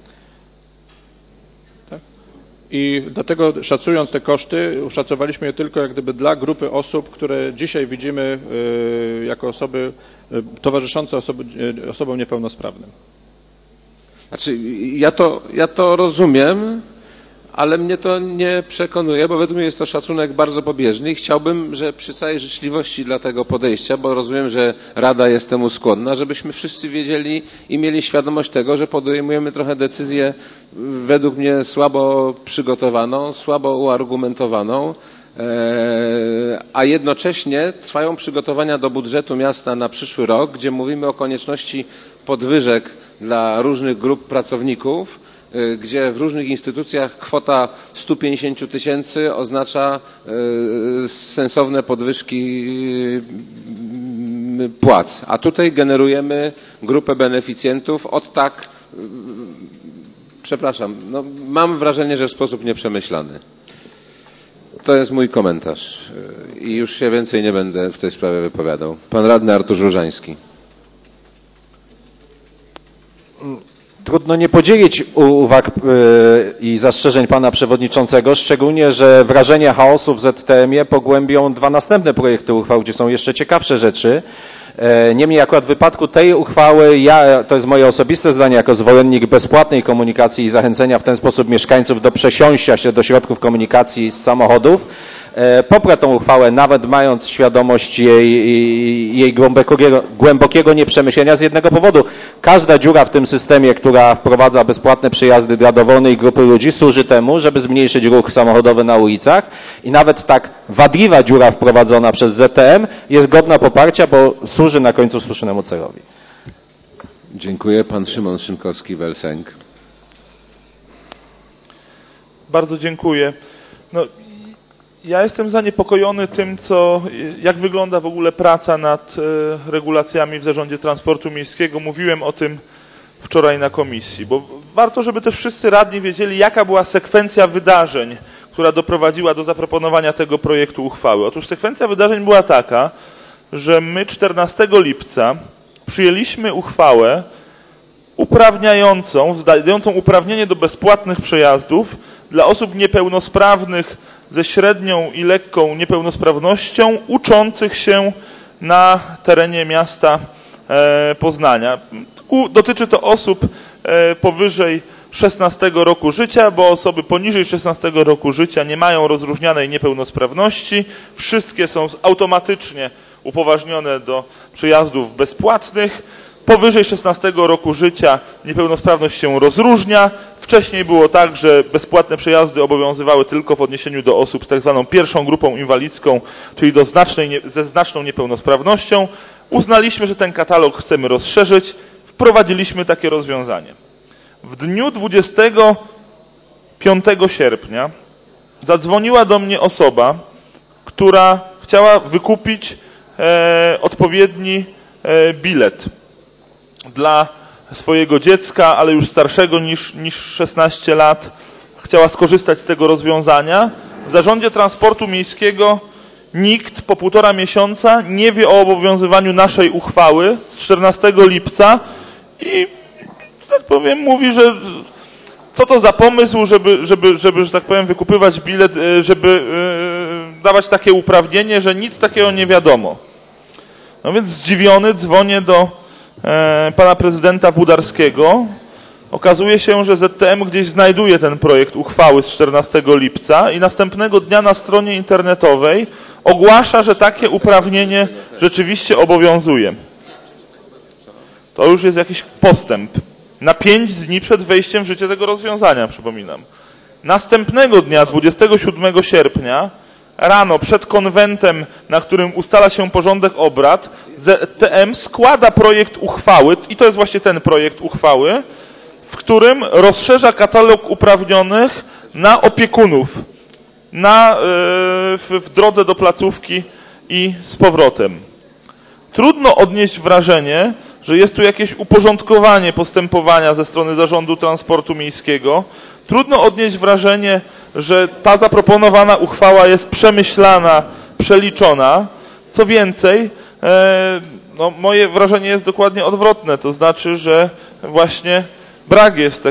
Tak? I dlatego szacując te koszty, szacowaliśmy je tylko jak gdyby dla grupy osób, które dzisiaj widzimy jako osoby towarzyszące osobom niepełnosprawnym. Znaczy, ja to rozumiem, ale mnie to nie przekonuje, bo według mnie jest to szacunek bardzo pobieżny i chciałbym, że przy całej życzliwości dla tego podejścia, bo rozumiem, że Rada jest temu skłonna, żebyśmy wszyscy wiedzieli i mieli świadomość tego, że podejmujemy trochę decyzję według mnie słabo przygotowaną, słabo uargumentowaną, a jednocześnie trwają przygotowania do budżetu miasta na przyszły rok, gdzie mówimy o konieczności podwyżek dla różnych grup pracowników, gdzie w różnych instytucjach kwota 150 000 oznacza sensowne podwyżki płac. A tutaj generujemy grupę beneficjentów od tak, przepraszam, no, mam wrażenie, że w sposób nieprzemyślany. To jest mój komentarz. i już się więcej nie będę w tej sprawie wypowiadał. Pan radny Artur Różański. Trudno nie podzielić uwag i zastrzeżeń pana przewodniczącego, szczególnie, że wrażenia chaosu w ZTM-ie pogłębią dwa następne projekty uchwał, gdzie są jeszcze ciekawsze rzeczy. Niemniej akurat w wypadku tej uchwały, to jest moje osobiste zdanie jako zwolennik bezpłatnej komunikacji i zachęcenia w ten sposób mieszkańców do przesiąścia się do środków komunikacji z samochodów, poprę tą uchwałę, nawet mając świadomość jej głębokiego nieprzemyślenia z jednego powodu. Każda dziura w tym systemie, która wprowadza bezpłatne przejazdy dla dowolnej grupy ludzi, służy temu, żeby zmniejszyć ruch samochodowy na ulicach i nawet tak wadliwa dziura wprowadzona przez ZTM jest godna poparcia, bo służy na końcu słusznemu celowi. Dziękuję. Pan Szymon Szynkowski-Welsenk. Bardzo dziękuję. No, ja jestem zaniepokojony tym, jak wygląda w ogóle praca nad regulacjami w Zarządzie Transportu Miejskiego. Mówiłem o tym wczoraj na komisji, bo warto, żeby też wszyscy radni wiedzieli, jaka była sekwencja wydarzeń, która doprowadziła do zaproponowania tego projektu uchwały. Otóż sekwencja wydarzeń była taka, że my 14 lipca przyjęliśmy uchwałę dającą uprawnienie do bezpłatnych przejazdów dla osób niepełnosprawnych ze średnią i lekką niepełnosprawnością uczących się na terenie miasta Poznania. Dotyczy to osób powyżej 16 roku życia, bo osoby poniżej 16 roku życia nie mają rozróżnianej niepełnosprawności. Wszystkie są automatycznie upoważnione do przejazdów bezpłatnych. Powyżej 16 roku życia niepełnosprawność się rozróżnia. Wcześniej było tak, że bezpłatne przejazdy obowiązywały tylko w odniesieniu do osób z tak zwaną pierwszą grupą inwalidzką, czyli ze znaczną niepełnosprawnością. Uznaliśmy, że ten katalog chcemy rozszerzyć. Wprowadziliśmy takie rozwiązanie. W dniu 25 sierpnia zadzwoniła do mnie osoba, która chciała wykupić odpowiedni bilet dla swojego dziecka, ale już starszego niż 16 lat. Chciała skorzystać z tego rozwiązania. W Zarządzie Transportu Miejskiego nikt po 1,5 miesiąca nie wie o obowiązywaniu naszej uchwały z 14 lipca i, tak powiem, mówi, że co to za pomysł, żeby że tak powiem, wykupywać bilet, żeby dawać takie uprawnienie, że nic takiego nie wiadomo. No więc zdziwiony dzwonię do pana prezydenta Włodarskiego. Okazuje się, że ZTM gdzieś znajduje ten projekt uchwały z 14 lipca i następnego dnia na stronie internetowej ogłasza, że takie uprawnienie rzeczywiście obowiązuje. To już jest jakiś postęp. Na 5 dni przed wejściem w życie tego rozwiązania, przypominam. Następnego dnia, 27 sierpnia, rano przed konwentem, na którym ustala się porządek obrad, ZTM składa projekt uchwały, i to jest właśnie ten projekt uchwały, w którym rozszerza katalog uprawnionych na opiekunów w drodze do placówki i z powrotem. Trudno odnieść wrażenie, że jest tu jakieś uporządkowanie postępowania ze strony Zarządu Transportu Miejskiego. Trudno odnieść wrażenie, że ta zaproponowana uchwała jest przemyślana, przeliczona. Co więcej, moje wrażenie jest dokładnie odwrotne. To znaczy, że właśnie brak jest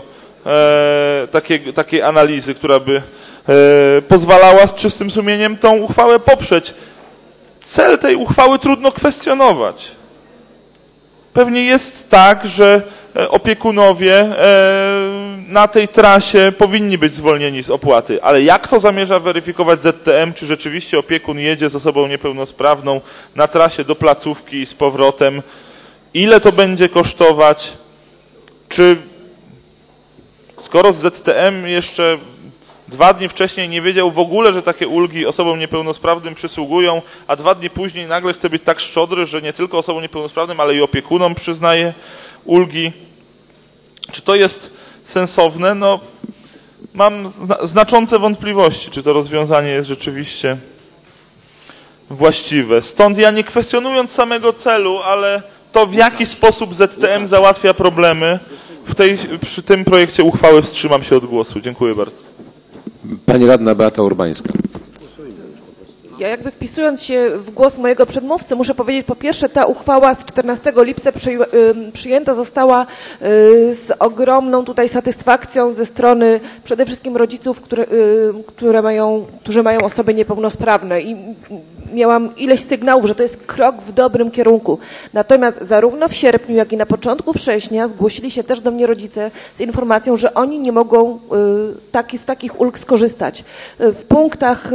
takiej analizy, która by pozwalała z czystym sumieniem tą uchwałę poprzeć. Cel tej uchwały trudno kwestionować. Pewnie jest tak, że opiekunowie na tej trasie powinni być zwolnieni z opłaty, ale jak to zamierza weryfikować ZTM, czy rzeczywiście opiekun jedzie z osobą niepełnosprawną na trasie do placówki i z powrotem, ile to będzie kosztować, czy skoro ZTM jeszcze 2 dni wcześniej nie wiedział w ogóle, że takie ulgi osobom niepełnosprawnym przysługują, a 2 dni później nagle chce być tak szczodry, że nie tylko osobom niepełnosprawnym, ale i opiekunom przyznaje ulgi. Czy to jest sensowne? No, mam znaczące wątpliwości, czy to rozwiązanie jest rzeczywiście właściwe. Stąd ja, nie kwestionując samego celu, ale to, w jaki sposób ZTM załatwia problemy, przy tym projekcie uchwały wstrzymam się od głosu. Dziękuję bardzo. Pani radna Beata Urbańska. Ja jakby wpisując się w głos mojego przedmówcy, muszę powiedzieć, po pierwsze, ta uchwała z 14 lipca przyjęta została z ogromną tutaj satysfakcją ze strony przede wszystkim rodziców, którzy mają osoby niepełnosprawne i miałam ileś sygnałów, że to jest krok w dobrym kierunku. Natomiast zarówno w sierpniu, jak i na początku września zgłosili się też do mnie rodzice z informacją, że oni nie mogą z takich ulg skorzystać. W punktach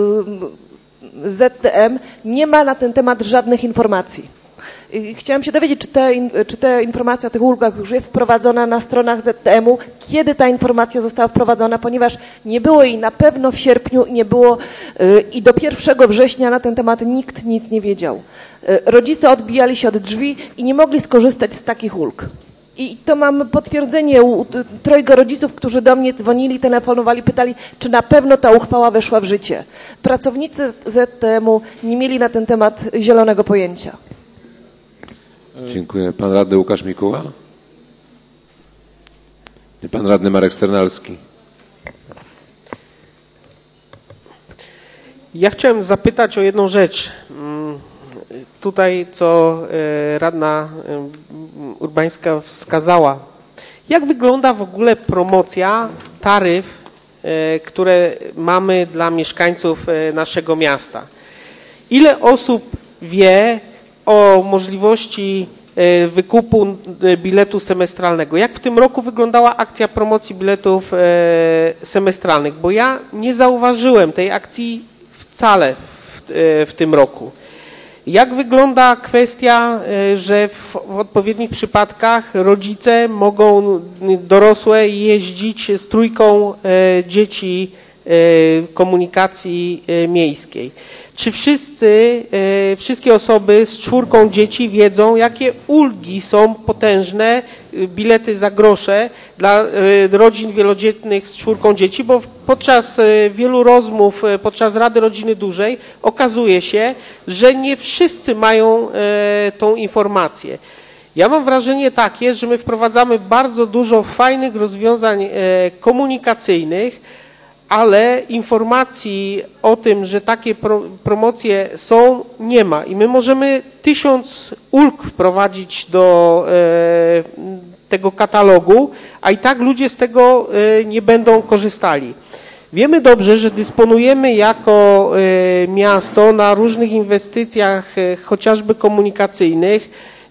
ZDM nie ma na ten temat żadnych informacji. Chciałam się dowiedzieć, czy ta informacja o tych ulgach już jest wprowadzona na stronach ZDM-u, kiedy ta informacja została wprowadzona, ponieważ nie było jej na pewno w sierpniu nie było i do 1 września na ten temat nikt nic nie wiedział. Rodzice odbijali się od drzwi i nie mogli skorzystać z takich ulg. I to mam potwierdzenie u trojga rodziców, którzy do mnie dzwonili, telefonowali, pytali, czy na pewno ta uchwała weszła w życie. Pracownicy ZDM-u nie mieli na ten temat zielonego pojęcia. Dziękuję. Pan radny Łukasz Mikuła? I pan radny Marek Sternalski. Ja chciałem zapytać o jedną rzecz. Tutaj, co radna Urbańska wskazała. Jak wygląda w ogóle promocja taryf, które mamy dla mieszkańców naszego miasta? Ile osób wie o możliwości wykupu biletu semestralnego? Jak w tym roku wyglądała akcja promocji biletów semestralnych? Bo ja nie zauważyłem tej akcji wcale w tym roku. Jak wygląda kwestia, że w odpowiednich przypadkach rodzice mogą dorosłe jeździć z trójką dzieci komunikacji miejskiej? Czy wszystkie osoby z 4 dzieci wiedzą, jakie ulgi są potężne, bilety za grosze dla rodzin wielodzietnych z 4 dzieci, bo podczas wielu rozmów, podczas Rady Rodziny Dużej okazuje się, że nie wszyscy mają tą informację. Ja mam wrażenie takie, że my wprowadzamy bardzo dużo fajnych rozwiązań komunikacyjnych, ale informacji o tym, że takie promocje są, nie ma. I my możemy 1000 ulg wprowadzić do tego katalogu, a i tak ludzie z tego nie będą korzystali. Wiemy dobrze, że dysponujemy jako miasto na różnych inwestycjach, chociażby komunikacyjnych,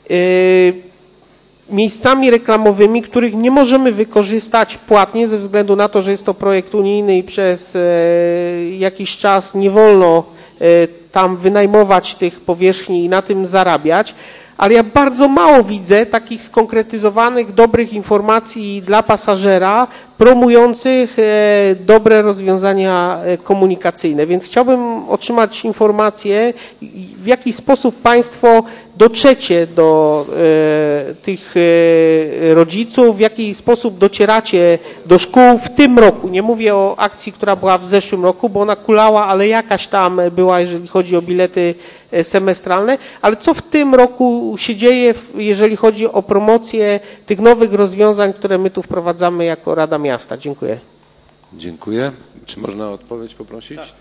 miejscami reklamowymi, których nie możemy wykorzystać płatnie ze względu na to, że jest to projekt unijny i przez jakiś czas nie wolno tam wynajmować tych powierzchni i na tym zarabiać. Ale ja bardzo mało widzę takich skonkretyzowanych, dobrych informacji dla pasażera, promujących dobre rozwiązania komunikacyjne. Więc chciałbym otrzymać informację, w jaki sposób Państwo dotrzecie do tych rodziców, w jaki sposób docieracie do szkół w tym roku. Nie mówię o akcji, która była w zeszłym roku, bo ona kulała, ale jakaś tam była, jeżeli chodzi o bilety semestralne. Ale co w tym roku się dzieje, jeżeli chodzi o promocję tych nowych rozwiązań, które my tu wprowadzamy jako Rada Miasta? Dziękuję. Dziękuję. Czy można o odpowiedź poprosić? Tak.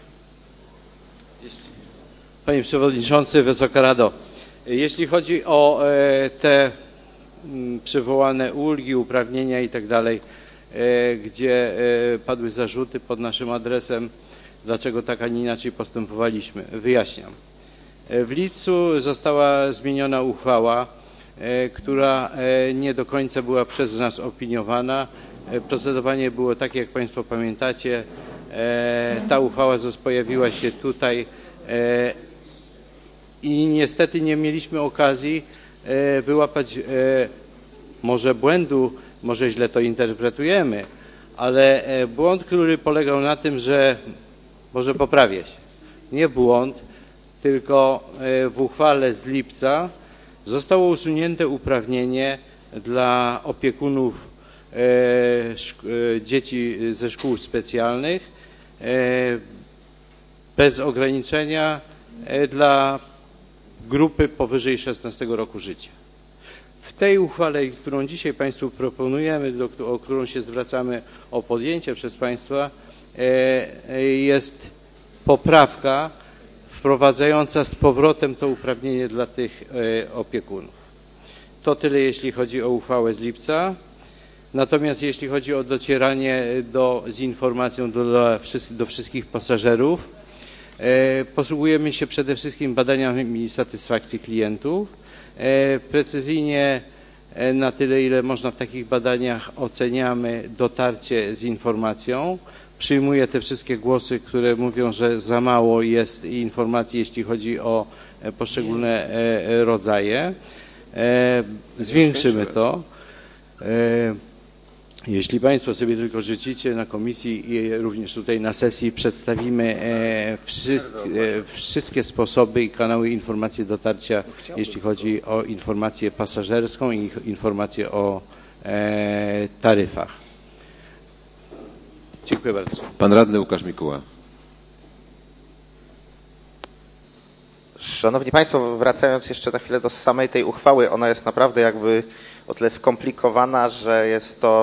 Panie Przewodniczący, Wysoka Rado, jeśli chodzi o te przywołane ulgi, uprawnienia i tak dalej, gdzie padły zarzuty pod naszym adresem, dlaczego tak, a nie inaczej postępowaliśmy, wyjaśniam. W lipcu została zmieniona uchwała, która nie do końca była przez nas opiniowana. Procedowanie było takie, jak Państwo pamiętacie. Ta uchwała pojawiła się tutaj i niestety nie mieliśmy okazji wyłapać może błędu, może źle to interpretujemy, ale błąd, który polegał na tym, że może poprawię się, nie błąd, tylko w uchwale z lipca zostało usunięte uprawnienie dla opiekunów dzieci ze szkół specjalnych bez ograniczenia dla grupy powyżej 16 roku życia. W tej uchwale, którą dzisiaj Państwu proponujemy, o którą się zwracamy o podjęcie przez Państwa, jest poprawka wprowadzająca z powrotem to uprawnienie dla tych opiekunów. To tyle, jeśli chodzi o uchwałę z lipca. Natomiast jeśli chodzi o docieranie z informacją do wszystkich pasażerów, posługujemy się przede wszystkim badaniami satysfakcji klientów. Precyzyjnie na tyle, ile można w takich badaniach oceniamy dotarcie z informacją. Przyjmuję te wszystkie głosy, które mówią, że za mało jest informacji, jeśli chodzi o poszczególne rodzaje. Zwiększymy to. Jeśli Państwo sobie tylko życzycie, na komisji i również tutaj na sesji przedstawimy wszystkie sposoby i kanały informacji dotarcia, jeśli chodzi o informację pasażerską i informację o taryfach. Dziękuję bardzo. Pan radny Łukasz Mikuła. Szanowni Państwo, wracając jeszcze na chwilę do samej tej uchwały, ona jest naprawdę jakby o tyle skomplikowana, że jest to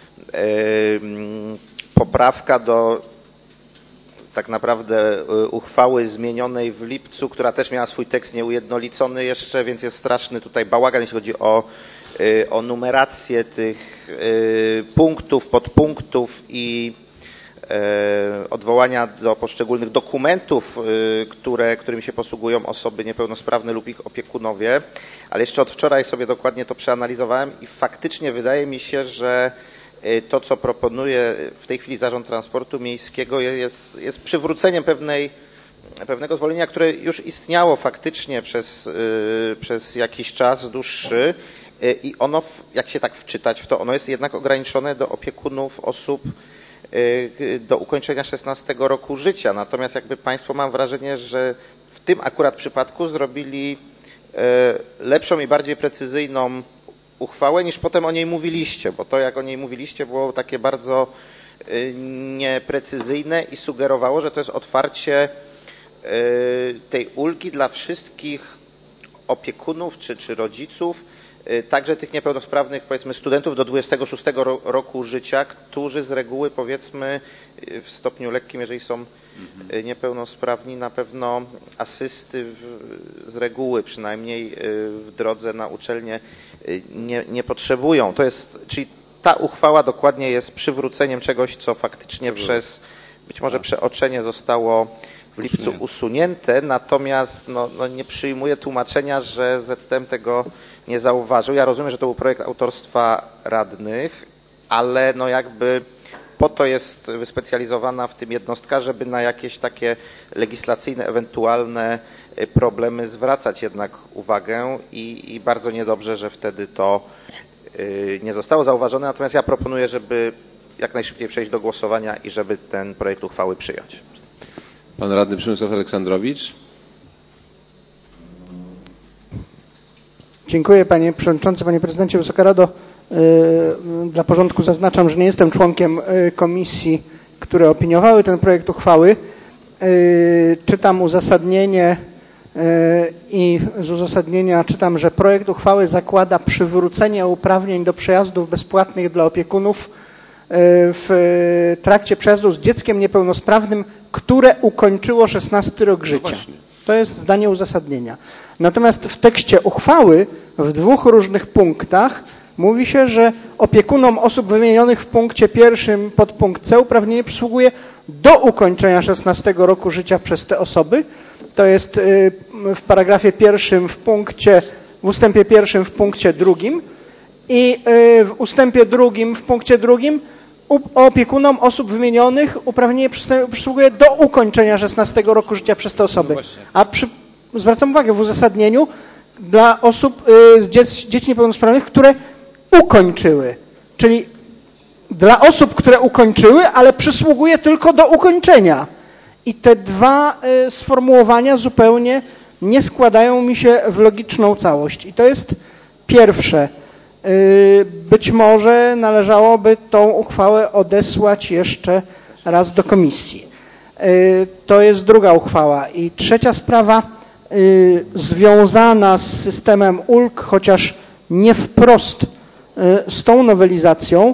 poprawka do tak naprawdę uchwały zmienionej w lipcu, która też miała swój tekst nieujednolicony jeszcze, więc jest straszny tutaj bałagan, jeśli chodzi o numerację tych punktów, podpunktów i odwołania do poszczególnych dokumentów, którymi się posługują osoby niepełnosprawne lub ich opiekunowie, ale jeszcze od wczoraj sobie dokładnie to przeanalizowałem i faktycznie wydaje mi się, że to, co proponuje w tej chwili Zarząd Transportu Miejskiego jest przywróceniem pewnego zwolnienia, które już istniało faktycznie przez jakiś czas dłuższy i ono, jak się tak wczytać w to, ono jest jednak ograniczone do opiekunów osób do ukończenia 16 roku życia. Natomiast jakby Państwo, mam wrażenie, że w tym akurat przypadku zrobili lepszą i bardziej precyzyjną uchwałę, niż potem o niej mówiliście, bo to, jak o niej mówiliście, było takie bardzo nieprecyzyjne i sugerowało, że to jest otwarcie tej ulgi dla wszystkich opiekunów czy rodziców, także tych niepełnosprawnych, powiedzmy, studentów do 26 roku życia, którzy z reguły, powiedzmy, w stopniu lekkim, jeżeli są niepełnosprawni, na pewno asysty z reguły, przynajmniej w drodze na uczelnię, nie potrzebują. To jest, czyli ta uchwała dokładnie jest przywróceniem czegoś, co faktycznie przez być może przeoczenie zostało w lipcu usunięte, natomiast nie przyjmuję tłumaczenia, że ZTM tego nie zauważył. Ja rozumiem, że to był projekt autorstwa radnych, ale jakby po to jest wyspecjalizowana w tym jednostka, żeby na jakieś takie legislacyjne, ewentualne problemy zwracać jednak uwagę i bardzo niedobrze, że wtedy to nie zostało zauważone. Natomiast ja proponuję, żeby jak najszybciej przejść do głosowania i żeby ten projekt uchwały przyjąć. Pan radny Przemysław Aleksandrowicz. Dziękuję panie przewodniczący, panie prezydencie, Wysoka Rado. Dla porządku zaznaczam, że nie jestem członkiem komisji, które opiniowały ten projekt uchwały. Czytam uzasadnienie i z uzasadnienia czytam, że projekt uchwały zakłada przywrócenie uprawnień do przejazdów bezpłatnych dla opiekunów w trakcie przejazdu z dzieckiem niepełnosprawnym, które ukończyło 16 rok życia. To jest zdanie uzasadnienia. Natomiast w tekście uchwały w dwóch różnych punktach mówi się, że opiekunom osób wymienionych w punkcie pierwszym podpunkt C uprawnienie przysługuje do ukończenia 16 roku życia przez te osoby. To jest w paragrafie pierwszym w ustępie pierwszym w punkcie drugim i w ustępie drugim w punkcie drugim opiekunom osób wymienionych uprawnienie przysługuje do ukończenia 16 roku życia przez te osoby. A zwracam uwagę w uzasadnieniu dla osób dzieci niepełnosprawnych, które ukończyły. Czyli dla osób, które ukończyły, ale przysługuje tylko do ukończenia. I te dwa sformułowania zupełnie nie składają mi się w logiczną całość. I to jest pierwsze. Być może należałoby tą uchwałę odesłać jeszcze raz do komisji. To jest druga uchwała. I trzecia sprawa związana z systemem ulg, chociaż nie wprost z tą nowelizacją.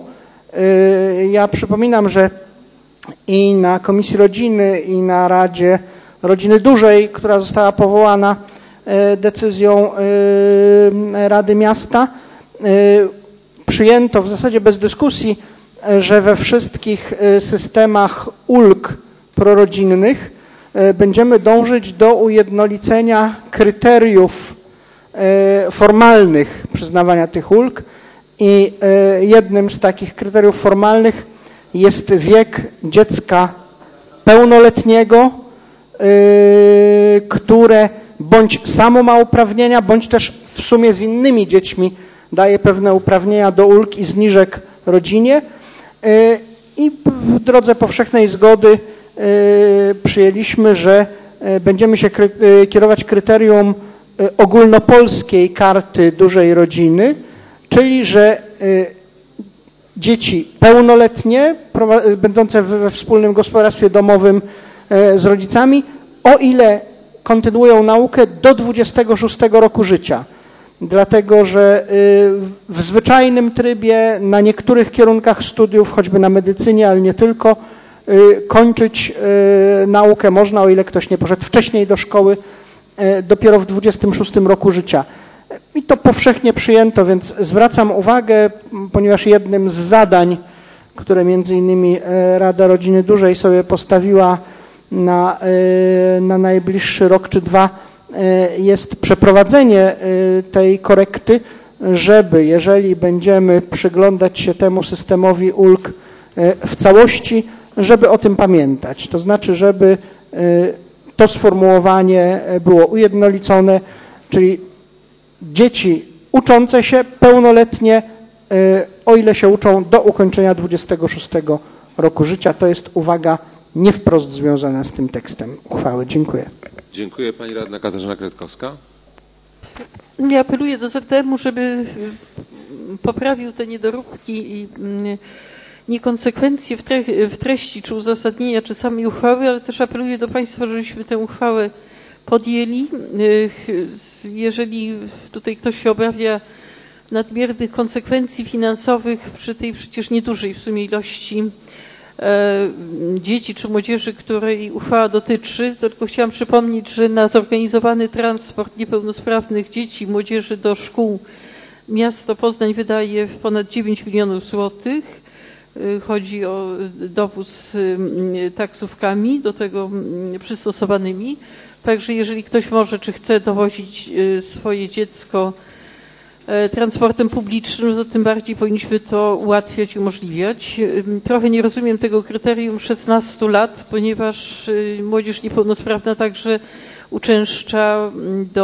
Ja przypominam, że i na Komisji Rodziny, i na Radzie Rodziny Dużej, która została powołana decyzją Rady Miasta. Przyjęto w zasadzie bez dyskusji, że we wszystkich systemach ulg prorodzinnych będziemy dążyć do ujednolicenia kryteriów formalnych przyznawania tych ulg i jednym z takich kryteriów formalnych jest wiek dziecka pełnoletniego, które bądź samo ma uprawnienia, bądź też w sumie z innymi dziećmi daje pewne uprawnienia do ulg i zniżek rodzinie. I w drodze powszechnej zgody przyjęliśmy, że będziemy się kierować kryterium ogólnopolskiej karty dużej rodziny, czyli że dzieci pełnoletnie, będące we wspólnym gospodarstwie domowym z rodzicami, o ile kontynuują naukę do 26 roku życia. Dlatego, że w zwyczajnym trybie na niektórych kierunkach studiów, choćby na medycynie, ale nie tylko, kończyć naukę można, o ile ktoś nie poszedł wcześniej do szkoły, dopiero w 26 roku życia. I to powszechnie przyjęto, więc zwracam uwagę, ponieważ jednym z zadań, które między innymi Rada Rodziny Dużej sobie postawiła na najbliższy rok czy dwa, jest przeprowadzenie tej korekty, żeby jeżeli będziemy przyglądać się temu systemowi ulg w całości, żeby o tym pamiętać. To znaczy, żeby to sformułowanie było ujednolicone, czyli dzieci uczące się pełnoletnie, o ile się uczą do ukończenia 26 roku życia. To jest uwaga nie wprost związana z tym tekstem uchwały. Dziękuję. Dziękuję. Pani radna Katarzyna Kretkowska. Ja apeluję do ZTM-u, żeby poprawił te niedoróbki i niekonsekwencje w treści, czy uzasadnienia, czy samej uchwały, ale też apeluję do Państwa, żebyśmy tę uchwałę podjęli. Jeżeli tutaj ktoś się obawia nadmiernych konsekwencji finansowych przy tej przecież niedużej w sumie ilości dzieci czy młodzieży, której uchwała dotyczy, to tylko chciałam przypomnieć, że na zorganizowany transport niepełnosprawnych dzieci i młodzieży do szkół miasto Poznań wydaje ponad 9 milionów złotych. Chodzi o dowóz taksówkami do tego przystosowanymi. Także jeżeli ktoś może czy chce dowozić swoje dziecko transportem publicznym, to tym bardziej powinniśmy to ułatwiać i umożliwiać. Trochę nie rozumiem tego kryterium 16 lat, ponieważ młodzież niepełnosprawna także uczęszcza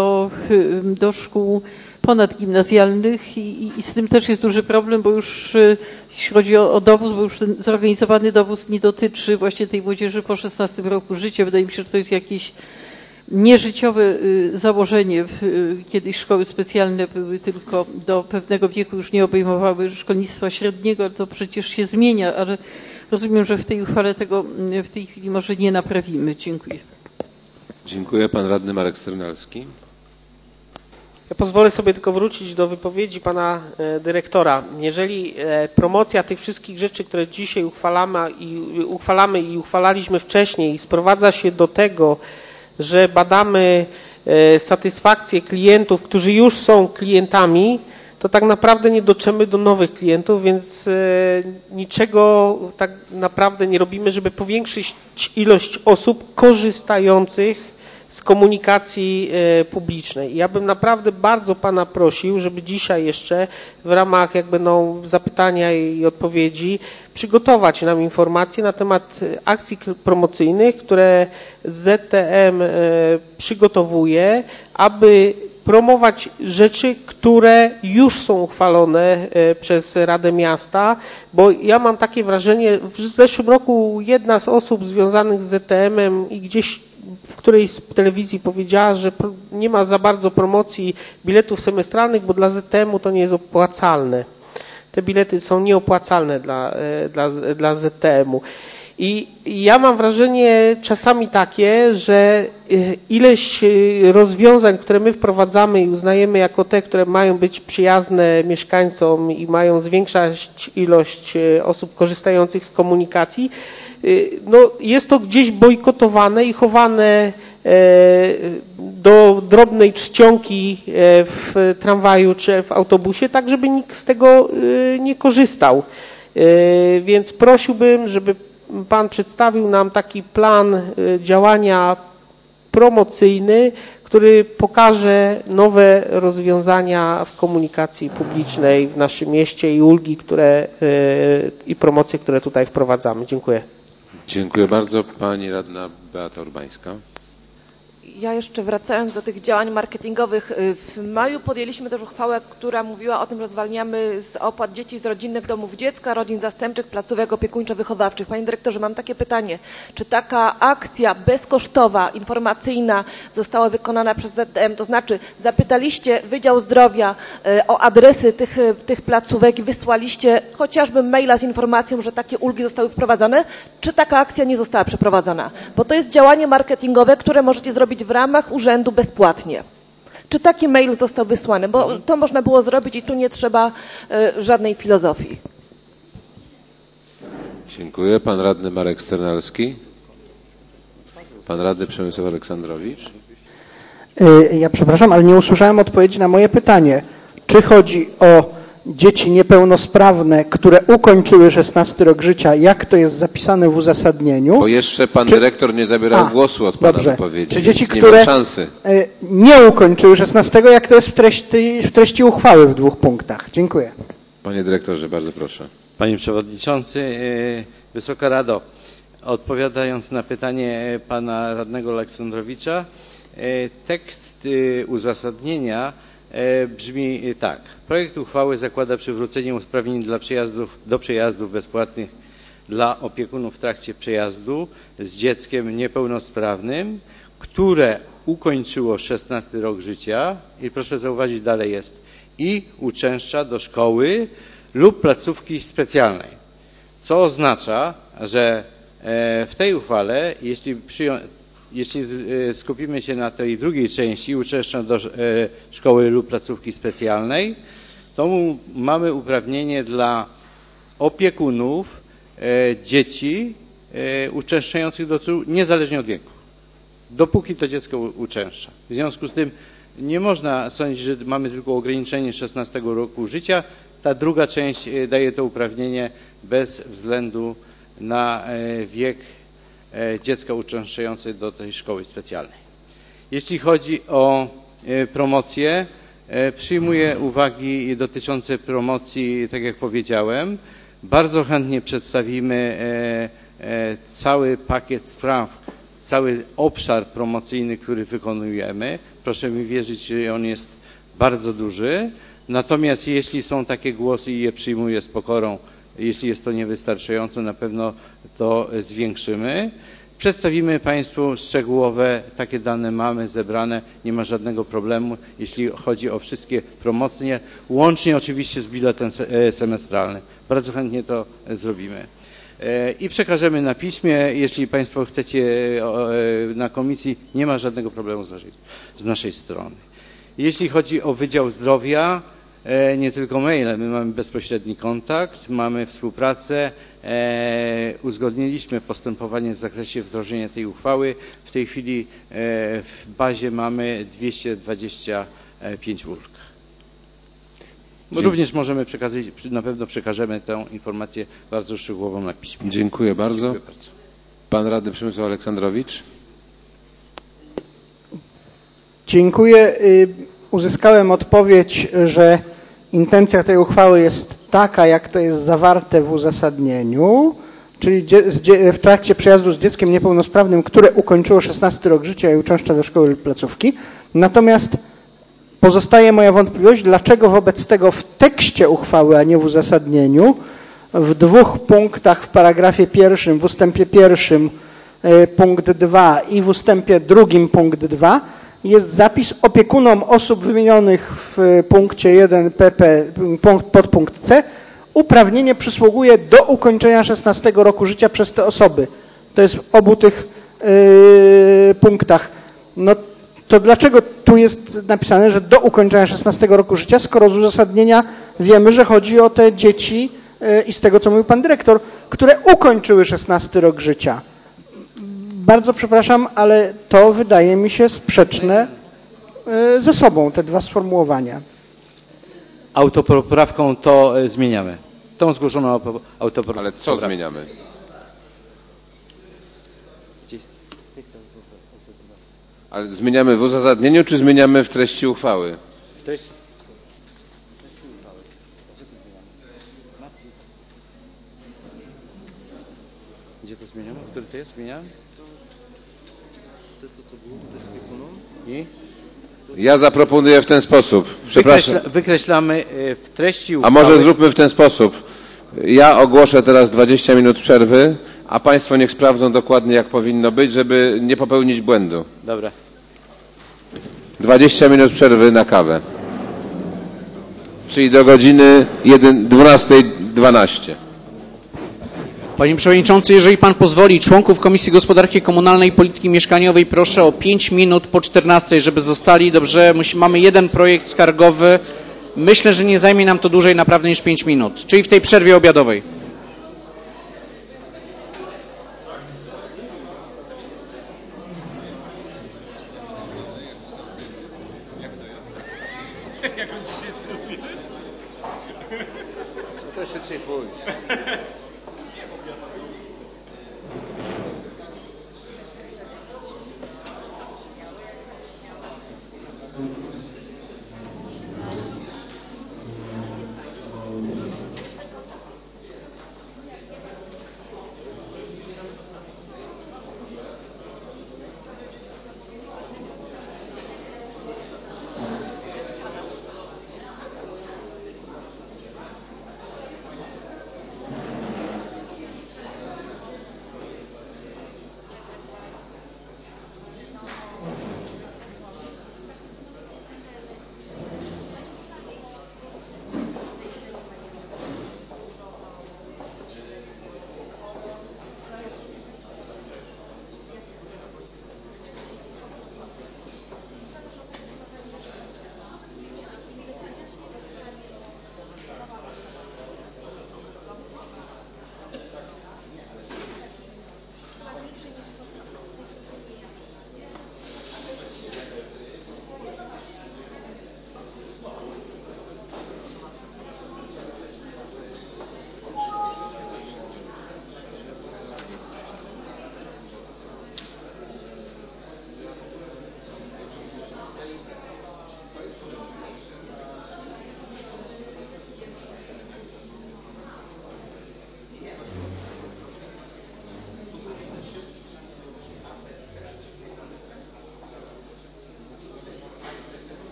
do szkół ponadgimnazjalnych i z tym też jest duży problem, bo już jeśli chodzi o dowóz, bo już ten zorganizowany dowóz nie dotyczy właśnie tej młodzieży po 16 roku życia. Wydaje mi się, że to jest jakieś nieżyciowe założenie. Kiedyś szkoły specjalne były tylko do pewnego wieku, już nie obejmowały szkolnictwa średniego, ale to przecież się zmienia, ale rozumiem, że w tej uchwale tego w tej chwili może nie naprawimy. Dziękuję. Dziękuję. Pan radny Marek Sternalski. Ja pozwolę sobie tylko wrócić do wypowiedzi pana dyrektora. Jeżeli promocja tych wszystkich rzeczy, które dzisiaj uchwalamy i uchwalaliśmy wcześniej, sprowadza się do tego, że badamy satysfakcję klientów, którzy już są klientami, to tak naprawdę nie dotrzemy do nowych klientów, więc niczego tak naprawdę nie robimy, żeby powiększyć ilość osób korzystających z komunikacji publicznej. Ja bym naprawdę bardzo pana prosił, żeby dzisiaj jeszcze w ramach jak będą zapytania i odpowiedzi przygotować nam informacje na temat akcji promocyjnych, które ZTM przygotowuje, aby promować rzeczy, które już są uchwalone przez Radę Miasta, bo ja mam takie wrażenie, w zeszłym roku jedna z osób związanych z ZTM-em i gdzieś w którejś z telewizji powiedziała, że nie ma za bardzo promocji biletów semestralnych, bo dla ZTM-u to nie jest opłacalne. Te bilety są nieopłacalne dla ZTM-u. I ja mam wrażenie czasami takie, że ileś rozwiązań, które my wprowadzamy i uznajemy jako te, które mają być przyjazne mieszkańcom i mają zwiększać ilość osób korzystających z komunikacji, no jest to gdzieś bojkotowane i chowane do drobnej czcionki w tramwaju czy w autobusie, tak żeby nikt z tego nie korzystał. Więc prosiłbym, żeby Pan przedstawił nam taki plan działania promocyjny, który pokaże nowe rozwiązania w komunikacji publicznej w naszym mieście i ulgi, i promocje, które tutaj wprowadzamy. Dziękuję. Dziękuję bardzo. Pani radna Beata Urbańska. Ja jeszcze wracając do tych działań marketingowych, w maju podjęliśmy też uchwałę, która mówiła o tym, że zwalniamy z opłat dzieci z rodzinnych domów dziecka, rodzin zastępczych, placówek opiekuńczo-wychowawczych. Panie dyrektorze, mam takie pytanie. Czy taka akcja bezkosztowa, informacyjna została wykonana przez ZDM? To znaczy zapytaliście Wydział Zdrowia o adresy tych placówek i wysłaliście chociażby maila z informacją, że takie ulgi zostały wprowadzone? Czy taka akcja nie została przeprowadzona? Bo to jest działanie marketingowe, które możecie zrobić w ramach urzędu bezpłatnie. Czy taki mail został wysłany? Bo to można było zrobić i tu nie trzeba żadnej filozofii. Dziękuję. Pan radny Marek Sternalski. Pan radny Przemysław Aleksandrowicz. Ja przepraszam, ale nie usłyszałem odpowiedzi na moje pytanie. Czy chodzi o dzieci niepełnosprawne, które ukończyły 16 rok życia, jak to jest zapisane w uzasadnieniu? Bo jeszcze pan dyrektor nie zabierał głosu od pana wypowiedzi. Czy dzieci, nie które ma szansy. nie ukończyły 16, jak to jest w treści uchwały w 2 punktach? Dziękuję. Panie dyrektorze, bardzo proszę. Panie Przewodniczący, Wysoka Rado, odpowiadając na pytanie pana radnego Aleksandrowicza, tekst uzasadnienia brzmi tak. Projekt uchwały zakłada przywrócenie uprawnień do przejazdów bezpłatnych dla opiekunów w trakcie przejazdu z dzieckiem niepełnosprawnym, które ukończyło 16 rok życia i proszę zauważyć, dalej jest i uczęszcza do szkoły lub placówki specjalnej. Co oznacza, że w tej uchwale, jeśli skupimy się na tej drugiej części, uczęszcza do szkoły lub placówki specjalnej, to mamy uprawnienie dla opiekunów dzieci uczęszczających do tyłu, niezależnie od wieku, dopóki to dziecko uczęszcza. W związku z tym nie można sądzić, że mamy tylko ograniczenie 16 roku życia. Ta druga część daje to uprawnienie bez względu na wiek dziecka uczęszczającego do tej szkoły specjalnej. Jeśli chodzi o promocję, przyjmuję uwagi dotyczące promocji, tak jak powiedziałem. Bardzo chętnie przedstawimy cały pakiet spraw, cały obszar promocyjny, który wykonujemy. Proszę mi wierzyć, że on jest bardzo duży. Natomiast jeśli są takie głosy i je przyjmuję z pokorą, jeśli jest to niewystarczające, na pewno to zwiększymy. Przedstawimy Państwu szczegółowe, takie dane mamy zebrane, nie ma żadnego problemu, jeśli chodzi o wszystkie promocje, łącznie oczywiście z biletem semestralnym. Bardzo chętnie to zrobimy. I przekażemy na piśmie, jeśli Państwo chcecie na komisji, nie ma żadnego problemu z naszej strony. Jeśli chodzi o Wydział Zdrowia, nie tylko maile, my mamy bezpośredni kontakt, mamy współpracę, uzgodniliśmy postępowanie w zakresie wdrożenia tej uchwały. W tej chwili w bazie mamy 225 ulg. Również możemy przekazać, na pewno przekażemy tę informację bardzo szczegółową na piśmie. Dziękuję bardzo. Pan radny Przemysław Aleksandrowicz. Dziękuję. Uzyskałem odpowiedź, że intencja tej uchwały jest taka, jak to jest zawarte w uzasadnieniu, czyli w trakcie przejazdu z dzieckiem niepełnosprawnym, które ukończyło 16 rok życia i uczęszcza do szkoły lub placówki. Natomiast pozostaje moja wątpliwość, dlaczego wobec tego w tekście uchwały, a nie w uzasadnieniu, w 2 punktach w paragrafie 1, w ustępie 1 punkt 2 i w ustępie 2 punkt 2 jest zapis opiekunom osób wymienionych w punkcie 1 pp podpunkt C. Uprawnienie przysługuje do ukończenia 16 roku życia przez te osoby. To jest w obu tych punktach. No to dlaczego tu jest napisane, że do ukończenia 16 roku życia, skoro z uzasadnienia wiemy, że chodzi o te dzieci i z tego, co mówił pan dyrektor, które ukończyły 16 rok życia. Bardzo przepraszam, ale to wydaje mi się sprzeczne ze sobą, te dwa sformułowania. Autopoprawką to zmieniamy. Tą zgłoszoną autopoprawką. Ale co zmieniamy? Ale zmieniamy w uzasadnieniu, czy zmieniamy w treści uchwały? W treści. Gdzie to zmieniamy? Który to jest? Zmieniałem? To jest to, co było tutaj i? Ja zaproponuję w ten sposób. Przepraszam. Wykreślamy w treści uchwały. A może zróbmy w ten sposób. Ja ogłoszę teraz 20 minut przerwy, a Państwo niech sprawdzą dokładnie, jak powinno być, żeby nie popełnić błędu. Dobra. 20 minut przerwy na kawę. Czyli do godziny 12:12. Panie Przewodniczący, jeżeli Pan pozwoli, członków Komisji Gospodarki Komunalnej i Polityki Mieszkaniowej proszę o 5 minut po 14, żeby zostali. Dobrze, mamy jeden projekt skargowy. Myślę, że nie zajmie nam to dłużej naprawdę niż 5 minut, czyli w tej przerwie obiadowej. Jak on dzisiaj zrobił? No to jeszcze dzisiaj pójść.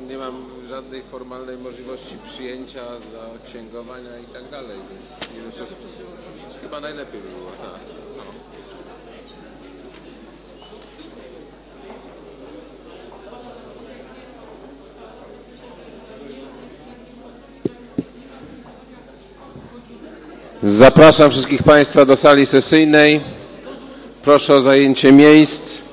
nie mam żadnej formalnej możliwości przyjęcia, zaksięgowania i tak dalej, więc nie wiem, co chyba najlepiej by było, tak. No. Zapraszam wszystkich Państwa do sali sesyjnej. Proszę o zajęcie miejsc.